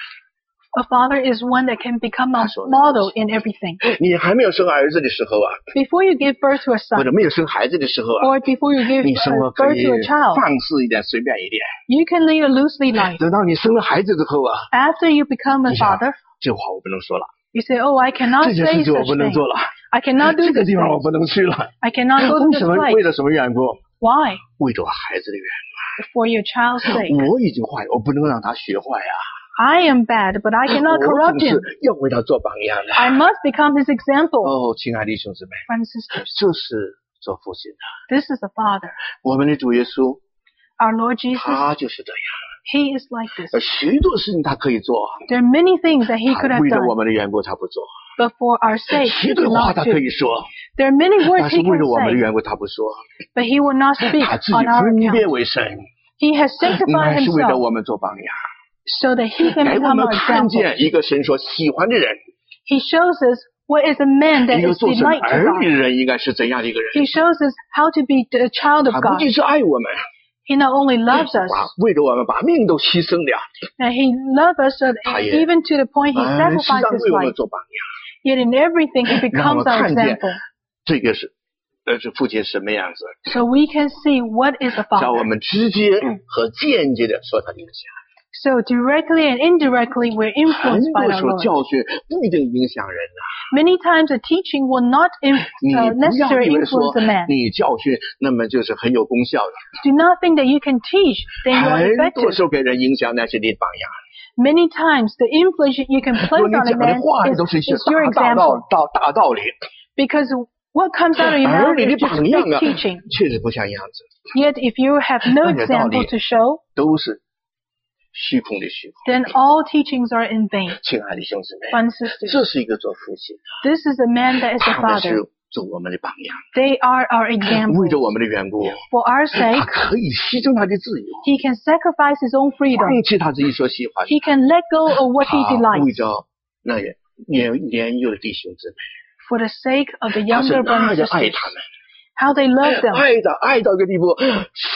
Speaker 2: a father is one that can become a
Speaker 1: 他说的
Speaker 2: model in everything.
Speaker 1: 你还没有生儿子的时候啊，
Speaker 2: Before you give birth to a
Speaker 1: 或
Speaker 2: son,
Speaker 1: 者没有生孩子的时候啊，
Speaker 2: or before you give
Speaker 1: 你生
Speaker 2: uh,
Speaker 1: 活可
Speaker 2: birth
Speaker 1: 以
Speaker 2: to a child,
Speaker 1: 放肆一点，随便一点。
Speaker 2: you can lead a loosely life.
Speaker 1: 等到你生了孩子之后啊，
Speaker 2: After you become a
Speaker 1: 你想
Speaker 2: father,
Speaker 1: 这话我不能说了，
Speaker 2: you say, oh, I cannot
Speaker 1: 这件
Speaker 2: say
Speaker 1: 事情我
Speaker 2: such
Speaker 1: 不能
Speaker 2: thing.
Speaker 1: 做了，
Speaker 2: I cannot do
Speaker 1: 这个
Speaker 2: this
Speaker 1: 地方我
Speaker 2: thing.
Speaker 1: 不能去了。
Speaker 2: I cannot go to
Speaker 1: 为
Speaker 2: this
Speaker 1: 什么？
Speaker 2: place.
Speaker 1: 为了什么缘故？
Speaker 2: Why?
Speaker 1: 为着孩子的缘
Speaker 2: For your child's sake.
Speaker 1: 故。我已经坏，我不能让他学坏啊！
Speaker 2: I am bad, but I
Speaker 1: 我
Speaker 2: cannot
Speaker 1: 总
Speaker 2: corrupt
Speaker 1: 是
Speaker 2: him.
Speaker 1: 要为他做榜样的。
Speaker 2: I must become his example.
Speaker 1: 哦，亲爱的弟兄姊妹，
Speaker 2: Friends and sisters,
Speaker 1: 这是做父亲的。
Speaker 2: this is a father.
Speaker 1: 我们的主耶稣，
Speaker 2: Our Lord Jesus,
Speaker 1: 他就是这样。
Speaker 2: he is like this.
Speaker 1: 而许多事情他可以做，
Speaker 2: There are many things that he could
Speaker 1: 他
Speaker 2: have
Speaker 1: 为了我
Speaker 2: done,
Speaker 1: 们的缘故他不做；
Speaker 2: but for our sake,
Speaker 1: 许
Speaker 2: he
Speaker 1: 多
Speaker 2: did
Speaker 1: 话
Speaker 2: not
Speaker 1: 他
Speaker 2: do.
Speaker 1: 可以说，
Speaker 2: There are many
Speaker 1: 但
Speaker 2: words
Speaker 1: 是
Speaker 2: he
Speaker 1: 为
Speaker 2: can
Speaker 1: 了我们的
Speaker 2: say,
Speaker 1: 缘故他不说。
Speaker 2: but he will not speak
Speaker 1: 他自己
Speaker 2: on our
Speaker 1: 分别
Speaker 2: account.
Speaker 1: 为圣，
Speaker 2: He has sanctified
Speaker 1: 乃是为了
Speaker 2: himself
Speaker 1: 我们做榜样，
Speaker 2: so that he can
Speaker 1: 给我
Speaker 2: become
Speaker 1: 们
Speaker 2: our
Speaker 1: 看
Speaker 2: example.
Speaker 1: 见一个神所喜欢的人，
Speaker 2: He shows us what is a man that
Speaker 1: 一个
Speaker 2: is
Speaker 1: 做神
Speaker 2: delight to
Speaker 1: 儿
Speaker 2: God.
Speaker 1: 女的人应该是怎样的一个人。
Speaker 2: He shows us how to be a child of
Speaker 1: 他不
Speaker 2: God.
Speaker 1: 仅是爱我们，
Speaker 2: He not only loves us,
Speaker 1: 把为了我们把命都牺牲了，
Speaker 2: and he loves us so that
Speaker 1: 他也
Speaker 2: even to the point he
Speaker 1: 凡事
Speaker 2: sacrificed
Speaker 1: 上
Speaker 2: his
Speaker 1: 为我们
Speaker 2: life.
Speaker 1: 做榜样，
Speaker 2: Yet in everything he
Speaker 1: 让我
Speaker 2: becomes
Speaker 1: 们
Speaker 2: our
Speaker 1: 看见
Speaker 2: example.
Speaker 1: 这个是，呃，是父亲什么样子，
Speaker 2: So we can see what is a
Speaker 1: 叫我
Speaker 2: father.
Speaker 1: 们直接和间接的受他的影响。
Speaker 2: So directly and indirectly we're
Speaker 1: 很
Speaker 2: influenced by
Speaker 1: 多
Speaker 2: our
Speaker 1: 时候
Speaker 2: Lord.
Speaker 1: 教训不一定影响人呐、
Speaker 2: Many times a teaching will not inf-
Speaker 1: 你
Speaker 2: uh,
Speaker 1: 不要
Speaker 2: necessarily
Speaker 1: 以为说
Speaker 2: influence a man.
Speaker 1: 你教训那么就是很有功效的，
Speaker 2: Do not think that you can teach, then you are
Speaker 1: 很多
Speaker 2: effective.
Speaker 1: 时候给人影响那是你的榜样。
Speaker 2: Many times the influence you can
Speaker 1: 如
Speaker 2: place
Speaker 1: 果你
Speaker 2: on a
Speaker 1: 讲的
Speaker 2: man
Speaker 1: 话
Speaker 2: is,
Speaker 1: 都是一些
Speaker 2: is your
Speaker 1: 大道
Speaker 2: example.
Speaker 1: 道大道理，
Speaker 2: Because what comes out of your
Speaker 1: 而
Speaker 2: mouth
Speaker 1: 你的
Speaker 2: is just
Speaker 1: 榜样
Speaker 2: big
Speaker 1: 啊
Speaker 2: teaching.
Speaker 1: 确实不像样子，
Speaker 2: Yet if you have no
Speaker 1: 那些道理
Speaker 2: example to show,
Speaker 1: 都是虚空的虚空。
Speaker 2: then all teachings are in vain.
Speaker 1: 亲爱的兄姊妹，
Speaker 2: Fun sisters.
Speaker 1: 这是一个做父亲的，
Speaker 2: This is a man that is a
Speaker 1: 他们是
Speaker 2: father.
Speaker 1: 做我们的榜样，
Speaker 2: They are our
Speaker 1: 为
Speaker 2: example.
Speaker 1: 着我们的缘故，
Speaker 2: For our
Speaker 1: 他
Speaker 2: sake,
Speaker 1: 可以牺牲他的自由，
Speaker 2: he can sacrifice his own freedom.
Speaker 1: 放弃他自己所喜欢的，
Speaker 2: He can let go of what he
Speaker 1: 他为
Speaker 2: delights
Speaker 1: 着那些年年幼的弟兄姊妹，
Speaker 2: for the sake of the
Speaker 1: 他是
Speaker 2: younger
Speaker 1: 那
Speaker 2: brothers
Speaker 1: 的
Speaker 2: and
Speaker 1: 爱
Speaker 2: sisters.
Speaker 1: 他们，
Speaker 2: How they love them.
Speaker 1: 爱的爱到一个地步，什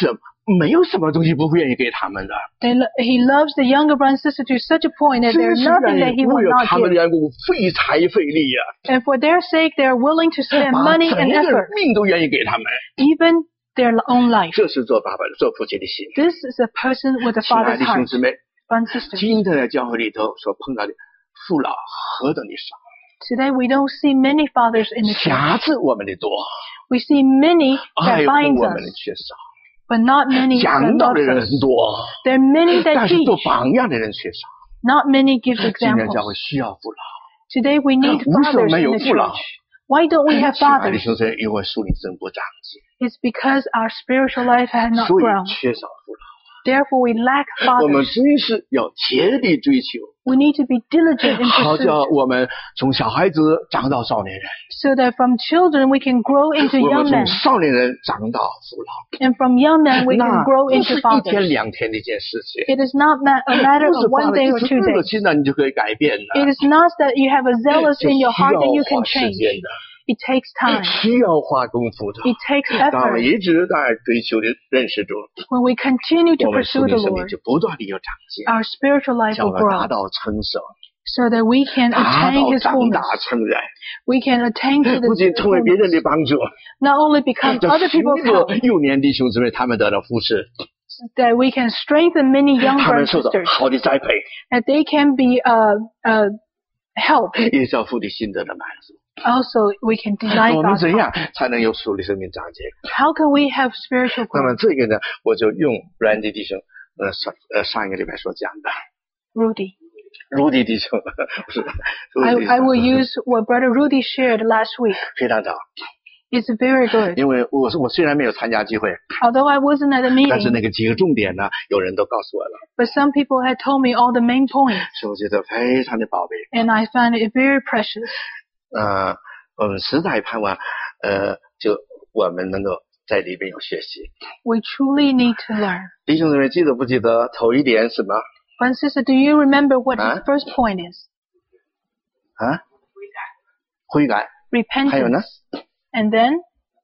Speaker 1: 没有什么东西不会愿意给他们的。
Speaker 2: They lo- he loves the younger brother and sister to such a point that
Speaker 1: 真
Speaker 2: there's
Speaker 1: 是
Speaker 2: nothing
Speaker 1: 愿
Speaker 2: that
Speaker 1: 意
Speaker 2: he
Speaker 1: 为
Speaker 2: will
Speaker 1: 了
Speaker 2: not
Speaker 1: 他们的
Speaker 2: give.
Speaker 1: 缘故费财费力呀、
Speaker 2: And for their sake, they are willing to spend
Speaker 1: 把
Speaker 2: money
Speaker 1: 整
Speaker 2: and
Speaker 1: 个
Speaker 2: effort,
Speaker 1: 命都愿意给他们。
Speaker 2: even their own life.
Speaker 1: 这是做爸爸的、做父亲的心。
Speaker 2: This is a person with a
Speaker 1: 亲爱
Speaker 2: father's
Speaker 1: 的弟兄
Speaker 2: heart.
Speaker 1: 姊妹，
Speaker 2: Brothers and sisters.
Speaker 1: 今天在教会里头所碰到的父老何等的少，
Speaker 2: Today we don't see many fathers in the church.
Speaker 1: 辖制我们的多，
Speaker 2: We see many
Speaker 1: 爱
Speaker 2: that
Speaker 1: 护
Speaker 2: binds
Speaker 1: 我们
Speaker 2: us,
Speaker 1: 的却少，
Speaker 2: but not many that
Speaker 1: 讲道的
Speaker 2: loves
Speaker 1: 人
Speaker 2: us.
Speaker 1: 很多，
Speaker 2: There are many that
Speaker 1: 但是
Speaker 2: teach,
Speaker 1: 做榜样的人却少。
Speaker 2: not many give
Speaker 1: 今天教
Speaker 2: examples.
Speaker 1: 会需要父老，
Speaker 2: Today we need
Speaker 1: 为什么
Speaker 2: fathers
Speaker 1: 没
Speaker 2: in
Speaker 1: 有
Speaker 2: the
Speaker 1: 父老？
Speaker 2: church. Why don't we have
Speaker 1: 亲爱的
Speaker 2: fathers?
Speaker 1: 兄弟，因为属灵真不长进，
Speaker 2: It's because our spiritual life has not
Speaker 1: 所以
Speaker 2: grown.
Speaker 1: 缺少父老。
Speaker 2: Therefore we lack
Speaker 1: 我们
Speaker 2: fathers.
Speaker 1: 真是要竭力追求，
Speaker 2: We need to be diligent in
Speaker 1: 好
Speaker 2: pursuit,
Speaker 1: 叫我们从小孩子长到少年人，
Speaker 2: so that from children we can grow into
Speaker 1: 我们
Speaker 2: young
Speaker 1: 从
Speaker 2: men,
Speaker 1: 少年人长到父老。
Speaker 2: and from young men we
Speaker 1: 那
Speaker 2: can grow
Speaker 1: 不
Speaker 2: into
Speaker 1: 是一
Speaker 2: fathers.
Speaker 1: 天两天的一件事情，
Speaker 2: It is not ma- a matter
Speaker 1: 不是
Speaker 2: of
Speaker 1: 发
Speaker 2: one
Speaker 1: 了
Speaker 2: day
Speaker 1: 一
Speaker 2: or
Speaker 1: 次
Speaker 2: two
Speaker 1: 热
Speaker 2: days.
Speaker 1: 心了你就可以改变的，
Speaker 2: It is not that you have a zealous
Speaker 1: 这
Speaker 2: in your
Speaker 1: 需
Speaker 2: heart
Speaker 1: 要
Speaker 2: that you
Speaker 1: 花
Speaker 2: can
Speaker 1: 时
Speaker 2: change.
Speaker 1: 间的，
Speaker 2: It takes time.
Speaker 1: 需要花功夫的。
Speaker 2: It takes
Speaker 1: 当我们
Speaker 2: effort.
Speaker 1: 一直在追求的认识中，
Speaker 2: When we continue to
Speaker 1: 我们属
Speaker 2: pursue
Speaker 1: 灵
Speaker 2: the
Speaker 1: 生命
Speaker 2: Lord,
Speaker 1: 就不断的有长进，
Speaker 2: our spiritual life
Speaker 1: 叫
Speaker 2: will
Speaker 1: 我们达
Speaker 2: grow,
Speaker 1: 到成熟，
Speaker 2: so that we can
Speaker 1: 达
Speaker 2: attain
Speaker 1: 到
Speaker 2: His
Speaker 1: 长
Speaker 2: fullness.
Speaker 1: 大成人，
Speaker 2: We can attain to
Speaker 1: 不
Speaker 2: the
Speaker 1: 仅成为别人的帮助，
Speaker 2: not only become
Speaker 1: 叫
Speaker 2: other
Speaker 1: 许
Speaker 2: people's
Speaker 1: 多
Speaker 2: help,
Speaker 1: 幼年弟兄姊妹他们得到扶持，
Speaker 2: that we can strengthen many young
Speaker 1: 他们
Speaker 2: brothers
Speaker 1: 受
Speaker 2: and
Speaker 1: 到
Speaker 2: sisters,
Speaker 1: 好的栽培，
Speaker 2: that they can be uh, uh, help.
Speaker 1: 也叫父的心得的满足。
Speaker 2: Also, we can delight
Speaker 1: 我们
Speaker 2: God's
Speaker 1: 怎
Speaker 2: heart.
Speaker 1: 样才能有属灵生命长进？
Speaker 2: How can we have spiritual
Speaker 1: 那么
Speaker 2: growth?
Speaker 1: 这个呢，我就用 Randy 弟兄呃上呃上一个礼拜所讲的。
Speaker 2: Rudy.
Speaker 1: Rudy 弟兄不是
Speaker 2: I,
Speaker 1: Rudy
Speaker 2: I will use what Brother Rudy shared last week.
Speaker 1: 非常早，
Speaker 2: It's very good.
Speaker 1: 因为我我虽然没有参加聚会，
Speaker 2: Although I wasn't at the
Speaker 1: 但是
Speaker 2: meeting,
Speaker 1: 那个几个重点呢，有人都告诉我了，
Speaker 2: but some people had told me all the main points,
Speaker 1: 所以我觉得非常的宝贝。
Speaker 2: and I found it very precious.
Speaker 1: 呃，我们实在盼望，呃，就我们能够在里边有学习。
Speaker 2: We truly need to learn.
Speaker 1: 弟兄姊妹，记得不记得头一点什么
Speaker 2: Brother and sister, do you remember what his
Speaker 1: Huh?
Speaker 2: first point is?
Speaker 1: 啊？悔改，还有呢，
Speaker 2: Repentance. And then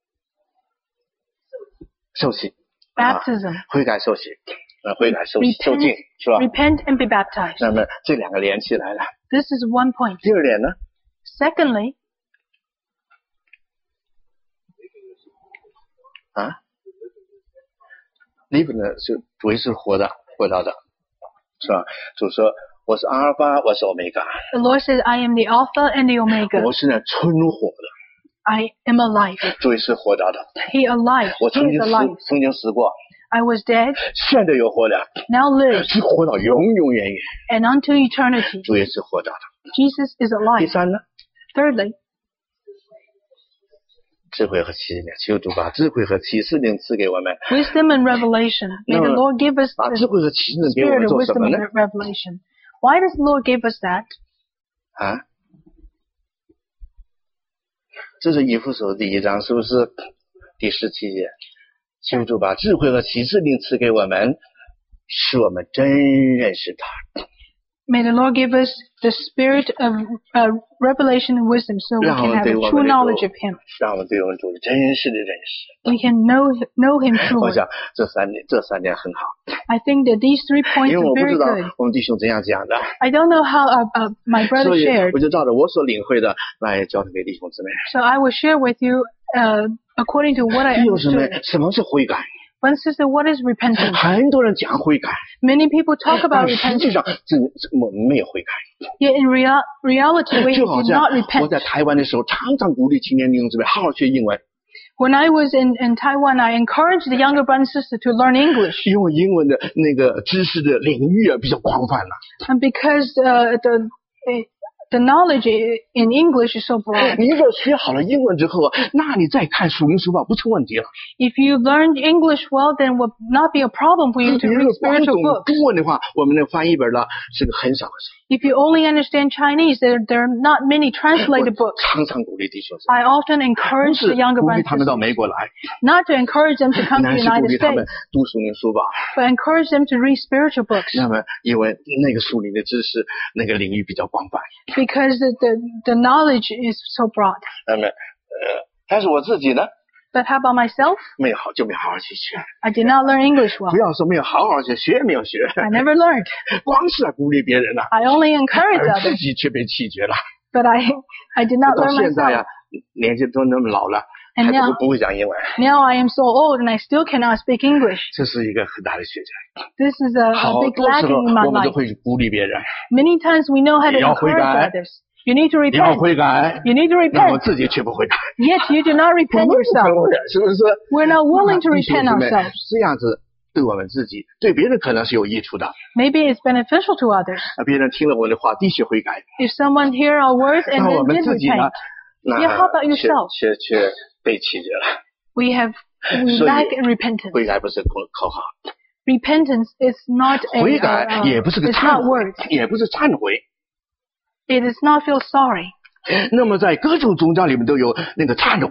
Speaker 1: 受洗。啊
Speaker 2: baptism.
Speaker 1: 悔改受洗，呃，悔改受洗受尽
Speaker 2: Repent,
Speaker 1: 是吧？
Speaker 2: repent and be baptized.
Speaker 1: 那么这两个连起来了。
Speaker 2: This is one point.
Speaker 1: 第二点呢，
Speaker 2: Secondly,
Speaker 1: 啊 ，live 呢是主耶稣活的，活到的，是吧？主说我是阿尔法，我是欧米伽，
Speaker 2: the Lord says, I am the Alpha and the Omega.
Speaker 1: 我是呢存活的，
Speaker 2: I am alive.
Speaker 1: 主耶稣活到的。
Speaker 2: He alive.
Speaker 1: 我
Speaker 2: He
Speaker 1: 曾经
Speaker 2: is
Speaker 1: 死
Speaker 2: alive.
Speaker 1: 曾经死过，
Speaker 2: I was dead,
Speaker 1: 现在又活了，
Speaker 2: now live,
Speaker 1: 是活到永永远远。
Speaker 2: and unto eternity.
Speaker 1: 主耶稣活到的。
Speaker 2: Jesus is
Speaker 1: 第
Speaker 2: alive.
Speaker 1: 三呢，
Speaker 2: Thirdly,
Speaker 1: 智慧和启示灵，求主把智慧和启示灵赐给我们。
Speaker 2: wisdom and revelation. May the
Speaker 1: No.
Speaker 2: Lord give us
Speaker 1: 把智
Speaker 2: the
Speaker 1: 慧和启示灵给我
Speaker 2: spirit
Speaker 1: 们
Speaker 2: of
Speaker 1: 做什
Speaker 2: wisdom
Speaker 1: 么
Speaker 2: and
Speaker 1: 呢？
Speaker 2: revelation. Why does the Lord give us that?
Speaker 1: 啊，这是以弗所第一章，是不是第十七节？求主把智慧和启示灵赐给我们，使我们真认识他，
Speaker 2: May the Lord give us the spirit of uh, revelation and wisdom so we
Speaker 1: 让我
Speaker 2: can
Speaker 1: 们
Speaker 2: have
Speaker 1: 对
Speaker 2: a
Speaker 1: 我
Speaker 2: true
Speaker 1: 们的
Speaker 2: knowledge
Speaker 1: 主
Speaker 2: of Him.
Speaker 1: 让我们对我们主有真实的认识。
Speaker 2: We can know know Him
Speaker 1: 我
Speaker 2: truly.
Speaker 1: 想这三点，这三点很好，
Speaker 2: I think that these three points
Speaker 1: 因为
Speaker 2: are
Speaker 1: 我不
Speaker 2: very
Speaker 1: 知道
Speaker 2: good.
Speaker 1: 我们弟兄怎样讲的，
Speaker 2: I don't know how uh, uh, my brother
Speaker 1: 所以
Speaker 2: shared,
Speaker 1: 我就照着我所领会的来教给弟兄姊妹。
Speaker 2: so I will share with you uh, according to what I
Speaker 1: 弟兄姊妹
Speaker 2: understood.
Speaker 1: 什么是悔改？
Speaker 2: One sister, what is repentance?
Speaker 1: 很多人讲悔改，
Speaker 2: Many people talk
Speaker 1: 但
Speaker 2: about
Speaker 1: 实
Speaker 2: repentance,
Speaker 1: 际上这这我们没有悔改。
Speaker 2: yet in real, reality we
Speaker 1: 就好
Speaker 2: do
Speaker 1: 像
Speaker 2: not
Speaker 1: 我
Speaker 2: repent.
Speaker 1: 在台湾的时候，常常鼓励青年弟兄姊妹好好学英文，
Speaker 2: When I was in, in Taiwan, I encouraged the younger brother and sister to learn English.
Speaker 1: 因为英文的那个知识的领域啊比较广泛了。
Speaker 2: And because uh, the the knowledge in English is so broad.
Speaker 1: 你若学好了英文之后啊，那你再看属灵书报不成问题了。
Speaker 2: If you learned English well, then would not be a problem for you to
Speaker 1: 你
Speaker 2: read
Speaker 1: 若光
Speaker 2: spiritual
Speaker 1: 懂
Speaker 2: books.
Speaker 1: 中文的话，我们的翻译本呢是个很少的事。
Speaker 2: If you only understand Chinese, there, there are not many translated
Speaker 1: 我
Speaker 2: books.
Speaker 1: 常常鼓励弟兄姊妹，
Speaker 2: I often
Speaker 1: 不
Speaker 2: encourage
Speaker 1: 是
Speaker 2: the younger
Speaker 1: 鼓励
Speaker 2: brothers
Speaker 1: 他们到
Speaker 2: and sisters,
Speaker 1: 美国来，
Speaker 2: not to encourage them to come to
Speaker 1: 乃
Speaker 2: the
Speaker 1: 是鼓
Speaker 2: United
Speaker 1: 励他们
Speaker 2: States,
Speaker 1: 读属灵书报。
Speaker 2: but encourage them to read spiritual books
Speaker 1: 那么，因为那个属灵的知识，那个领域比较广泛。
Speaker 2: because the, the, the knowledge is so broad.
Speaker 1: 那么，呃，但是我自己呢，
Speaker 2: But how about myself?
Speaker 1: 没有好就没好好去学。
Speaker 2: I did not learn English well.
Speaker 1: 不要说没有好好学，学也没有学，
Speaker 2: I never learned.
Speaker 1: 光是鼓励别人了，
Speaker 2: I only encouraged
Speaker 1: 而自
Speaker 2: others,
Speaker 1: 己却被弃绝了。
Speaker 2: but I, I did not
Speaker 1: 到
Speaker 2: learn
Speaker 1: 现在
Speaker 2: myself.
Speaker 1: 呀，年纪都那么老了，
Speaker 2: And
Speaker 1: 还
Speaker 2: now-
Speaker 1: 不不会讲英文，
Speaker 2: Now I am so old and I still cannot speak English.
Speaker 1: 这是一个很大的缺点。
Speaker 2: This is a,
Speaker 1: 好
Speaker 2: a big
Speaker 1: 多时候
Speaker 2: lacking in my
Speaker 1: 我们都
Speaker 2: life.
Speaker 1: 会鼓励别人，
Speaker 2: Many times we know how to
Speaker 1: 你要悔
Speaker 2: encourage
Speaker 1: 改，
Speaker 2: others. You need to
Speaker 1: 你要
Speaker 2: repent.
Speaker 1: 悔改，
Speaker 2: You need to
Speaker 1: 那么
Speaker 2: repent.
Speaker 1: 自己却不悔改，
Speaker 2: Yet you do not
Speaker 1: 我
Speaker 2: repent
Speaker 1: 们不
Speaker 2: yourself.
Speaker 1: 承认，是不是？
Speaker 2: We're not willing to
Speaker 1: 弟兄
Speaker 2: repent
Speaker 1: 姊妹
Speaker 2: ourselves.
Speaker 1: 这样子对我们自己，对别人可能是有益处的。
Speaker 2: Maybe it's beneficial to others.
Speaker 1: 那别人听了我的话，必须悔改。
Speaker 2: If someone hear our words and
Speaker 1: 那我
Speaker 2: then
Speaker 1: 们
Speaker 2: did
Speaker 1: 自己呢
Speaker 2: repent,？
Speaker 1: 那
Speaker 2: Yeah, how about
Speaker 1: 却
Speaker 2: yourself?
Speaker 1: 却却被弃绝了。
Speaker 2: we have we
Speaker 1: 所以
Speaker 2: lack repentance.
Speaker 1: 悔改不是口口号，
Speaker 2: Repentance is not a
Speaker 1: 悔
Speaker 2: uh,
Speaker 1: 改
Speaker 2: uh,
Speaker 1: 也不是个
Speaker 2: it's
Speaker 1: 忏
Speaker 2: not
Speaker 1: 悔
Speaker 2: words.，
Speaker 1: 也不是忏悔。
Speaker 2: It is not feel sorry.
Speaker 1: 那么在各种宗教里面都有那个忏悔，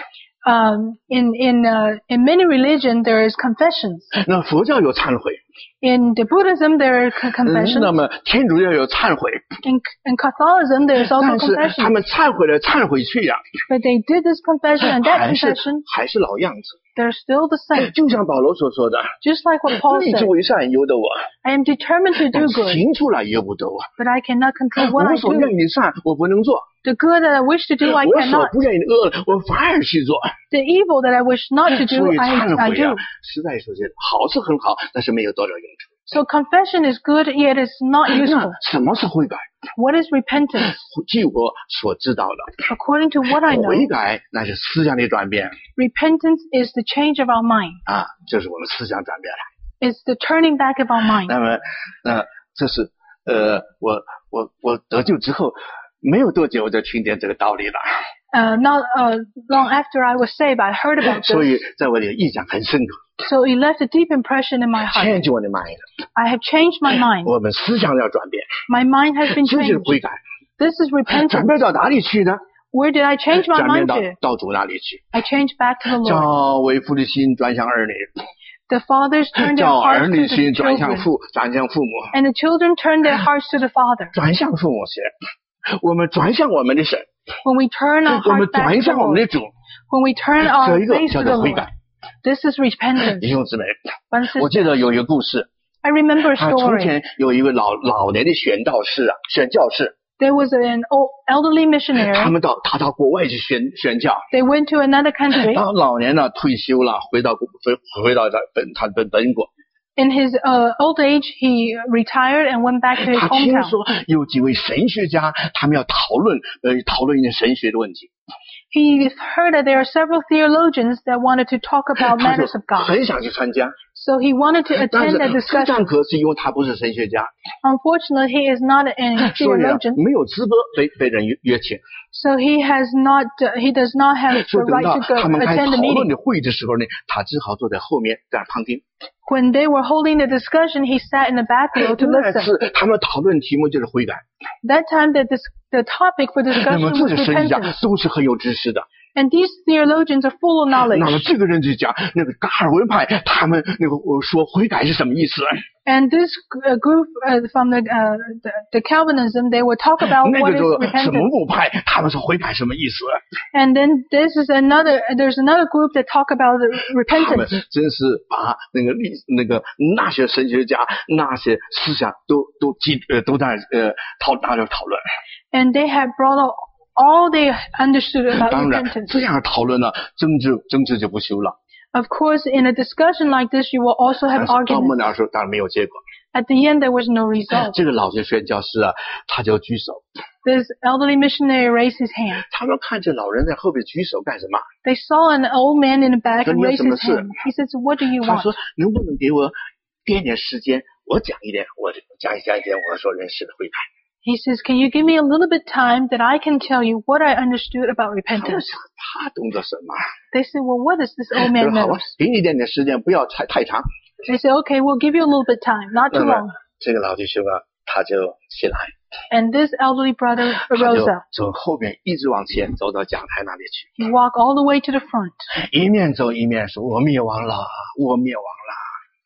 Speaker 2: Um, in in uh, in many religion there is confessions.
Speaker 1: 那佛教有忏悔，
Speaker 2: In the Buddhism there are co-
Speaker 1: 嗯
Speaker 2: confessions.
Speaker 1: 那么天主教有忏悔，
Speaker 2: In in Catholicism there is also
Speaker 1: 但是他
Speaker 2: confession.
Speaker 1: 们忏悔了忏悔去呀，
Speaker 2: But they did this confession and that
Speaker 1: 还是
Speaker 2: confession
Speaker 1: 还是老样子。
Speaker 2: they're still the same.
Speaker 1: 就像保罗所说的，
Speaker 2: Just like what Paul
Speaker 1: 立志
Speaker 2: said,
Speaker 1: 为善由得我，
Speaker 2: I am determined to
Speaker 1: 但
Speaker 2: do good,
Speaker 1: 行出来由不得我。
Speaker 2: but I cannot control what I
Speaker 1: 我所
Speaker 2: do.
Speaker 1: 愿意的善我不能做，
Speaker 2: The good that I wish to do, I
Speaker 1: 我所
Speaker 2: cannot.
Speaker 1: 不愿意的恶我反而去做。
Speaker 2: The evil that I wish not to do,
Speaker 1: 所以
Speaker 2: I,
Speaker 1: 忏
Speaker 2: I
Speaker 1: 悔呀
Speaker 2: do.，
Speaker 1: 实在说是好是很好，但是没有多少用处。
Speaker 2: So confession is good, yet it's not
Speaker 1: 那
Speaker 2: useful.
Speaker 1: 什么是悔改？
Speaker 2: What is repentance?
Speaker 1: 据我所知道的，
Speaker 2: According to what I know,
Speaker 1: 悔改那是思想的转变
Speaker 2: repentance is the change of our mind.
Speaker 1: 啊，就是我们思想转变了。
Speaker 2: It's the turning back of our mind.
Speaker 1: 那么，那这是呃，我我我得救之后没有多久我就听见这个道理了，
Speaker 2: Uh, not uh, long after I was saved, I heard about
Speaker 1: 所
Speaker 2: this.
Speaker 1: 以在我的印象很深刻，
Speaker 2: So it left a deep impression in my heart.
Speaker 1: 牵就我的 mind，
Speaker 2: I have changed my mind.
Speaker 1: 我们思想要转变，
Speaker 2: My mind has been
Speaker 1: 这就是
Speaker 2: changed.
Speaker 1: 悔改。
Speaker 2: This is
Speaker 1: 转
Speaker 2: repentance.
Speaker 1: 变到哪里去呢？
Speaker 2: Where did I change my
Speaker 1: 转变
Speaker 2: mind
Speaker 1: 到
Speaker 2: to?
Speaker 1: 到主那里去，
Speaker 2: I changed back to the Lord.
Speaker 1: 叫为父的心转向儿女，
Speaker 2: The fathers turned their
Speaker 1: 叫儿
Speaker 2: hearts
Speaker 1: 女
Speaker 2: to
Speaker 1: 心
Speaker 2: the
Speaker 1: 转向
Speaker 2: children,
Speaker 1: 父，转向父母，
Speaker 2: and the children turned their hearts to the Father.
Speaker 1: 转向父母先。我们转向我们的神，
Speaker 2: When we turn our
Speaker 1: 我们
Speaker 2: hearts back
Speaker 1: 转
Speaker 2: to the
Speaker 1: 向我们
Speaker 2: Lord,
Speaker 1: 的主，
Speaker 2: when we turn our
Speaker 1: 这一个
Speaker 2: face
Speaker 1: 叫
Speaker 2: to the
Speaker 1: 做悔
Speaker 2: Lord,
Speaker 1: 改。
Speaker 2: this is repentance.
Speaker 1: 弟兄姊妹，
Speaker 2: Brothers and
Speaker 1: 我
Speaker 2: sisters,
Speaker 1: 记得有一个故事，
Speaker 2: I remember a
Speaker 1: 啊，从
Speaker 2: story.
Speaker 1: 前有一个老老年的宣教士啊，宣教士，
Speaker 2: There was an old elderly
Speaker 1: 他
Speaker 2: missionary.
Speaker 1: 们到他到国外去宣宣教，
Speaker 2: They went to another country.
Speaker 1: 当老年呢退休了，回到回回到他本他本本国，
Speaker 2: In his uh, old age, he retired and went back to his
Speaker 1: 他听
Speaker 2: hometown.
Speaker 1: 说有几位神学家，他们要讨论呃讨论一点神学的问题，
Speaker 2: He heard that there are several theologians that wanted to talk about
Speaker 1: 他就
Speaker 2: matters of God.
Speaker 1: 很想去参加，
Speaker 2: So he wanted to
Speaker 1: 但
Speaker 2: attend
Speaker 1: 是
Speaker 2: that
Speaker 1: 非
Speaker 2: discussion.
Speaker 1: 常可惜，因为他不是神学家，
Speaker 2: Unfortunately, he is not a
Speaker 1: 所以啊
Speaker 2: theologian.
Speaker 1: 没有资格被被人约约请。
Speaker 2: So he has not, uh, he does not have
Speaker 1: 所
Speaker 2: the
Speaker 1: 以等
Speaker 2: right
Speaker 1: 到
Speaker 2: to go
Speaker 1: 他们开始
Speaker 2: attend the
Speaker 1: 讨论
Speaker 2: meeting.
Speaker 1: 的会的时候呢，他只好坐在后面在那旁听。
Speaker 2: When they were holding the discussion, he sat in the back row to
Speaker 1: 那
Speaker 2: listen.
Speaker 1: 次他们讨论题目就是悔改，
Speaker 2: That time, the, dis- the topic for
Speaker 1: 那
Speaker 2: discussion
Speaker 1: 么
Speaker 2: was
Speaker 1: 这些神学家
Speaker 2: repentance.
Speaker 1: 都是很有知识的。
Speaker 2: And these theologians are full of
Speaker 1: 那么
Speaker 2: knowledge.
Speaker 1: 这个人就讲，那个达尔文派他们那个我说悔改是什么意思？
Speaker 2: And this uh, group uh, from the, uh, the the Calvinism, they would talk about
Speaker 1: 那
Speaker 2: what
Speaker 1: 个
Speaker 2: is
Speaker 1: 就什么
Speaker 2: repentance.
Speaker 1: 部派他们说悔改什么意思？
Speaker 2: And then this is another. There's another group that talk about the
Speaker 1: 他们
Speaker 2: repentance.
Speaker 1: 真是把那个历那个那些神学家那些思想都都记呃都在呃讨拿来讨论。
Speaker 2: And they have brought out all they understood about
Speaker 1: 当然
Speaker 2: repentance.
Speaker 1: 这样讨论呢，争执争执就不休了。
Speaker 2: Of course, in a discussion like this, you will also
Speaker 1: 但
Speaker 2: have
Speaker 1: 是到末
Speaker 2: arguments.
Speaker 1: 了时候当然没有结果。
Speaker 2: At the end, there was no result.
Speaker 1: 这个老学宣教师啊，他就举手，
Speaker 2: This elderly missionary raised his hand.
Speaker 1: 他们看这老人在后边举手干什么？
Speaker 2: They saw an old man in the back and
Speaker 1: 说，你有
Speaker 2: raised
Speaker 1: 什么
Speaker 2: his
Speaker 1: 事？
Speaker 2: hand. He said, "So what do you
Speaker 1: 他
Speaker 2: want?"
Speaker 1: 说能不能给我点点时间，我讲一点，我讲一讲一点我所认识的悔改。
Speaker 2: He says, "Can you give me a little bit time that I can tell you what I understood about
Speaker 1: 他们
Speaker 2: repentance?"
Speaker 1: 想他懂得什么？
Speaker 2: They said, "Well, what does this old
Speaker 1: 他
Speaker 2: man
Speaker 1: 说好
Speaker 2: know?"
Speaker 1: 吧，给你一点点时间，不要太太长。
Speaker 2: They said, "Okay, we'll give you a little bit time, not
Speaker 1: 那
Speaker 2: too
Speaker 1: 么
Speaker 2: long."
Speaker 1: 这个老弟兄啊，他就起来，
Speaker 2: And this elderly brother
Speaker 1: 他
Speaker 2: arose
Speaker 1: 就
Speaker 2: up.
Speaker 1: 从后面一直往前走到讲台那里去，
Speaker 2: He walked all the way to the front.
Speaker 1: 一面走一面说：“我灭亡了，我灭亡了。”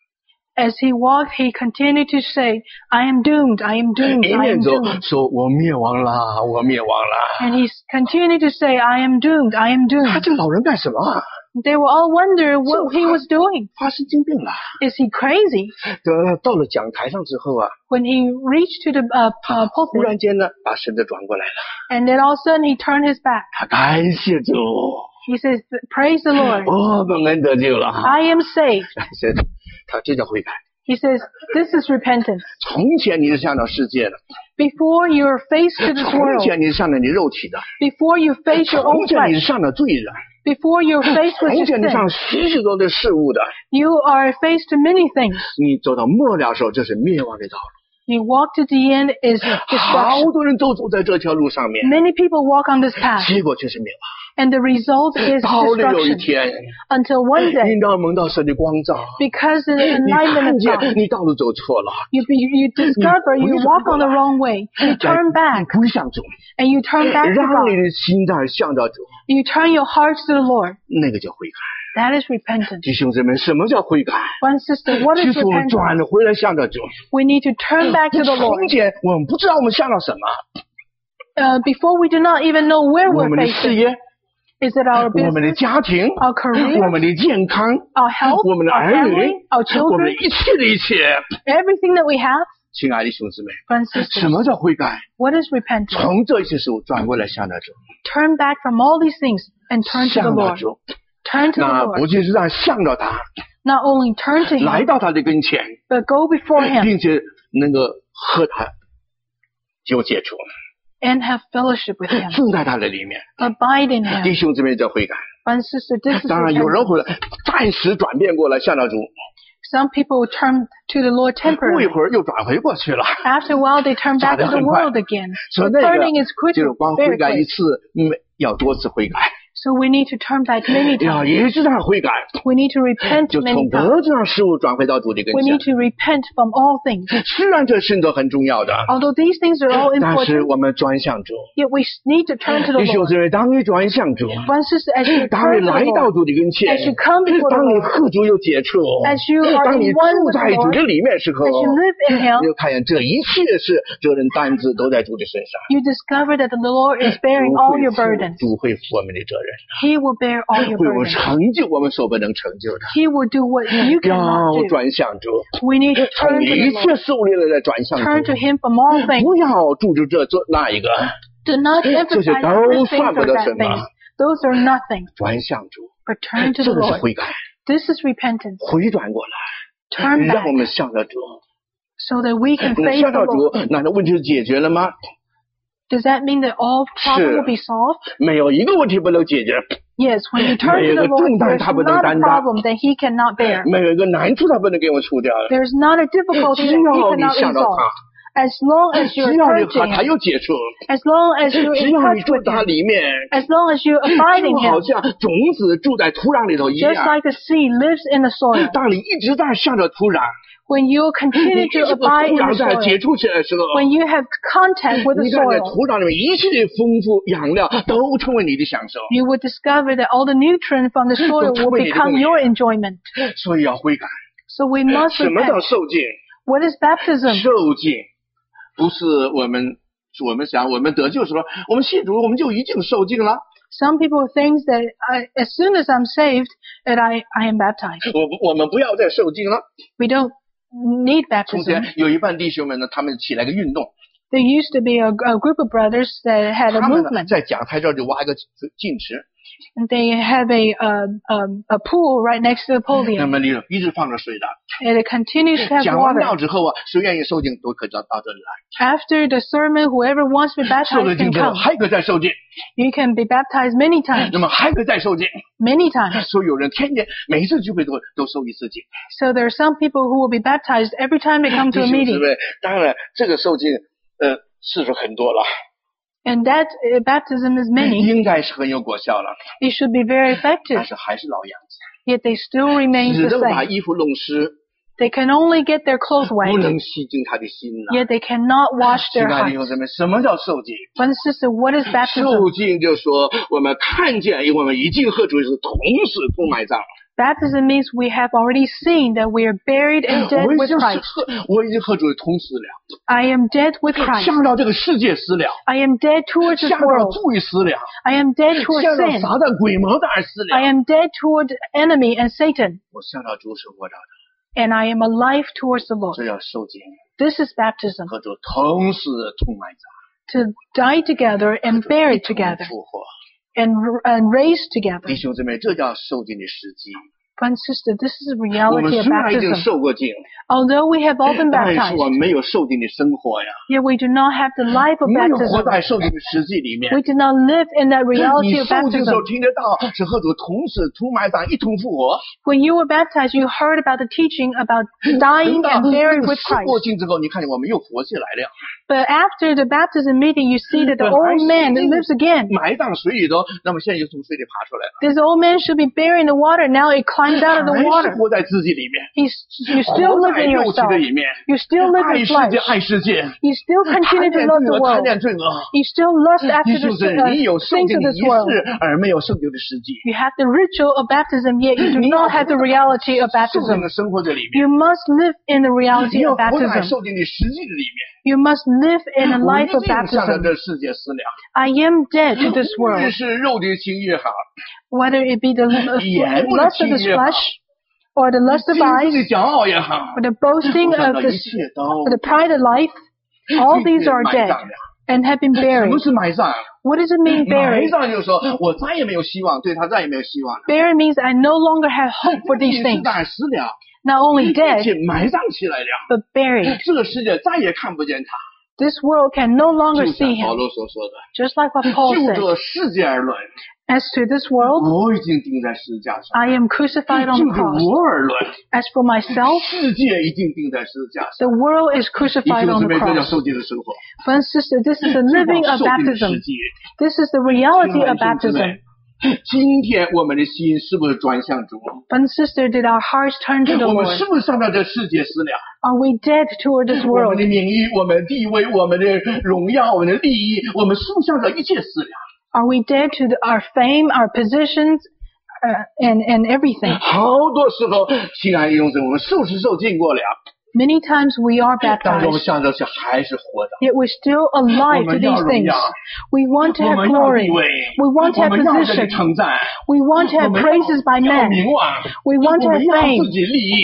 Speaker 2: As he walked, he continued to say, "I am doomed, I am doomed,
Speaker 1: 一
Speaker 2: I
Speaker 1: 面
Speaker 2: am
Speaker 1: 走
Speaker 2: doomed."
Speaker 1: 说：“我灭亡了，我灭亡了。”
Speaker 2: And he continued to say, "I am doomed, I am
Speaker 1: 他
Speaker 2: doomed."
Speaker 1: 这个老人干什么啊？
Speaker 2: They will all wonder what he was doing.
Speaker 1: 发神经病了。
Speaker 2: Is he crazy?
Speaker 1: 等到了讲台上之后啊，
Speaker 2: When he reached to the uh, uh,
Speaker 1: 忽
Speaker 2: pulpit,
Speaker 1: 然间呢，把身子转过来了。
Speaker 2: and then all of a sudden he turned his back.
Speaker 1: 他感谢主，
Speaker 2: He says, praise the Lord.
Speaker 1: 我本恩得救了。
Speaker 2: I am saved.
Speaker 1: 现在他这叫悔改。
Speaker 2: He says, this is repentance.
Speaker 1: 从前你是向着世界的，
Speaker 2: Before you're faced to this
Speaker 1: 从
Speaker 2: world,
Speaker 1: 前你是向着你肉体的，
Speaker 2: before you face your
Speaker 1: 从
Speaker 2: own
Speaker 1: 前你
Speaker 2: flesh,
Speaker 1: 是向着罪的，
Speaker 2: before you're faced with
Speaker 1: 从
Speaker 2: your
Speaker 1: 前你
Speaker 2: sin,
Speaker 1: 上许许多的事物的，
Speaker 2: you are faced to many things.
Speaker 1: 你走到末了的时候，这是灭亡的道路。
Speaker 2: You walk to the end is
Speaker 1: 好
Speaker 2: destruction.
Speaker 1: 多人都走在这条路上面，
Speaker 2: Many people walk on this path,
Speaker 1: 结果却是灭亡。
Speaker 2: and the result is
Speaker 1: 到了有一
Speaker 2: destruction
Speaker 1: 天，
Speaker 2: until one day,
Speaker 1: 你到蒙到神的光照，
Speaker 2: because of the
Speaker 1: 你
Speaker 2: enlightenment
Speaker 1: 看
Speaker 2: of
Speaker 1: 见
Speaker 2: God,
Speaker 1: 你道路走错了，
Speaker 2: you, you, you discover you walk on the wrong way. You turn
Speaker 1: 你
Speaker 2: back
Speaker 1: 归向主，
Speaker 2: and you turn back to
Speaker 1: 让你
Speaker 2: God.
Speaker 1: 的心在向着主，
Speaker 2: You turn your hearts to the Lord.
Speaker 1: 那个叫悔改。
Speaker 2: That is repentance.
Speaker 1: 弟兄姊妹，什么叫悔改？
Speaker 2: One sister, what
Speaker 1: 记
Speaker 2: is
Speaker 1: 住，
Speaker 2: repentance?
Speaker 1: 转回来向着主。
Speaker 2: We need to turn back to the
Speaker 1: 从
Speaker 2: Lord.
Speaker 1: 前我们不知道我们向着什么，
Speaker 2: Uh, before we do not even know where
Speaker 1: 我
Speaker 2: we're
Speaker 1: 们的事
Speaker 2: facing.
Speaker 1: 业，
Speaker 2: Is it our
Speaker 1: 我们的
Speaker 2: business,
Speaker 1: 家庭，
Speaker 2: our career,
Speaker 1: 我们的健康，
Speaker 2: our health,
Speaker 1: 我们的
Speaker 2: our
Speaker 1: 儿女
Speaker 2: family,，our
Speaker 1: 我们的
Speaker 2: children,
Speaker 1: 一切的一切。
Speaker 2: everything that we have?
Speaker 1: 亲爱的弟兄姊妹，
Speaker 2: Friends,
Speaker 1: 什
Speaker 2: sisters,
Speaker 1: 么叫悔改？
Speaker 2: what is repentance?
Speaker 1: 从这些事物转过来向着主，
Speaker 2: Turn back from all these things and turn to the
Speaker 1: 向着
Speaker 2: Lord.
Speaker 1: 主。
Speaker 2: Turn to the
Speaker 1: 那
Speaker 2: Lord.
Speaker 1: 不仅是让向着他，
Speaker 2: Not only turn to
Speaker 1: 来
Speaker 2: Him,
Speaker 1: 到他的跟前，
Speaker 2: but go before Him
Speaker 1: 并且能够和他有接触，
Speaker 2: and have fellowship with Him.
Speaker 1: 住在他的里面。
Speaker 2: Abide in Him.
Speaker 1: 弟兄姊妹叫悔改。
Speaker 2: Friends, sister, this is
Speaker 1: 当然，有人
Speaker 2: repentance.
Speaker 1: 会暂时转变过来向着主，
Speaker 2: Some people turn to the Lord
Speaker 1: 过一
Speaker 2: temporarily.
Speaker 1: 会儿又转回过去了。
Speaker 2: After a while, they turn back to the
Speaker 1: 转得很快。
Speaker 2: world again.
Speaker 1: 所以
Speaker 2: The
Speaker 1: 那
Speaker 2: turning is
Speaker 1: 个
Speaker 2: quick,
Speaker 1: 就是光
Speaker 2: very
Speaker 1: 悔改一
Speaker 2: quick.
Speaker 1: 次，嗯，要多次悔改，
Speaker 2: So we need to turn back many
Speaker 1: 要
Speaker 2: times.
Speaker 1: 一直让悔改，
Speaker 2: We need to repent
Speaker 1: 就
Speaker 2: many
Speaker 1: 从
Speaker 2: times.
Speaker 1: 得这样事物转回到主的跟
Speaker 2: We
Speaker 1: 前
Speaker 2: need。to repent from all things.
Speaker 1: 虽然这圣都很重要的，
Speaker 2: Although these things are all
Speaker 1: 但是
Speaker 2: important,
Speaker 1: 我们转向主。
Speaker 2: yet we need to turn to the
Speaker 1: 弟兄
Speaker 2: Lord.
Speaker 1: 姊妹，当你转向主，
Speaker 2: One sister, as you
Speaker 1: 当
Speaker 2: turn
Speaker 1: 你
Speaker 2: to
Speaker 1: 来
Speaker 2: the
Speaker 1: 到
Speaker 2: Lord,
Speaker 1: 主的跟前，
Speaker 2: as you come before the
Speaker 1: 当你
Speaker 2: Lord,
Speaker 1: 和主有接触，
Speaker 2: as you are
Speaker 1: 当你
Speaker 2: in one
Speaker 1: 住
Speaker 2: with the
Speaker 1: 在主
Speaker 2: Lord,
Speaker 1: 的里面时候，
Speaker 2: as you live in
Speaker 1: 你
Speaker 2: Him,
Speaker 1: 就看见这一切是责任担子都在主的身上。
Speaker 2: you discover that the Lord is bearing
Speaker 1: 主
Speaker 2: all
Speaker 1: 会
Speaker 2: your
Speaker 1: 负
Speaker 2: burdens.
Speaker 1: 主会负我们的责任，
Speaker 2: He will bear all your
Speaker 1: 为我
Speaker 2: burdens.
Speaker 1: 成就我们所不能成就的。
Speaker 2: He will do what you
Speaker 1: 要
Speaker 2: cannot do.
Speaker 1: 转向主，
Speaker 2: We need to
Speaker 1: 从
Speaker 2: turn to
Speaker 1: 一
Speaker 2: the
Speaker 1: 切
Speaker 2: Lord.
Speaker 1: 受力的来转向
Speaker 2: Turn to
Speaker 1: 主，
Speaker 2: Him from all things.
Speaker 1: 不要注重这做那一个，
Speaker 2: Do not
Speaker 1: 这些
Speaker 2: emphasize
Speaker 1: 都
Speaker 2: these things
Speaker 1: 算不
Speaker 2: or
Speaker 1: 得
Speaker 2: that
Speaker 1: 什么
Speaker 2: things. Those are nothing.
Speaker 1: 转向主，
Speaker 2: But turn to
Speaker 1: 这
Speaker 2: the
Speaker 1: 个是
Speaker 2: Lord.
Speaker 1: 悔改，
Speaker 2: This is repentance.
Speaker 1: 回转过来，
Speaker 2: Turn
Speaker 1: 让
Speaker 2: back
Speaker 1: 我们向着主。
Speaker 2: so that we can
Speaker 1: 那
Speaker 2: face
Speaker 1: 向
Speaker 2: the
Speaker 1: 着主
Speaker 2: Lord.，
Speaker 1: 难道问题是解决了吗？
Speaker 2: Does that mean that all problems will be solved?
Speaker 1: 没有一个问题不能解决，
Speaker 2: Yes, when you turn to the Lord, there's not a problem that He cannot bear.
Speaker 1: 没有一个难处他不能给我除掉的。
Speaker 2: There's not a difficulty
Speaker 1: 只
Speaker 2: that He
Speaker 1: 要你
Speaker 2: cannot
Speaker 1: 向着
Speaker 2: resolve.
Speaker 1: 他，
Speaker 2: As long as
Speaker 1: 只
Speaker 2: you're
Speaker 1: 要你
Speaker 2: turning to
Speaker 1: 和他
Speaker 2: Him,
Speaker 1: 有接触，
Speaker 2: as long as you're
Speaker 1: 只
Speaker 2: in
Speaker 1: 要你
Speaker 2: touch
Speaker 1: 住
Speaker 2: with
Speaker 1: 在他
Speaker 2: Him,
Speaker 1: 里面，
Speaker 2: as long as you abide
Speaker 1: 就
Speaker 2: in
Speaker 1: 好
Speaker 2: Him,
Speaker 1: 像种子住在土壤里头一
Speaker 2: just
Speaker 1: 样。
Speaker 2: like a seed lives in the soil.
Speaker 1: 当你一直在向着土壤，
Speaker 2: When you
Speaker 1: 你
Speaker 2: continue
Speaker 1: 一直
Speaker 2: to
Speaker 1: 和土
Speaker 2: abide in the
Speaker 1: 壤在
Speaker 2: soil,
Speaker 1: 接触起来的时候，
Speaker 2: when you have contact with the
Speaker 1: 你看在
Speaker 2: soil,
Speaker 1: 土壤里面一切的丰富养料都成为你的享受，
Speaker 2: you will discover that all the nutrients from the soil will become your enjoyment.
Speaker 1: 所以要悔改。
Speaker 2: So we must
Speaker 1: 什么叫
Speaker 2: repent.
Speaker 1: 受尽？
Speaker 2: What is baptism?
Speaker 1: 受尽不是我们我们想我们得救时候，我们信主我们就已经受尽了。
Speaker 2: Some people think that I, as soon as I'm saved, that I, I am baptized.
Speaker 1: 我不我们不要再受尽了。
Speaker 2: We don't need
Speaker 1: 从
Speaker 2: baptism.
Speaker 1: 前有一半弟兄们呢，他们起来个运动，
Speaker 2: There used to be a, a group of brothers that had a
Speaker 1: 他们呢
Speaker 2: movement,
Speaker 1: 在讲台这儿就挖一个进池，
Speaker 2: and they have a uh, um, a pool right next to the
Speaker 1: 那
Speaker 2: podium,
Speaker 1: 么里头一直放着水的。
Speaker 2: and it continues to have
Speaker 1: 讲完道
Speaker 2: water.
Speaker 1: 之后啊，谁愿意受尽都可以到到这里来。
Speaker 2: After the sermon, whoever wants to be
Speaker 1: 受了
Speaker 2: baptized
Speaker 1: 尽
Speaker 2: can
Speaker 1: 之后
Speaker 2: come.
Speaker 1: 还可以再受尽，
Speaker 2: You can be baptized many times,
Speaker 1: 那么还可以再受尽。
Speaker 2: many times.
Speaker 1: 所以有人天天每一次聚会都都受一次尽。
Speaker 2: So there are some people who will be baptized every time they come to
Speaker 1: 弟
Speaker 2: a
Speaker 1: 兄姊
Speaker 2: meeting.
Speaker 1: 妹，当然这个受尽呃次数很多了，
Speaker 2: And that uh, baptism is many.
Speaker 1: 应该是很有果效了，
Speaker 2: It should be very
Speaker 1: 但
Speaker 2: effective.
Speaker 1: 是还是老样子，
Speaker 2: Yet they still remain
Speaker 1: 只
Speaker 2: the
Speaker 1: 能把
Speaker 2: same.
Speaker 1: 衣服弄湿，
Speaker 2: They can only get their clothes
Speaker 1: 不
Speaker 2: wet,
Speaker 1: 能洗净他的心呐。
Speaker 2: yet they cannot wash
Speaker 1: 亲
Speaker 2: their
Speaker 1: 爱的
Speaker 2: hearts.
Speaker 1: 弟兄姊妹，什么叫受尽？
Speaker 2: One sister, what is baptism?
Speaker 1: 受尽就说我们看见，我们已经和主是同死同埋葬。
Speaker 2: Baptism means we have already seen that we are buried and dead
Speaker 1: 我已
Speaker 2: with
Speaker 1: 经
Speaker 2: Christ.
Speaker 1: 和我已经和主同死了，
Speaker 2: I am dead with Christ.
Speaker 1: 向着这个世界死了，
Speaker 2: I am dead towards this
Speaker 1: 向着
Speaker 2: world.
Speaker 1: 罪死了，
Speaker 2: I am dead towards
Speaker 1: 向着
Speaker 2: sin.
Speaker 1: 撒旦鬼魔的而死
Speaker 2: I
Speaker 1: 了。
Speaker 2: am dead toward enemy and Satan.
Speaker 1: 我向着主是活着的，
Speaker 2: And I am alive towards the Lord.
Speaker 1: 这要受尽，
Speaker 2: This is baptism.
Speaker 1: 和主同死同埋葬，
Speaker 2: To die together and buried
Speaker 1: 一同
Speaker 2: together
Speaker 1: 复活。
Speaker 2: and, and raised together.
Speaker 1: 弟兄姊妹，这叫受尽的实际。
Speaker 2: Brother and sister, this is the
Speaker 1: 我们
Speaker 2: reality of
Speaker 1: 虽然已经
Speaker 2: baptism.
Speaker 1: 受过尽，
Speaker 2: Although we have all been
Speaker 1: 但是
Speaker 2: baptized,
Speaker 1: 我们没有受尽的生活呀，
Speaker 2: yet we do not have the life of
Speaker 1: 没有活
Speaker 2: baptism.
Speaker 1: 在受尽的实际里面。
Speaker 2: We do not live in that
Speaker 1: 你
Speaker 2: reality of
Speaker 1: 受尽的时候
Speaker 2: baptism.
Speaker 1: 听得到是和主同死同埋葬一同复活，
Speaker 2: When you were baptized, you heard about the teaching about dying
Speaker 1: 等到
Speaker 2: and
Speaker 1: 那
Speaker 2: buried
Speaker 1: 个
Speaker 2: with
Speaker 1: 受过
Speaker 2: Christ.
Speaker 1: 尽之后，你看见我们又活起来了。
Speaker 2: But after the baptism meeting, you see that the
Speaker 1: 本来
Speaker 2: old
Speaker 1: 是
Speaker 2: man
Speaker 1: 已经
Speaker 2: lives again.
Speaker 1: 埋葬水里头，那么现在又从水里爬出来了，
Speaker 2: This old man should be buried in the water. Now it climbs out of the
Speaker 1: 还是
Speaker 2: water.
Speaker 1: 活在自己里面，
Speaker 2: He's, you still
Speaker 1: 活
Speaker 2: live
Speaker 1: 在
Speaker 2: in
Speaker 1: 肉体
Speaker 2: yourself.
Speaker 1: 的里面，
Speaker 2: You still live
Speaker 1: 爱
Speaker 2: in
Speaker 1: 世
Speaker 2: flesh.
Speaker 1: 界，爱世界，
Speaker 2: You still
Speaker 1: 贪
Speaker 2: continue to
Speaker 1: 恋
Speaker 2: love
Speaker 1: 罪
Speaker 2: the
Speaker 1: 恶，贪
Speaker 2: world.
Speaker 1: 恋罪恶。
Speaker 2: You still lust
Speaker 1: 弟
Speaker 2: after
Speaker 1: 兄
Speaker 2: the
Speaker 1: 姊妹，
Speaker 2: uh,
Speaker 1: 你有受
Speaker 2: things
Speaker 1: 尽
Speaker 2: of
Speaker 1: 的
Speaker 2: this
Speaker 1: 仪
Speaker 2: world.
Speaker 1: 式，而没有受尽的实际。
Speaker 2: You have the ritual of baptism, yet you do
Speaker 1: 你要
Speaker 2: not have the
Speaker 1: 活在
Speaker 2: reality of
Speaker 1: 受尽
Speaker 2: baptism.
Speaker 1: 的生活这里面，
Speaker 2: You must live in the
Speaker 1: 你
Speaker 2: reality
Speaker 1: 要
Speaker 2: of
Speaker 1: 活在
Speaker 2: baptism.
Speaker 1: 受尽的实际的里面。
Speaker 2: You must live in a
Speaker 1: 我
Speaker 2: life
Speaker 1: 已
Speaker 2: of
Speaker 1: 经向着
Speaker 2: baptism.
Speaker 1: 这世界死了，
Speaker 2: I am dead to this
Speaker 1: 无论
Speaker 2: world,
Speaker 1: 是肉体情欲也好，
Speaker 2: whether it be the uh,
Speaker 1: Yeah,
Speaker 2: lust of the flesh, or the lust of
Speaker 1: 今生
Speaker 2: eyes,
Speaker 1: 的骄傲也好，
Speaker 2: or the boasting
Speaker 1: 我想
Speaker 2: of
Speaker 1: 到
Speaker 2: the,
Speaker 1: 一切都
Speaker 2: or the pride of life. All these are
Speaker 1: 埋
Speaker 2: dead
Speaker 1: 葬了。
Speaker 2: and have been
Speaker 1: 什
Speaker 2: buried.
Speaker 1: 么是埋葬？
Speaker 2: What does it mean
Speaker 1: 埋
Speaker 2: buried?
Speaker 1: 葬就是说我再也没有希望，对他再也没有希望了。
Speaker 2: Buried means I no longer have hope for
Speaker 1: 不仅
Speaker 2: these
Speaker 1: 是
Speaker 2: things.
Speaker 1: 但死了，
Speaker 2: Not only
Speaker 1: 并
Speaker 2: dead,
Speaker 1: 且埋葬起来了。
Speaker 2: but buried.
Speaker 1: 这个世界再也看不见他，
Speaker 2: This world can no longer
Speaker 1: 就
Speaker 2: see
Speaker 1: 像保
Speaker 2: him.
Speaker 1: 罗所说的，
Speaker 2: Just like what Paul
Speaker 1: 就
Speaker 2: said.
Speaker 1: 这世界而论，
Speaker 2: As to this world,
Speaker 1: 我已经钉在十字架上；
Speaker 2: I am crucified on
Speaker 1: 就
Speaker 2: the
Speaker 1: 着
Speaker 2: cross.
Speaker 1: 我而论，
Speaker 2: As for myself,
Speaker 1: 世界已经钉在十字架上。
Speaker 2: the world is
Speaker 1: 弟
Speaker 2: crucified
Speaker 1: 兄
Speaker 2: on
Speaker 1: 姊
Speaker 2: the
Speaker 1: 妹，这叫
Speaker 2: cross.
Speaker 1: 受尽的生活，
Speaker 2: Brother and sister, this is the
Speaker 1: 这
Speaker 2: living
Speaker 1: 叫
Speaker 2: of
Speaker 1: 受尽的实
Speaker 2: baptism.
Speaker 1: 际。
Speaker 2: This is the reality
Speaker 1: 亲爱
Speaker 2: of
Speaker 1: 的弟兄姊
Speaker 2: baptism.
Speaker 1: 妹，今天我们的心是不是转向主？
Speaker 2: Brother and sister, did our hearts turn to the
Speaker 1: 我们
Speaker 2: Lord?
Speaker 1: 是不是向着这世界死了？
Speaker 2: Are we dead toward this
Speaker 1: 我
Speaker 2: world?
Speaker 1: 们的名誉、我们的地位、我们的荣耀、我们的利益，我们是不是向着一切死了？
Speaker 2: Are we dead to the, our fame, our positions, uh, and, and everything?
Speaker 1: 好多时候，亲爱的弟兄姊妹，我们受是受尽过了，
Speaker 2: Many times we are
Speaker 1: 但是我们
Speaker 2: baptized,
Speaker 1: 向着是还是活的。
Speaker 2: yet we're still alive to these things. We want to
Speaker 1: 我
Speaker 2: have
Speaker 1: 们要
Speaker 2: glory.
Speaker 1: 地位，
Speaker 2: We want to
Speaker 1: 我
Speaker 2: have
Speaker 1: 们要人的
Speaker 2: position.
Speaker 1: 称赞，
Speaker 2: We want to
Speaker 1: 我
Speaker 2: have
Speaker 1: 们
Speaker 2: praises by
Speaker 1: 要
Speaker 2: men.
Speaker 1: 名望，
Speaker 2: We want to
Speaker 1: 我
Speaker 2: have
Speaker 1: 们要
Speaker 2: fame.
Speaker 1: 自己利益，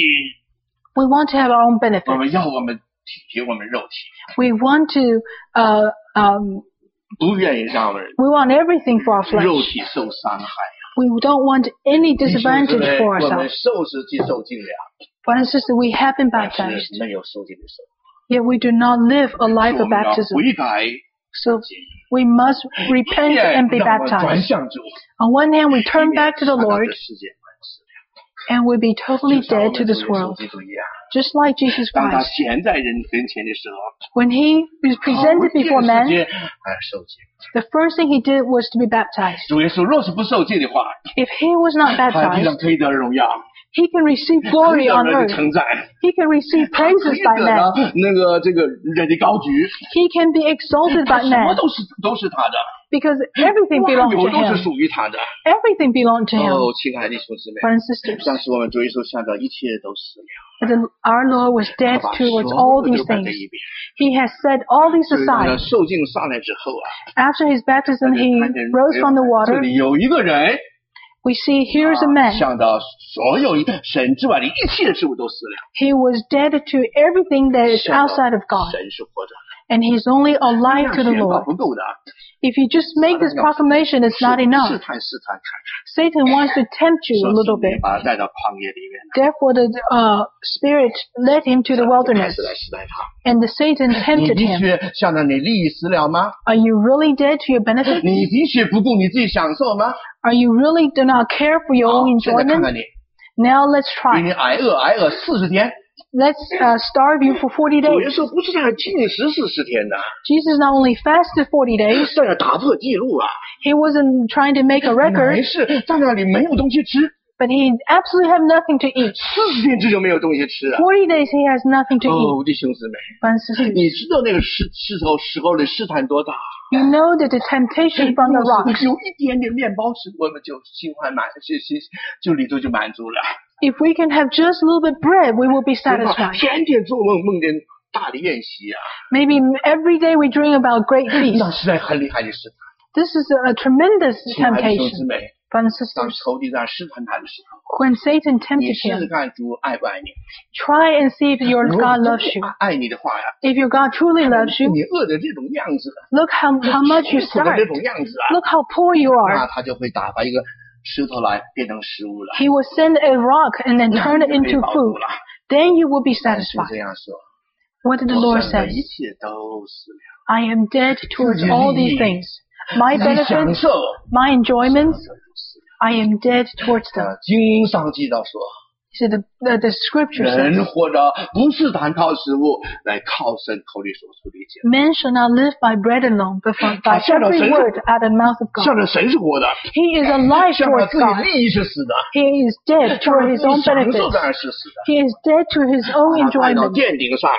Speaker 2: We want to have our own
Speaker 1: 我
Speaker 2: benefits.
Speaker 1: 们要我们体贴我们肉体，
Speaker 2: We want to, uh, um,
Speaker 1: 不愿意让我们
Speaker 2: we want everything for our
Speaker 1: 肉
Speaker 2: flesh.
Speaker 1: 体受伤害。
Speaker 2: We don't want any
Speaker 1: 弟兄姊
Speaker 2: disadvantage
Speaker 1: 妹
Speaker 2: for
Speaker 1: 我们
Speaker 2: ourselves.
Speaker 1: 受是既受尽了，
Speaker 2: Brother and sister, we have been
Speaker 1: 但是
Speaker 2: baptized,
Speaker 1: 没有受尽的生活。
Speaker 2: yet we do not live a
Speaker 1: 所以
Speaker 2: life
Speaker 1: 我
Speaker 2: of
Speaker 1: 们要
Speaker 2: baptism.
Speaker 1: 悔改，
Speaker 2: So we must repent and be
Speaker 1: 让我们转
Speaker 2: baptized.
Speaker 1: 向主，
Speaker 2: On one hand, we turn back to the
Speaker 1: 看到
Speaker 2: Lord
Speaker 1: 这世界满死了
Speaker 2: and we be totally
Speaker 1: 就像我
Speaker 2: dead
Speaker 1: 们
Speaker 2: to this
Speaker 1: 主耶稣
Speaker 2: world,
Speaker 1: 基督一样。
Speaker 2: just like Jesus
Speaker 1: 当他
Speaker 2: Christ.
Speaker 1: 显在人人前的时候，
Speaker 2: When he was presented
Speaker 1: 头一件
Speaker 2: before
Speaker 1: 事
Speaker 2: men,
Speaker 1: 情而受尽。
Speaker 2: the first thing he did was to be baptized.
Speaker 1: 主耶稣若是不受尽的话，
Speaker 2: If he was not
Speaker 1: 他地上
Speaker 2: baptized,
Speaker 1: 可以得荣耀，
Speaker 2: he can receive
Speaker 1: 可以
Speaker 2: glory
Speaker 1: 得
Speaker 2: on
Speaker 1: 人的
Speaker 2: earth.
Speaker 1: 称赞，
Speaker 2: He can receive
Speaker 1: 可
Speaker 2: praises
Speaker 1: 以
Speaker 2: by
Speaker 1: 得
Speaker 2: men.
Speaker 1: 到那个这个人的高举，
Speaker 2: He can be exalted
Speaker 1: 他
Speaker 2: by
Speaker 1: 什么
Speaker 2: men
Speaker 1: 都是都是他的，
Speaker 2: because everything
Speaker 1: 万
Speaker 2: belongs
Speaker 1: 有
Speaker 2: to
Speaker 1: 都是
Speaker 2: him.
Speaker 1: 属于他的。
Speaker 2: Everything belongs to him.
Speaker 1: 哦，亲爱的弟兄姊妹，
Speaker 2: Brothers and sisters,
Speaker 1: 但是我们主耶稣想到一切都死了，
Speaker 2: but the, our Lord was
Speaker 1: 他
Speaker 2: dead
Speaker 1: 把
Speaker 2: towards
Speaker 1: 所
Speaker 2: all
Speaker 1: 有
Speaker 2: these
Speaker 1: 都摆
Speaker 2: things.
Speaker 1: 在一边。
Speaker 2: He has set all these
Speaker 1: 所以当他
Speaker 2: aside.
Speaker 1: 受尽上来之后啊，
Speaker 2: After his
Speaker 1: 他
Speaker 2: baptism,
Speaker 1: 就
Speaker 2: he
Speaker 1: 看见
Speaker 2: rose from the
Speaker 1: 这
Speaker 2: water.
Speaker 1: 里有一个人。
Speaker 2: We see here's a man.
Speaker 1: 想到所有神之外的一切事物都死了，
Speaker 2: He was dead to everything that is
Speaker 1: 想到
Speaker 2: outside of God.
Speaker 1: 神是活着，
Speaker 2: And he's only alive to
Speaker 1: 这
Speaker 2: the
Speaker 1: 样宣告
Speaker 2: Lord.
Speaker 1: 不够的，
Speaker 2: If you just make this proclamation, it's not
Speaker 1: 试
Speaker 2: enough.
Speaker 1: 探试探看
Speaker 2: Satan wants to tempt
Speaker 1: 看，
Speaker 2: you a
Speaker 1: 说
Speaker 2: little
Speaker 1: 今天
Speaker 2: bit.
Speaker 1: 把他带到旷野里面，
Speaker 2: Therefore, the uh, Spirit led him to the
Speaker 1: 开
Speaker 2: wilderness,
Speaker 1: 始来试探他。
Speaker 2: and the Satan
Speaker 1: 你
Speaker 2: tempted
Speaker 1: 的
Speaker 2: him.
Speaker 1: 确想到你利益死了吗？
Speaker 2: Are you really dead to your benefit?
Speaker 1: 你的确不顾你自己享受吗？
Speaker 2: Are you really do not care for your
Speaker 1: 好
Speaker 2: own
Speaker 1: 现在看
Speaker 2: enjoyment?
Speaker 1: 看你，
Speaker 2: Now let's
Speaker 1: 给
Speaker 2: try.
Speaker 1: 你挨饿挨饿四十天，
Speaker 2: Let's uh, starve you for forty
Speaker 1: 主耶
Speaker 2: days.
Speaker 1: 稣不是在禁食四十天的，
Speaker 2: Jesus not only fasted forty days,
Speaker 1: 在那打破记录啊，
Speaker 2: he wasn't trying to make a
Speaker 1: 乃
Speaker 2: record,
Speaker 1: 是在那里没有东西吃，
Speaker 2: but he absolutely have nothing to eat.
Speaker 1: 四十天之久没有东西吃啊。
Speaker 2: forty days he has nothing to eat.
Speaker 1: 哦，弟兄姊妹。
Speaker 2: Brothers and sisters,
Speaker 1: 你知道那个石石头时候的试探多大？
Speaker 2: You know that the temptation from the rocks.
Speaker 1: 有一点点面包吃，我们就心怀满，心心就里头就满足了。
Speaker 2: If we can have just a little bit bread, we will be satisfied.
Speaker 1: 天天做梦梦见大的宴席啊，
Speaker 2: Maybe every day we dream about great
Speaker 1: 那
Speaker 2: feasts.
Speaker 1: 实在很厉害的事。
Speaker 2: This is a, a tremendous
Speaker 1: 亲爱的弟兄姊
Speaker 2: temptation.
Speaker 1: 妹，
Speaker 2: Brothers and
Speaker 1: 当
Speaker 2: sisters,
Speaker 1: 仇敌在试探他的时候，
Speaker 2: when Satan
Speaker 1: 你
Speaker 2: tempted
Speaker 1: 试试
Speaker 2: him,
Speaker 1: 看主爱不爱你。
Speaker 2: try and see if your
Speaker 1: 如果
Speaker 2: God
Speaker 1: 主
Speaker 2: loves you.
Speaker 1: 爱你的话呀，
Speaker 2: If your God truly loves you,
Speaker 1: 你饿的这种样子，
Speaker 2: look how, how much you
Speaker 1: 苦的这
Speaker 2: starve.
Speaker 1: 种样子啊，
Speaker 2: Look how poor you
Speaker 1: 那
Speaker 2: are.
Speaker 1: 他就会打发一个石头来变成食物了，
Speaker 2: He will send a rock and then turn it
Speaker 1: 就可以
Speaker 2: into
Speaker 1: 饱足
Speaker 2: food.
Speaker 1: 了。
Speaker 2: Then you will be
Speaker 1: 但是
Speaker 2: satisfied.
Speaker 1: 这样说，
Speaker 2: What did the
Speaker 1: 我
Speaker 2: Lord
Speaker 1: 剩的
Speaker 2: say?
Speaker 1: 一切都是了。
Speaker 2: I am dead towards all these things. My
Speaker 1: 你享
Speaker 2: benefits,
Speaker 1: 受，
Speaker 2: my enjoyments,
Speaker 1: 这不是
Speaker 2: I am dead towards them.
Speaker 1: 呃，经上记到说，
Speaker 2: So the, the, the scripture
Speaker 1: 人
Speaker 2: says,
Speaker 1: 活着不是单靠食物，来靠神口里所出的一切。
Speaker 2: Men shall not live by bread alone, but from, by
Speaker 1: 向着
Speaker 2: every
Speaker 1: 神
Speaker 2: word out of the mouth of
Speaker 1: 向
Speaker 2: God.
Speaker 1: 着神是活的，
Speaker 2: He is alive
Speaker 1: 向着
Speaker 2: towards
Speaker 1: 自己
Speaker 2: God.
Speaker 1: 利益是死的，
Speaker 2: He is dead
Speaker 1: 向
Speaker 2: toward
Speaker 1: 着
Speaker 2: his
Speaker 1: 自
Speaker 2: own
Speaker 1: 己享受
Speaker 2: benefits.
Speaker 1: 当然是死的。
Speaker 2: He is dead to his own
Speaker 1: 把他带到
Speaker 2: enjoyment.
Speaker 1: 殿顶上，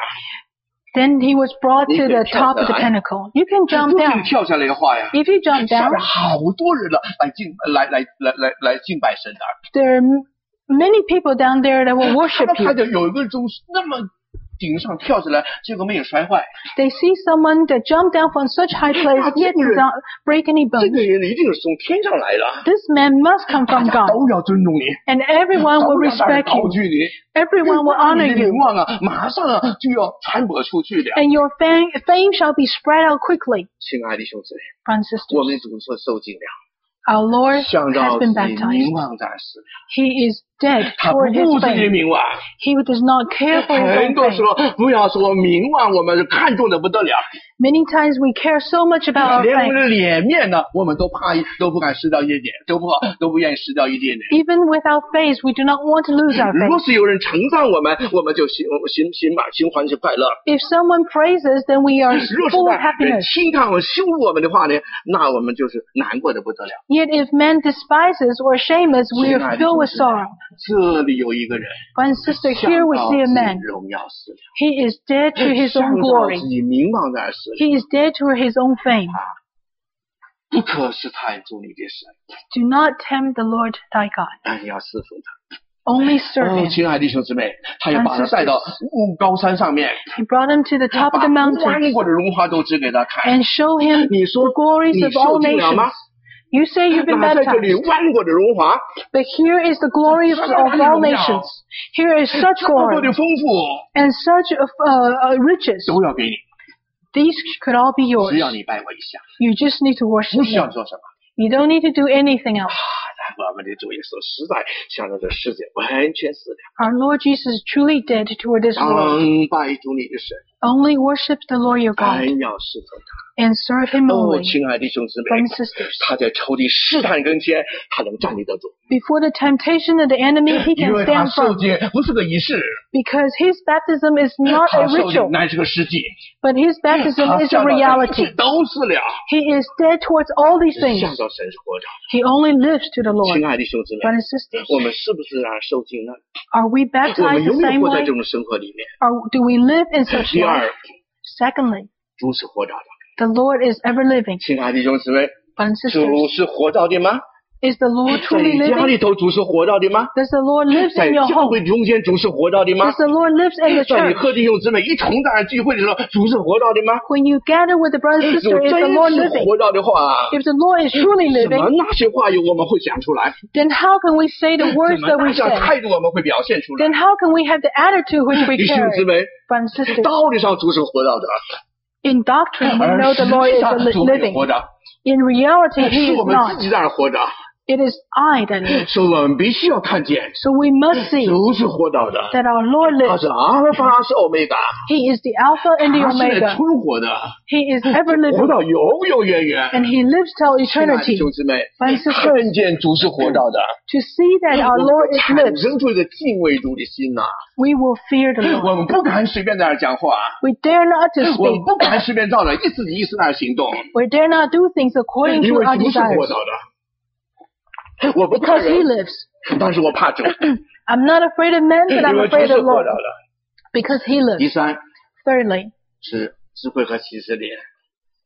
Speaker 2: Then he was brought to
Speaker 1: You
Speaker 2: the
Speaker 1: can
Speaker 2: top of the
Speaker 1: jump down.
Speaker 2: pinnacle. You can
Speaker 1: 如
Speaker 2: jump
Speaker 1: 果
Speaker 2: down.
Speaker 1: 你跳下来的话呀，
Speaker 2: If you jump
Speaker 1: 下
Speaker 2: down,
Speaker 1: 面好多人了来敬来来来来来敬拜神的，
Speaker 2: there are m- many people down there that will
Speaker 1: 他
Speaker 2: worship
Speaker 1: 们看
Speaker 2: you.
Speaker 1: 见有一个从那么顶上跳下来，结果没有摔坏，
Speaker 2: They see someone that jumped down from such high place, yet did not break any
Speaker 1: 这
Speaker 2: bones.
Speaker 1: 个人一定是从天上来的，
Speaker 2: This man must come
Speaker 1: 大
Speaker 2: from
Speaker 1: 家
Speaker 2: God,
Speaker 1: 都要尊重你，
Speaker 2: and everyone
Speaker 1: 都
Speaker 2: will
Speaker 1: 要大家
Speaker 2: respect
Speaker 1: 高
Speaker 2: you.
Speaker 1: 举你，
Speaker 2: Everyone will honor
Speaker 1: 你的
Speaker 2: you,
Speaker 1: 名望啊，马上啊就要传播出去的。
Speaker 2: and your fame, fame shall be spread out quickly.
Speaker 1: 亲爱的弟兄姊妹，
Speaker 2: Brothers and
Speaker 1: 我
Speaker 2: sisters,
Speaker 1: 们主所受尽了，
Speaker 2: our Lord
Speaker 1: 向
Speaker 2: has
Speaker 1: 着
Speaker 2: been
Speaker 1: 自己
Speaker 2: baptized.
Speaker 1: 名望在世，
Speaker 2: He is dead
Speaker 1: 他不
Speaker 2: toward his
Speaker 1: 顾自己的
Speaker 2: fame.
Speaker 1: 名望。
Speaker 2: He who does not care for his
Speaker 1: 很
Speaker 2: own
Speaker 1: 多
Speaker 2: fame.
Speaker 1: 时候不要说名望，我们看重的不得了，
Speaker 2: Many times we care so much about our
Speaker 1: 连我们
Speaker 2: fame.
Speaker 1: 的脸面呢，我们都怕都不敢失掉一点，都不都不愿意失掉一点点。
Speaker 2: Even with our face, we do not want to lose our
Speaker 1: 如果
Speaker 2: face.
Speaker 1: 是有人称赞我们，我们就心我们心心满心欢喜快乐；
Speaker 2: If someone praises, then we are
Speaker 1: 若是
Speaker 2: full of
Speaker 1: 在人
Speaker 2: happiness.
Speaker 1: 轻看我、羞辱我们的话呢，那我们就是难过的不得了。
Speaker 2: Yet if men despise us or shame us, we
Speaker 1: 亲
Speaker 2: are
Speaker 1: 爱的
Speaker 2: filled
Speaker 1: 弟
Speaker 2: with
Speaker 1: 兄姊妹
Speaker 2: sorrow.
Speaker 1: 这里有一个人，
Speaker 2: Brother and sister,
Speaker 1: 向
Speaker 2: here we
Speaker 1: 到
Speaker 2: see a
Speaker 1: 自己
Speaker 2: man.
Speaker 1: 荣耀死了，
Speaker 2: He is dead to his
Speaker 1: 向
Speaker 2: own
Speaker 1: 到
Speaker 2: glory.
Speaker 1: 自己名望在世，
Speaker 2: He is dead to his own fame.
Speaker 1: 不可试探主你的神，
Speaker 2: Do not tempt the Lord thy God.
Speaker 1: 但你要侍奉他。
Speaker 2: Only serve
Speaker 1: 哦，
Speaker 2: him.
Speaker 1: 亲爱的弟兄姊妹，他要把他带到雾高山上面，
Speaker 2: He brought him to the top of
Speaker 1: 把
Speaker 2: the mountain
Speaker 1: 万国的荣华都指给他看。
Speaker 2: and show him
Speaker 1: 你说
Speaker 2: the glories
Speaker 1: 你
Speaker 2: of
Speaker 1: 受
Speaker 2: all
Speaker 1: 尽了吗
Speaker 2: nations.？You say you've been
Speaker 1: 那在这里
Speaker 2: baptized,
Speaker 1: 万国的荣华，
Speaker 2: but here is the glory of, of all nations. Here is such
Speaker 1: 这么多
Speaker 2: glory
Speaker 1: 的丰富
Speaker 2: and such uh, uh, riches.
Speaker 1: 都要给你，
Speaker 2: These could all be
Speaker 1: 只要
Speaker 2: yours.
Speaker 1: 你拜我一下，
Speaker 2: You just need to worship
Speaker 1: 不需要
Speaker 2: him.
Speaker 1: 做什么。
Speaker 2: You don't need to do anything else.
Speaker 1: 我们的主耶稣实在向着这世界完全死了，
Speaker 2: Our Lord Jesus is truly dead toward this
Speaker 1: 当
Speaker 2: world.
Speaker 1: 拜主你的神，
Speaker 2: Only worship the Lord your God
Speaker 1: 还要侍奉他。
Speaker 2: and serve him
Speaker 1: 哦，
Speaker 2: only.
Speaker 1: 亲爱的弟兄姊妹
Speaker 2: Brothers and，sisters,
Speaker 1: 他在仇敌试探跟前，他能站立得住，
Speaker 2: before the temptation of the enemy, he
Speaker 1: 因
Speaker 2: can
Speaker 1: 为他
Speaker 2: stand
Speaker 1: 受
Speaker 2: firm
Speaker 1: 戒不是个仪式，
Speaker 2: because his baptism is not
Speaker 1: 他
Speaker 2: a
Speaker 1: 受戒
Speaker 2: ritual,
Speaker 1: 乃是个实际，
Speaker 2: but his baptism
Speaker 1: 他
Speaker 2: is a
Speaker 1: 向着一
Speaker 2: reality.
Speaker 1: 切都是了，
Speaker 2: He is dead towards all these things.
Speaker 1: 向着神是活着。
Speaker 2: He only lives to the Lord.
Speaker 1: 亲爱的弟兄姊妹，
Speaker 2: Brothers and sisters,
Speaker 1: 我们是不是让受尽呢？
Speaker 2: are we
Speaker 1: 我们
Speaker 2: baptized
Speaker 1: 有
Speaker 2: the
Speaker 1: 没有
Speaker 2: same
Speaker 1: 活在
Speaker 2: way?
Speaker 1: 这种生活里面？
Speaker 2: Or do we live in such
Speaker 1: 第
Speaker 2: life?
Speaker 1: 二，
Speaker 2: Secondly,
Speaker 1: 主是活着的。
Speaker 2: the Lord is ever living.
Speaker 1: 亲爱的弟兄姊妹，
Speaker 2: Brothers and
Speaker 1: 主
Speaker 2: sisters,
Speaker 1: 是活着的吗？
Speaker 2: is the Lord
Speaker 1: 在
Speaker 2: truly
Speaker 1: 你家
Speaker 2: living?
Speaker 1: 里头，主是活着的吗？
Speaker 2: Does the Lord live
Speaker 1: 在
Speaker 2: in your
Speaker 1: 教
Speaker 2: home?
Speaker 1: 会中间，主是活着的吗
Speaker 2: Does？the Lord live in the
Speaker 1: 在你
Speaker 2: church?
Speaker 1: 和弟兄姊妹一同在聚会的时候，主是活着的吗？
Speaker 2: When you gather with the brother and
Speaker 1: 如
Speaker 2: sister,
Speaker 1: 果
Speaker 2: is
Speaker 1: 真
Speaker 2: the Lord
Speaker 1: 是
Speaker 2: living?
Speaker 1: 活着的话，
Speaker 2: If the Lord is truly
Speaker 1: 怎么
Speaker 2: living,
Speaker 1: 那些话语我们会讲出来？
Speaker 2: then how can we say the
Speaker 1: 怎
Speaker 2: words
Speaker 1: 么
Speaker 2: that
Speaker 1: 那
Speaker 2: we
Speaker 1: 样
Speaker 2: say?
Speaker 1: 态度我们会表现出来？
Speaker 2: Then how can we have the attitude which we
Speaker 1: 弟兄
Speaker 2: carry?
Speaker 1: 姊妹，
Speaker 2: Brothers and sisters,
Speaker 1: 道理上主是活着的，
Speaker 2: in doctrine we
Speaker 1: 而
Speaker 2: know
Speaker 1: 实
Speaker 2: the Lord
Speaker 1: 际
Speaker 2: is
Speaker 1: 上
Speaker 2: li-
Speaker 1: 主没有
Speaker 2: living.
Speaker 1: 活着，
Speaker 2: In reality,
Speaker 1: 是
Speaker 2: He
Speaker 1: 我
Speaker 2: is
Speaker 1: 们
Speaker 2: not.
Speaker 1: 自己在那活着，
Speaker 2: It is I that lives.
Speaker 1: 所以我们必须要看见，
Speaker 2: So we must see
Speaker 1: 主是活着的，
Speaker 2: that our Lord
Speaker 1: 他
Speaker 2: lives.
Speaker 1: 是阿尔法，是欧米伽，
Speaker 2: He is the Alpha and the
Speaker 1: 他是来
Speaker 2: Omega.
Speaker 1: 存活的，
Speaker 2: He is ever
Speaker 1: 活
Speaker 2: living,
Speaker 1: 到永永远远。
Speaker 2: and He lives till
Speaker 1: 亲爱的
Speaker 2: eternity.
Speaker 1: 兄姊妹，
Speaker 2: Brothers and sisters,
Speaker 1: 看见主是活着的，
Speaker 2: to see that our
Speaker 1: 我
Speaker 2: Lord
Speaker 1: 们
Speaker 2: is
Speaker 1: 产
Speaker 2: lives,
Speaker 1: 生出一个敬畏主的心呐、
Speaker 2: we will fear the Lord.
Speaker 1: 我们不敢随便在那儿讲话，
Speaker 2: We dare not to
Speaker 1: 我们
Speaker 2: speak.
Speaker 1: 不敢随便照着意自己意思那儿行动，
Speaker 2: We dare not do things according
Speaker 1: 因
Speaker 2: to
Speaker 1: 为
Speaker 2: our
Speaker 1: 主是活
Speaker 2: desires.
Speaker 1: 着的。我不怕
Speaker 2: Because He
Speaker 1: 人，
Speaker 2: lives.
Speaker 1: 但是我怕主，
Speaker 2: I'm not afraid of men, but
Speaker 1: 因
Speaker 2: I'm
Speaker 1: 为主
Speaker 2: afraid
Speaker 1: 是
Speaker 2: of
Speaker 1: 活
Speaker 2: Lord.
Speaker 1: 着的。
Speaker 2: Because He
Speaker 1: 第
Speaker 2: lives.
Speaker 1: 三
Speaker 2: Thirdly,
Speaker 1: 是智慧和启示脸，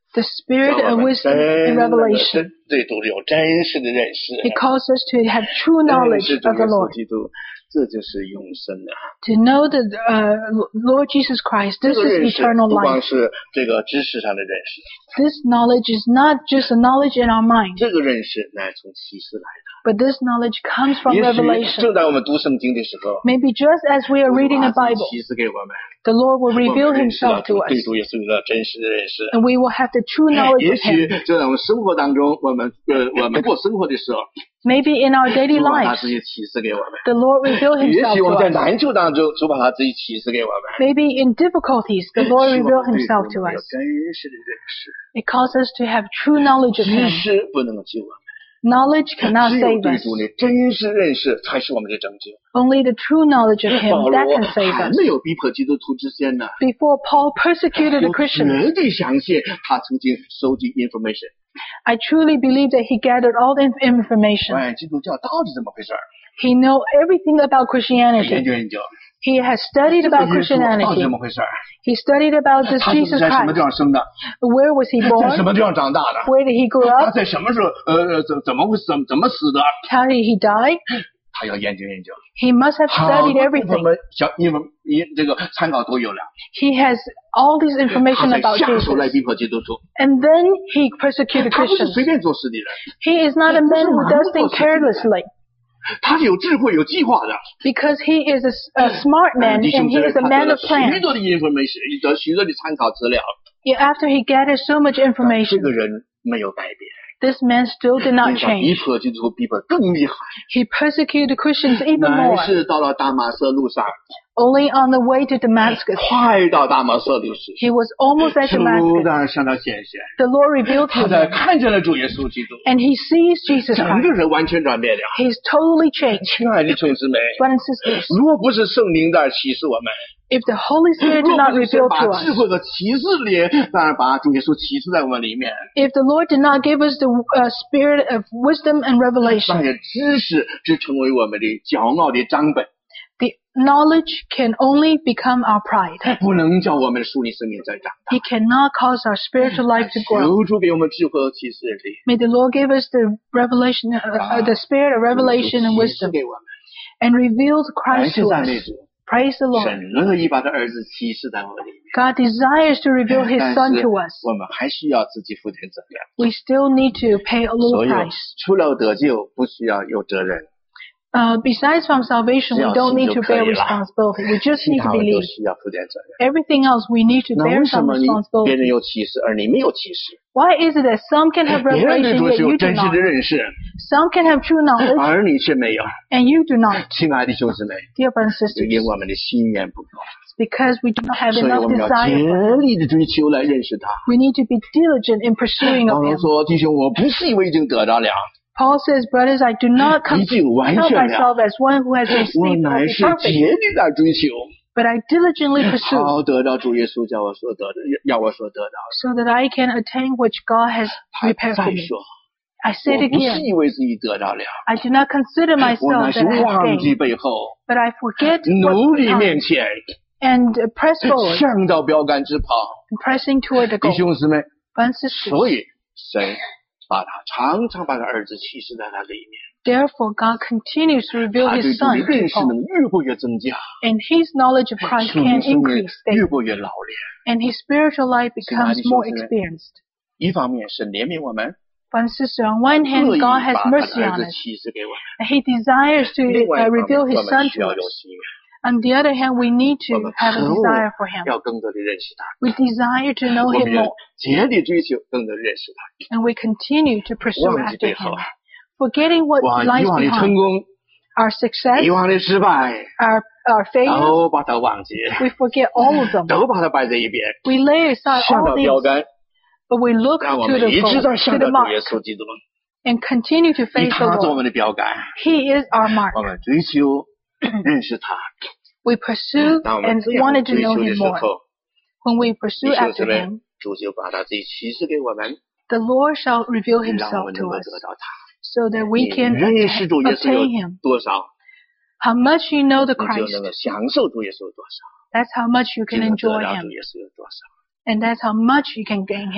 Speaker 2: The spirit of wisdom and revelation.
Speaker 1: 对主有真实的认识。
Speaker 2: It calls us to have true knowledge of the Lord.
Speaker 1: 基督，这就是永生啊！
Speaker 2: To know the uh, Lord Jesus Christ, this is eternal
Speaker 1: 不光
Speaker 2: life.
Speaker 1: 是这个知识上的认识，
Speaker 2: This knowledge is not just a knowledge in our mind,
Speaker 1: 这个认识乃从启示来的。
Speaker 2: but this knowledge comes from
Speaker 1: 也许
Speaker 2: revelation.
Speaker 1: 正在我们读圣经的时候，
Speaker 2: Maybe just as we are reading the
Speaker 1: 主把自己
Speaker 2: Bible,
Speaker 1: 启示给我们，
Speaker 2: the Lord will
Speaker 1: 我
Speaker 2: reveal
Speaker 1: 们认识到
Speaker 2: himself to
Speaker 1: 主
Speaker 2: us,
Speaker 1: 对主耶稣的真实的认识。
Speaker 2: and we will have the true knowledge
Speaker 1: 也
Speaker 2: of him.
Speaker 1: 许就在我们生活当中，我们呃我们过生活的时候，
Speaker 2: Maybe in our daily
Speaker 1: 主把他
Speaker 2: lives,
Speaker 1: 自己启示给我们。
Speaker 2: the Lord revealed
Speaker 1: 也
Speaker 2: himself
Speaker 1: 许我
Speaker 2: to
Speaker 1: 们在
Speaker 2: us.
Speaker 1: 难处当中，主把他自己启示给我们。
Speaker 2: Maybe in difficulties, the Lord
Speaker 1: 希望
Speaker 2: revealed
Speaker 1: 我们对主
Speaker 2: himself to
Speaker 1: 有
Speaker 2: us.
Speaker 1: 真实的认识，
Speaker 2: It calls us to have true knowledge of
Speaker 1: 知
Speaker 2: him.
Speaker 1: 识不能够救我们，
Speaker 2: Knowledge cannot
Speaker 1: 只有
Speaker 2: save
Speaker 1: 对
Speaker 2: us.
Speaker 1: 主的真实认识才是我们的拯救。
Speaker 2: Only the true knowledge of him
Speaker 1: 保
Speaker 2: that
Speaker 1: 罗
Speaker 2: can save
Speaker 1: 还
Speaker 2: us.
Speaker 1: 没有逼迫基督徒之前呢，
Speaker 2: Before Paul persecuted the
Speaker 1: 我
Speaker 2: Christians,
Speaker 1: 绝对相信他曾经收集 information，
Speaker 2: I truly believe that he gathered all the inf- information.
Speaker 1: 哎，基督教到底怎么回事儿？
Speaker 2: He knew everything about
Speaker 1: 研
Speaker 2: Christianity.
Speaker 1: 究研究，
Speaker 2: He has studied
Speaker 1: 这个
Speaker 2: about
Speaker 1: 耶稣到底
Speaker 2: Christianity.
Speaker 1: 怎么回事儿？
Speaker 2: He studied about this
Speaker 1: 他是
Speaker 2: Jesus
Speaker 1: 在什么
Speaker 2: Christ.
Speaker 1: 地方生的？
Speaker 2: Where was he
Speaker 1: 在
Speaker 2: born?
Speaker 1: 什么地方长大的？
Speaker 2: Where did he grow
Speaker 1: 他
Speaker 2: up?
Speaker 1: 在什么时候呃呃怎怎么会怎么怎么死的？
Speaker 2: How did he die?
Speaker 1: 他要研究研究。
Speaker 2: He must have
Speaker 1: 好
Speaker 2: studied
Speaker 1: 多我
Speaker 2: everything.
Speaker 1: 们小因为因这个参考都有了，
Speaker 2: He has all this
Speaker 1: 他
Speaker 2: information
Speaker 1: 在
Speaker 2: about
Speaker 1: 下手来
Speaker 2: Jesus.
Speaker 1: 逼迫基督徒，
Speaker 2: And then he persecuted
Speaker 1: 他不是
Speaker 2: Christians.
Speaker 1: 随便做事的人，
Speaker 2: He is not a man who does things carelessly,
Speaker 1: 他是有智慧有计划的。
Speaker 2: because he is a, s- a smart man
Speaker 1: 弟
Speaker 2: and
Speaker 1: 兄
Speaker 2: he
Speaker 1: 姊妹，
Speaker 2: is a
Speaker 1: 他得
Speaker 2: man
Speaker 1: 了
Speaker 2: of
Speaker 1: 许
Speaker 2: plan.
Speaker 1: 多的 information，得许多的参考资料，
Speaker 2: Yet after he gathered so much
Speaker 1: 这
Speaker 2: information,
Speaker 1: 个人没有改变，
Speaker 2: this man still did not
Speaker 1: 对方逼
Speaker 2: change.
Speaker 1: 迫基督徒逼迫更厉害，
Speaker 2: He persecuted Christians even
Speaker 1: 乃
Speaker 2: more.
Speaker 1: 是到了大马色路上，
Speaker 2: Only on the way to Damascus,
Speaker 1: 快到大马色路时，
Speaker 2: he was almost at
Speaker 1: 主
Speaker 2: Damascus.
Speaker 1: 在向他显现，
Speaker 2: The Lord revealed
Speaker 1: 他
Speaker 2: to
Speaker 1: 在
Speaker 2: him,
Speaker 1: 看见了主耶稣基督，
Speaker 2: and he sees Jesus
Speaker 1: 整
Speaker 2: Christ.
Speaker 1: 个人完全转变了。
Speaker 2: He's totally changed.
Speaker 1: 亲爱的弟兄姊妹，
Speaker 2: Brothers and sisters,
Speaker 1: 如果不是圣灵在启示我们，
Speaker 2: if the Holy Spirit
Speaker 1: 如
Speaker 2: did
Speaker 1: 果
Speaker 2: not
Speaker 1: 不是神
Speaker 2: reveal
Speaker 1: 把
Speaker 2: to
Speaker 1: 智
Speaker 2: us,
Speaker 1: 慧和启示里，当然把主耶稣启示在我们里面，
Speaker 2: if the Lord did not give us the uh, spirit of wisdom and
Speaker 1: 那
Speaker 2: revelation,
Speaker 1: 些知识只成为我们的骄傲的账本，
Speaker 2: the knowledge can only become our pride.
Speaker 1: 不能叫我们的属灵生命再长大。
Speaker 2: It cannot cause our spiritual life to grow.
Speaker 1: 求主给我们智慧和启示力，
Speaker 2: May the Lord give us the revelation, uh, uh, the spirit of revelation and
Speaker 1: 启示
Speaker 2: wisdom,
Speaker 1: 给我们。
Speaker 2: and reveal
Speaker 1: 感
Speaker 2: Christ
Speaker 1: 谢
Speaker 2: to
Speaker 1: 赞
Speaker 2: us.
Speaker 1: 美主，
Speaker 2: Praise the Lord.
Speaker 1: 神乐意把他儿子启示在我们里面，
Speaker 2: God desires to reveal His
Speaker 1: 但
Speaker 2: Son
Speaker 1: 是
Speaker 2: to us.
Speaker 1: 我们还需要自己负点责任。
Speaker 2: We still need to pay a
Speaker 1: 所
Speaker 2: little
Speaker 1: 以
Speaker 2: price.
Speaker 1: 除了得救，不需要有责任，
Speaker 2: Uh, besides from salvation, we don't need to bear responsibility. We just
Speaker 1: 其
Speaker 2: need to
Speaker 1: 他的都
Speaker 2: believe.
Speaker 1: 需要负点责任。
Speaker 2: Everything else we need to
Speaker 1: 那
Speaker 2: bear
Speaker 1: 为什
Speaker 2: some
Speaker 1: 么你别
Speaker 2: responsibility.
Speaker 1: 人有启示，而你没有启示？
Speaker 2: Why is it that some can have
Speaker 1: 别人对
Speaker 2: revelation
Speaker 1: 主
Speaker 2: yet
Speaker 1: 是有
Speaker 2: you do
Speaker 1: 真实
Speaker 2: not?
Speaker 1: 的认识，
Speaker 2: Some can have true knowledge
Speaker 1: 而你却没有。
Speaker 2: and you do not.
Speaker 1: 亲爱的兄姊妹，
Speaker 2: Dear brothers and
Speaker 1: 就
Speaker 2: sisters,
Speaker 1: 因我们的心眼不够，
Speaker 2: because we do not have
Speaker 1: 所以
Speaker 2: enough
Speaker 1: 我们要
Speaker 2: desire for Him.
Speaker 1: 竭力的追求来认识他。
Speaker 2: We need to be diligent in pursuing
Speaker 1: 保
Speaker 2: of
Speaker 1: 罗
Speaker 2: Him.
Speaker 1: 说：“弟兄，我不是以为已经得到了，
Speaker 2: Paul says, brothers, I do not
Speaker 1: 已
Speaker 2: count
Speaker 1: 经完
Speaker 2: count
Speaker 1: 全了，
Speaker 2: myself as one who has
Speaker 1: 我
Speaker 2: received
Speaker 1: 乃
Speaker 2: all
Speaker 1: 是
Speaker 2: the perfect,
Speaker 1: 竭力在追求，
Speaker 2: but I diligently pursue
Speaker 1: 好得到主耶稣叫我所得的，要我所得到的。
Speaker 2: so that I can attain which God has ”
Speaker 1: 他
Speaker 2: prepared for
Speaker 1: 再
Speaker 2: me.
Speaker 1: 说：“
Speaker 2: I say it
Speaker 1: 我不是
Speaker 2: again.
Speaker 1: 以为自己得到了，
Speaker 2: I do not consider
Speaker 1: 我乃
Speaker 2: myself
Speaker 1: 是
Speaker 2: that I have
Speaker 1: 忘记
Speaker 2: gained,
Speaker 1: 背后，
Speaker 2: but I forget
Speaker 1: 努
Speaker 2: what's
Speaker 1: 力
Speaker 2: behind
Speaker 1: 面前，
Speaker 2: and press forward,
Speaker 1: 向到标杆直跑。
Speaker 2: pressing toward the ”
Speaker 1: 弟
Speaker 2: goal.
Speaker 1: 兄姊妹，
Speaker 2: Brothers and sisters,
Speaker 1: 所以神把他常常把他儿子启示在他里面。
Speaker 2: therefore God continues to reveal
Speaker 1: 他
Speaker 2: His
Speaker 1: 对主的
Speaker 2: Son to
Speaker 1: 认识
Speaker 2: Paul,
Speaker 1: 能越过越增加，
Speaker 2: and His knowledge of Christ
Speaker 1: 属灵
Speaker 2: can
Speaker 1: 生命
Speaker 2: increase
Speaker 1: 越
Speaker 2: daily,
Speaker 1: 过越老练。
Speaker 2: and His spiritual life becomes more
Speaker 1: 亲爱的兄姊妹，
Speaker 2: experienced.
Speaker 1: 一方面是怜悯我们，
Speaker 2: Brothers and sisters, on one
Speaker 1: 乐
Speaker 2: hand,
Speaker 1: 意
Speaker 2: God
Speaker 1: 把
Speaker 2: has
Speaker 1: 他的
Speaker 2: mercy
Speaker 1: 儿
Speaker 2: on
Speaker 1: 子
Speaker 2: us,
Speaker 1: 启示给我们；
Speaker 2: and He desires to
Speaker 1: 另外
Speaker 2: uh,
Speaker 1: 一方面，
Speaker 2: reveal His
Speaker 1: 我们
Speaker 2: Son
Speaker 1: 需
Speaker 2: to
Speaker 1: 要有
Speaker 2: us.
Speaker 1: 心愿，
Speaker 2: On the other hand, we need
Speaker 1: 我
Speaker 2: to
Speaker 1: 们
Speaker 2: have a
Speaker 1: 渴
Speaker 2: desire
Speaker 1: 望
Speaker 2: for Him.
Speaker 1: 要更多的认识他，
Speaker 2: We desire to know
Speaker 1: 我
Speaker 2: Him
Speaker 1: 们要
Speaker 2: more,
Speaker 1: 竭力追求更多的认识他，
Speaker 2: and we continue to pursue
Speaker 1: 忘记
Speaker 2: after
Speaker 1: 背后
Speaker 2: Him, forgetting what
Speaker 1: 往
Speaker 2: lies
Speaker 1: 以往的成
Speaker 2: behind,
Speaker 1: 功、
Speaker 2: our success,
Speaker 1: 以往的失败，
Speaker 2: our our failures.
Speaker 1: 都把它忘记，
Speaker 2: We forget all of them.
Speaker 1: 都把它摆在一边，
Speaker 2: We lay aside
Speaker 1: 向
Speaker 2: all
Speaker 1: 到标
Speaker 2: these,
Speaker 1: 杆，
Speaker 2: but we look
Speaker 1: 让我
Speaker 2: to
Speaker 1: 们
Speaker 2: the
Speaker 1: 一直
Speaker 2: goal,
Speaker 1: 在
Speaker 2: to
Speaker 1: 向
Speaker 2: the
Speaker 1: 着主耶
Speaker 2: mark,
Speaker 1: 稣基督，
Speaker 2: and continue to
Speaker 1: 以
Speaker 2: face the
Speaker 1: 他做我
Speaker 2: Lord.
Speaker 1: 们的标杆，
Speaker 2: He is our mark.
Speaker 1: 我们追求认识他。
Speaker 2: We pursue
Speaker 1: 当我们
Speaker 2: and
Speaker 1: 这样
Speaker 2: wanted to
Speaker 1: 追
Speaker 2: know
Speaker 1: 求的
Speaker 2: Him
Speaker 1: 时
Speaker 2: more.
Speaker 1: 候，
Speaker 2: When we pursue
Speaker 1: 弟兄
Speaker 2: after
Speaker 1: 姊妹
Speaker 2: Him,
Speaker 1: 主就把他自己启示给我们，
Speaker 2: the Lord shall reveal
Speaker 1: 让我
Speaker 2: Himself
Speaker 1: 们
Speaker 2: to
Speaker 1: 能够
Speaker 2: us,
Speaker 1: 得到他。
Speaker 2: so that
Speaker 1: 你
Speaker 2: we can
Speaker 1: 认识主耶稣
Speaker 2: obtain
Speaker 1: 有
Speaker 2: Him.
Speaker 1: 多少，
Speaker 2: How much you know the
Speaker 1: 你就
Speaker 2: Christ,
Speaker 1: 能够享受主耶稣有多少，
Speaker 2: that's how much you
Speaker 1: 就
Speaker 2: can
Speaker 1: 能得
Speaker 2: enjoy
Speaker 1: 到
Speaker 2: Him,
Speaker 1: 主耶稣有多少。
Speaker 2: and that's how much you can gain Him.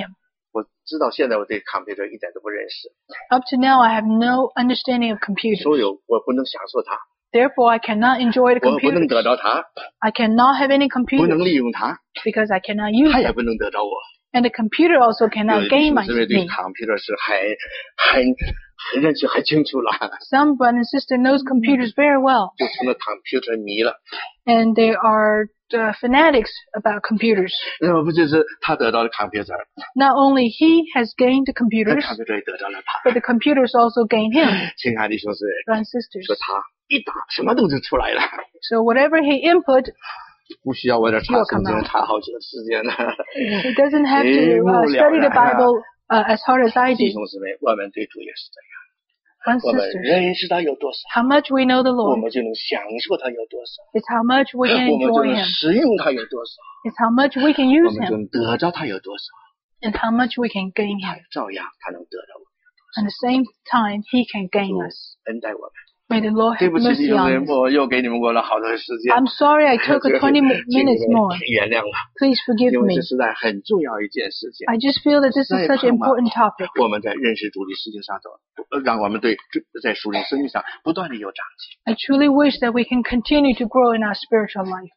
Speaker 1: 我知道现在我对 computer 一点都不认识。
Speaker 2: Up to now, I have no understanding of computers.
Speaker 1: 所以我不能享受它。
Speaker 2: Therefore, I cannot enjoy the
Speaker 1: 我不能
Speaker 2: computers.
Speaker 1: 得到它。
Speaker 2: I cannot have any
Speaker 1: 不能
Speaker 2: computers
Speaker 1: 利用它。
Speaker 2: because I cannot use
Speaker 1: 它也
Speaker 2: them.
Speaker 1: 不能得到我。
Speaker 2: And the computer also
Speaker 1: 有
Speaker 2: cannot
Speaker 1: 的
Speaker 2: gain
Speaker 1: 弟
Speaker 2: my
Speaker 1: 兄姊妹对
Speaker 2: me.
Speaker 1: computer 是很很很认识很清楚了，
Speaker 2: Some brother and sister knows computers very well,
Speaker 1: 就成了 computer 迷了。
Speaker 2: and they are uh, fanatics about computers.
Speaker 1: 那么不就是他得到了 computer，
Speaker 2: Not only he has gained the
Speaker 1: 那
Speaker 2: computers,
Speaker 1: computer 也得到了他。
Speaker 2: but the computers also gain him,
Speaker 1: 亲爱的弟兄姊妹，
Speaker 2: brothers and sisters.
Speaker 1: 说他一打什么东西出来了，
Speaker 2: So whatever he input,
Speaker 1: 不需要我这查
Speaker 2: 又
Speaker 1: 圣
Speaker 2: come
Speaker 1: 经
Speaker 2: out.
Speaker 1: 查好几个时间呢。
Speaker 2: he doesn't have to uh, study the Bible uh, as hard as I
Speaker 1: 弟
Speaker 2: do.
Speaker 1: 兄姊妹，我们对主也是这样，
Speaker 2: Brothers
Speaker 1: 我
Speaker 2: and
Speaker 1: 们
Speaker 2: sisters,
Speaker 1: 认识他有多少，
Speaker 2: how much we know the
Speaker 1: 我
Speaker 2: Lord
Speaker 1: 们就能享受他有多少，
Speaker 2: is how much we can
Speaker 1: 我们就
Speaker 2: enjoy
Speaker 1: 能
Speaker 2: him.
Speaker 1: 使用他有多少，
Speaker 2: It's how much we can
Speaker 1: 我
Speaker 2: use
Speaker 1: 们就
Speaker 2: him
Speaker 1: 能得着他有多少，
Speaker 2: and how much we can gain him.
Speaker 1: 照样他能得着我，
Speaker 2: At the same time, he can gain us.
Speaker 1: 恩待我们。
Speaker 2: May the Lord
Speaker 1: 对
Speaker 2: have
Speaker 1: 不起，弟
Speaker 2: mercy
Speaker 1: 兄姊
Speaker 2: on
Speaker 1: 妹，
Speaker 2: us.
Speaker 1: 我又给你们过了好多时间。
Speaker 2: I'm sorry I took twenty minutes more.
Speaker 1: 原谅了，
Speaker 2: Please forgive
Speaker 1: 因为
Speaker 2: me.
Speaker 1: 这实在很重要一件事情。
Speaker 2: I just feel that this is such an important topic.
Speaker 1: 我们在认识主的事情上走，让我们对在属灵生命上不断的有长进。
Speaker 2: I truly wish that we can continue to grow in our spiritual life.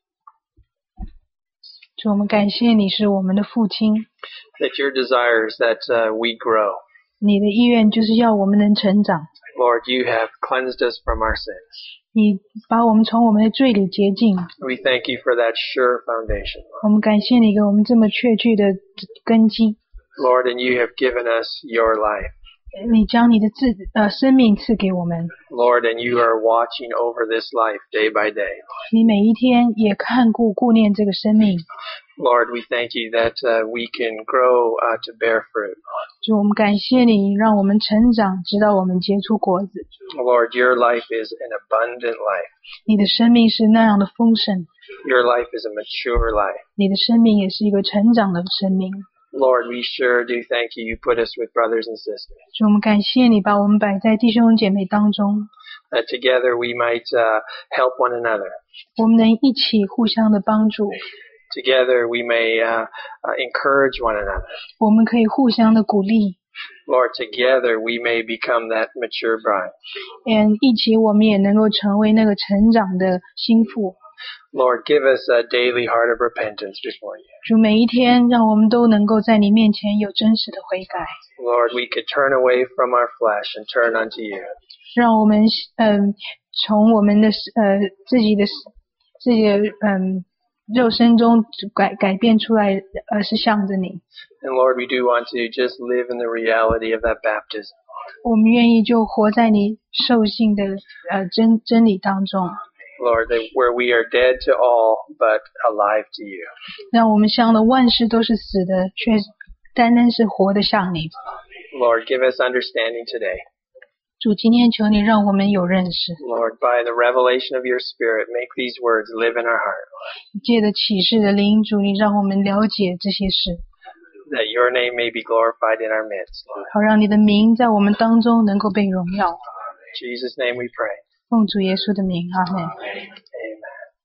Speaker 2: 主，我们感谢你是我们的父亲，
Speaker 3: That your desire is that uh, we grow.
Speaker 2: 你的意愿就是要我们能成长。
Speaker 3: Lord, you have cleansed us from our sins.
Speaker 2: 你把我们从我们的罪里洁净。
Speaker 3: We thank you for that sure foundation,
Speaker 2: 我们感谢你给我们这么确据的根基。
Speaker 3: Lord, and you have given us your life.
Speaker 2: 你将你的自呃生命赐给我们，
Speaker 3: Lord, and you are watching over this life day by day.
Speaker 2: 你每一天也看顾顾念这个生命。
Speaker 3: Lord, we thank you that uh, we can grow uh, to bear fruit.
Speaker 2: 主，我们感谢你，让我们成长，直到我们结出果子。
Speaker 3: Lord, your life is an abundant life.
Speaker 2: 你的生命是那样的丰盛，
Speaker 3: Your life is a mature life.
Speaker 2: 你的生命也是一个成长的生命。
Speaker 3: Lord, we sure do thank you. You put us with brothers and sisters.
Speaker 2: 主，我们感谢你把我们摆在弟兄姐妹当中，
Speaker 3: That together we might uh, help one another.
Speaker 2: 我们能一起互相的帮助，
Speaker 3: Together we may uh, uh, encourage one another.
Speaker 2: 我们可以互相的鼓励，
Speaker 3: Lord, together we may become that mature bride.
Speaker 2: 嗯，一起我们也能够成为那个成长的心腹。
Speaker 3: Lord, give us a daily heart of repentance before you.
Speaker 2: 主，每一天让我们都能够在你面前有真实的悔改，
Speaker 3: Lord, we could turn away from our flesh and turn unto you.
Speaker 2: 让我们嗯从我们的呃自己的自己的嗯肉身中改改变出来，而是向着你。
Speaker 3: And Lord, we do want to just live in the reality of that baptism.
Speaker 2: 我们愿意就活在你受信的呃真真理当中，
Speaker 3: Lord, that where we are dead to all but alive to you.
Speaker 2: 让我们向的万事都是死的，却单单是活的向你。
Speaker 3: Lord, give us understanding today.
Speaker 2: 主，今天求你让我们有认识，
Speaker 3: Lord, by the revelation of your Spirit, make these words live in our heart.
Speaker 2: 借着启示的灵，主，你让我们了解这些事，
Speaker 3: That your name may be glorified in our midst, Lord.
Speaker 2: 好让你的名在我们当中能够被荣耀。
Speaker 3: In Jesus' name we pray.
Speaker 2: 奉主耶稣的名，阿门。
Speaker 3: Amen.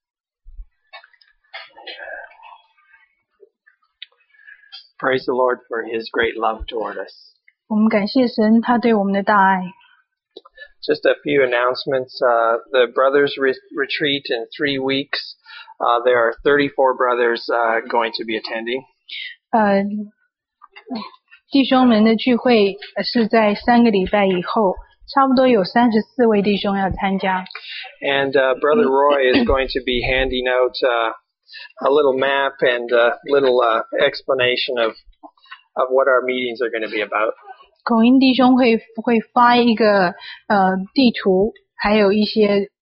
Speaker 3: Praise the Lord for his great love toward us.
Speaker 2: 我们感谢神，他对我们的大爱。
Speaker 3: Just a few announcements. Uh, the brothers re- retreat in three weeks. Uh, there are thirty-four brothers uh, going to be attending.
Speaker 2: 呃，弟兄们的聚会是在三个礼拜以后，差不多有三十四位弟兄要参加。
Speaker 3: And uh, Brother Roy is going to be handing out uh, a little map and a little uh, explanation of of what our meetings are going to be about.
Speaker 2: 口音弟兄会会发一个呃地图，还有一些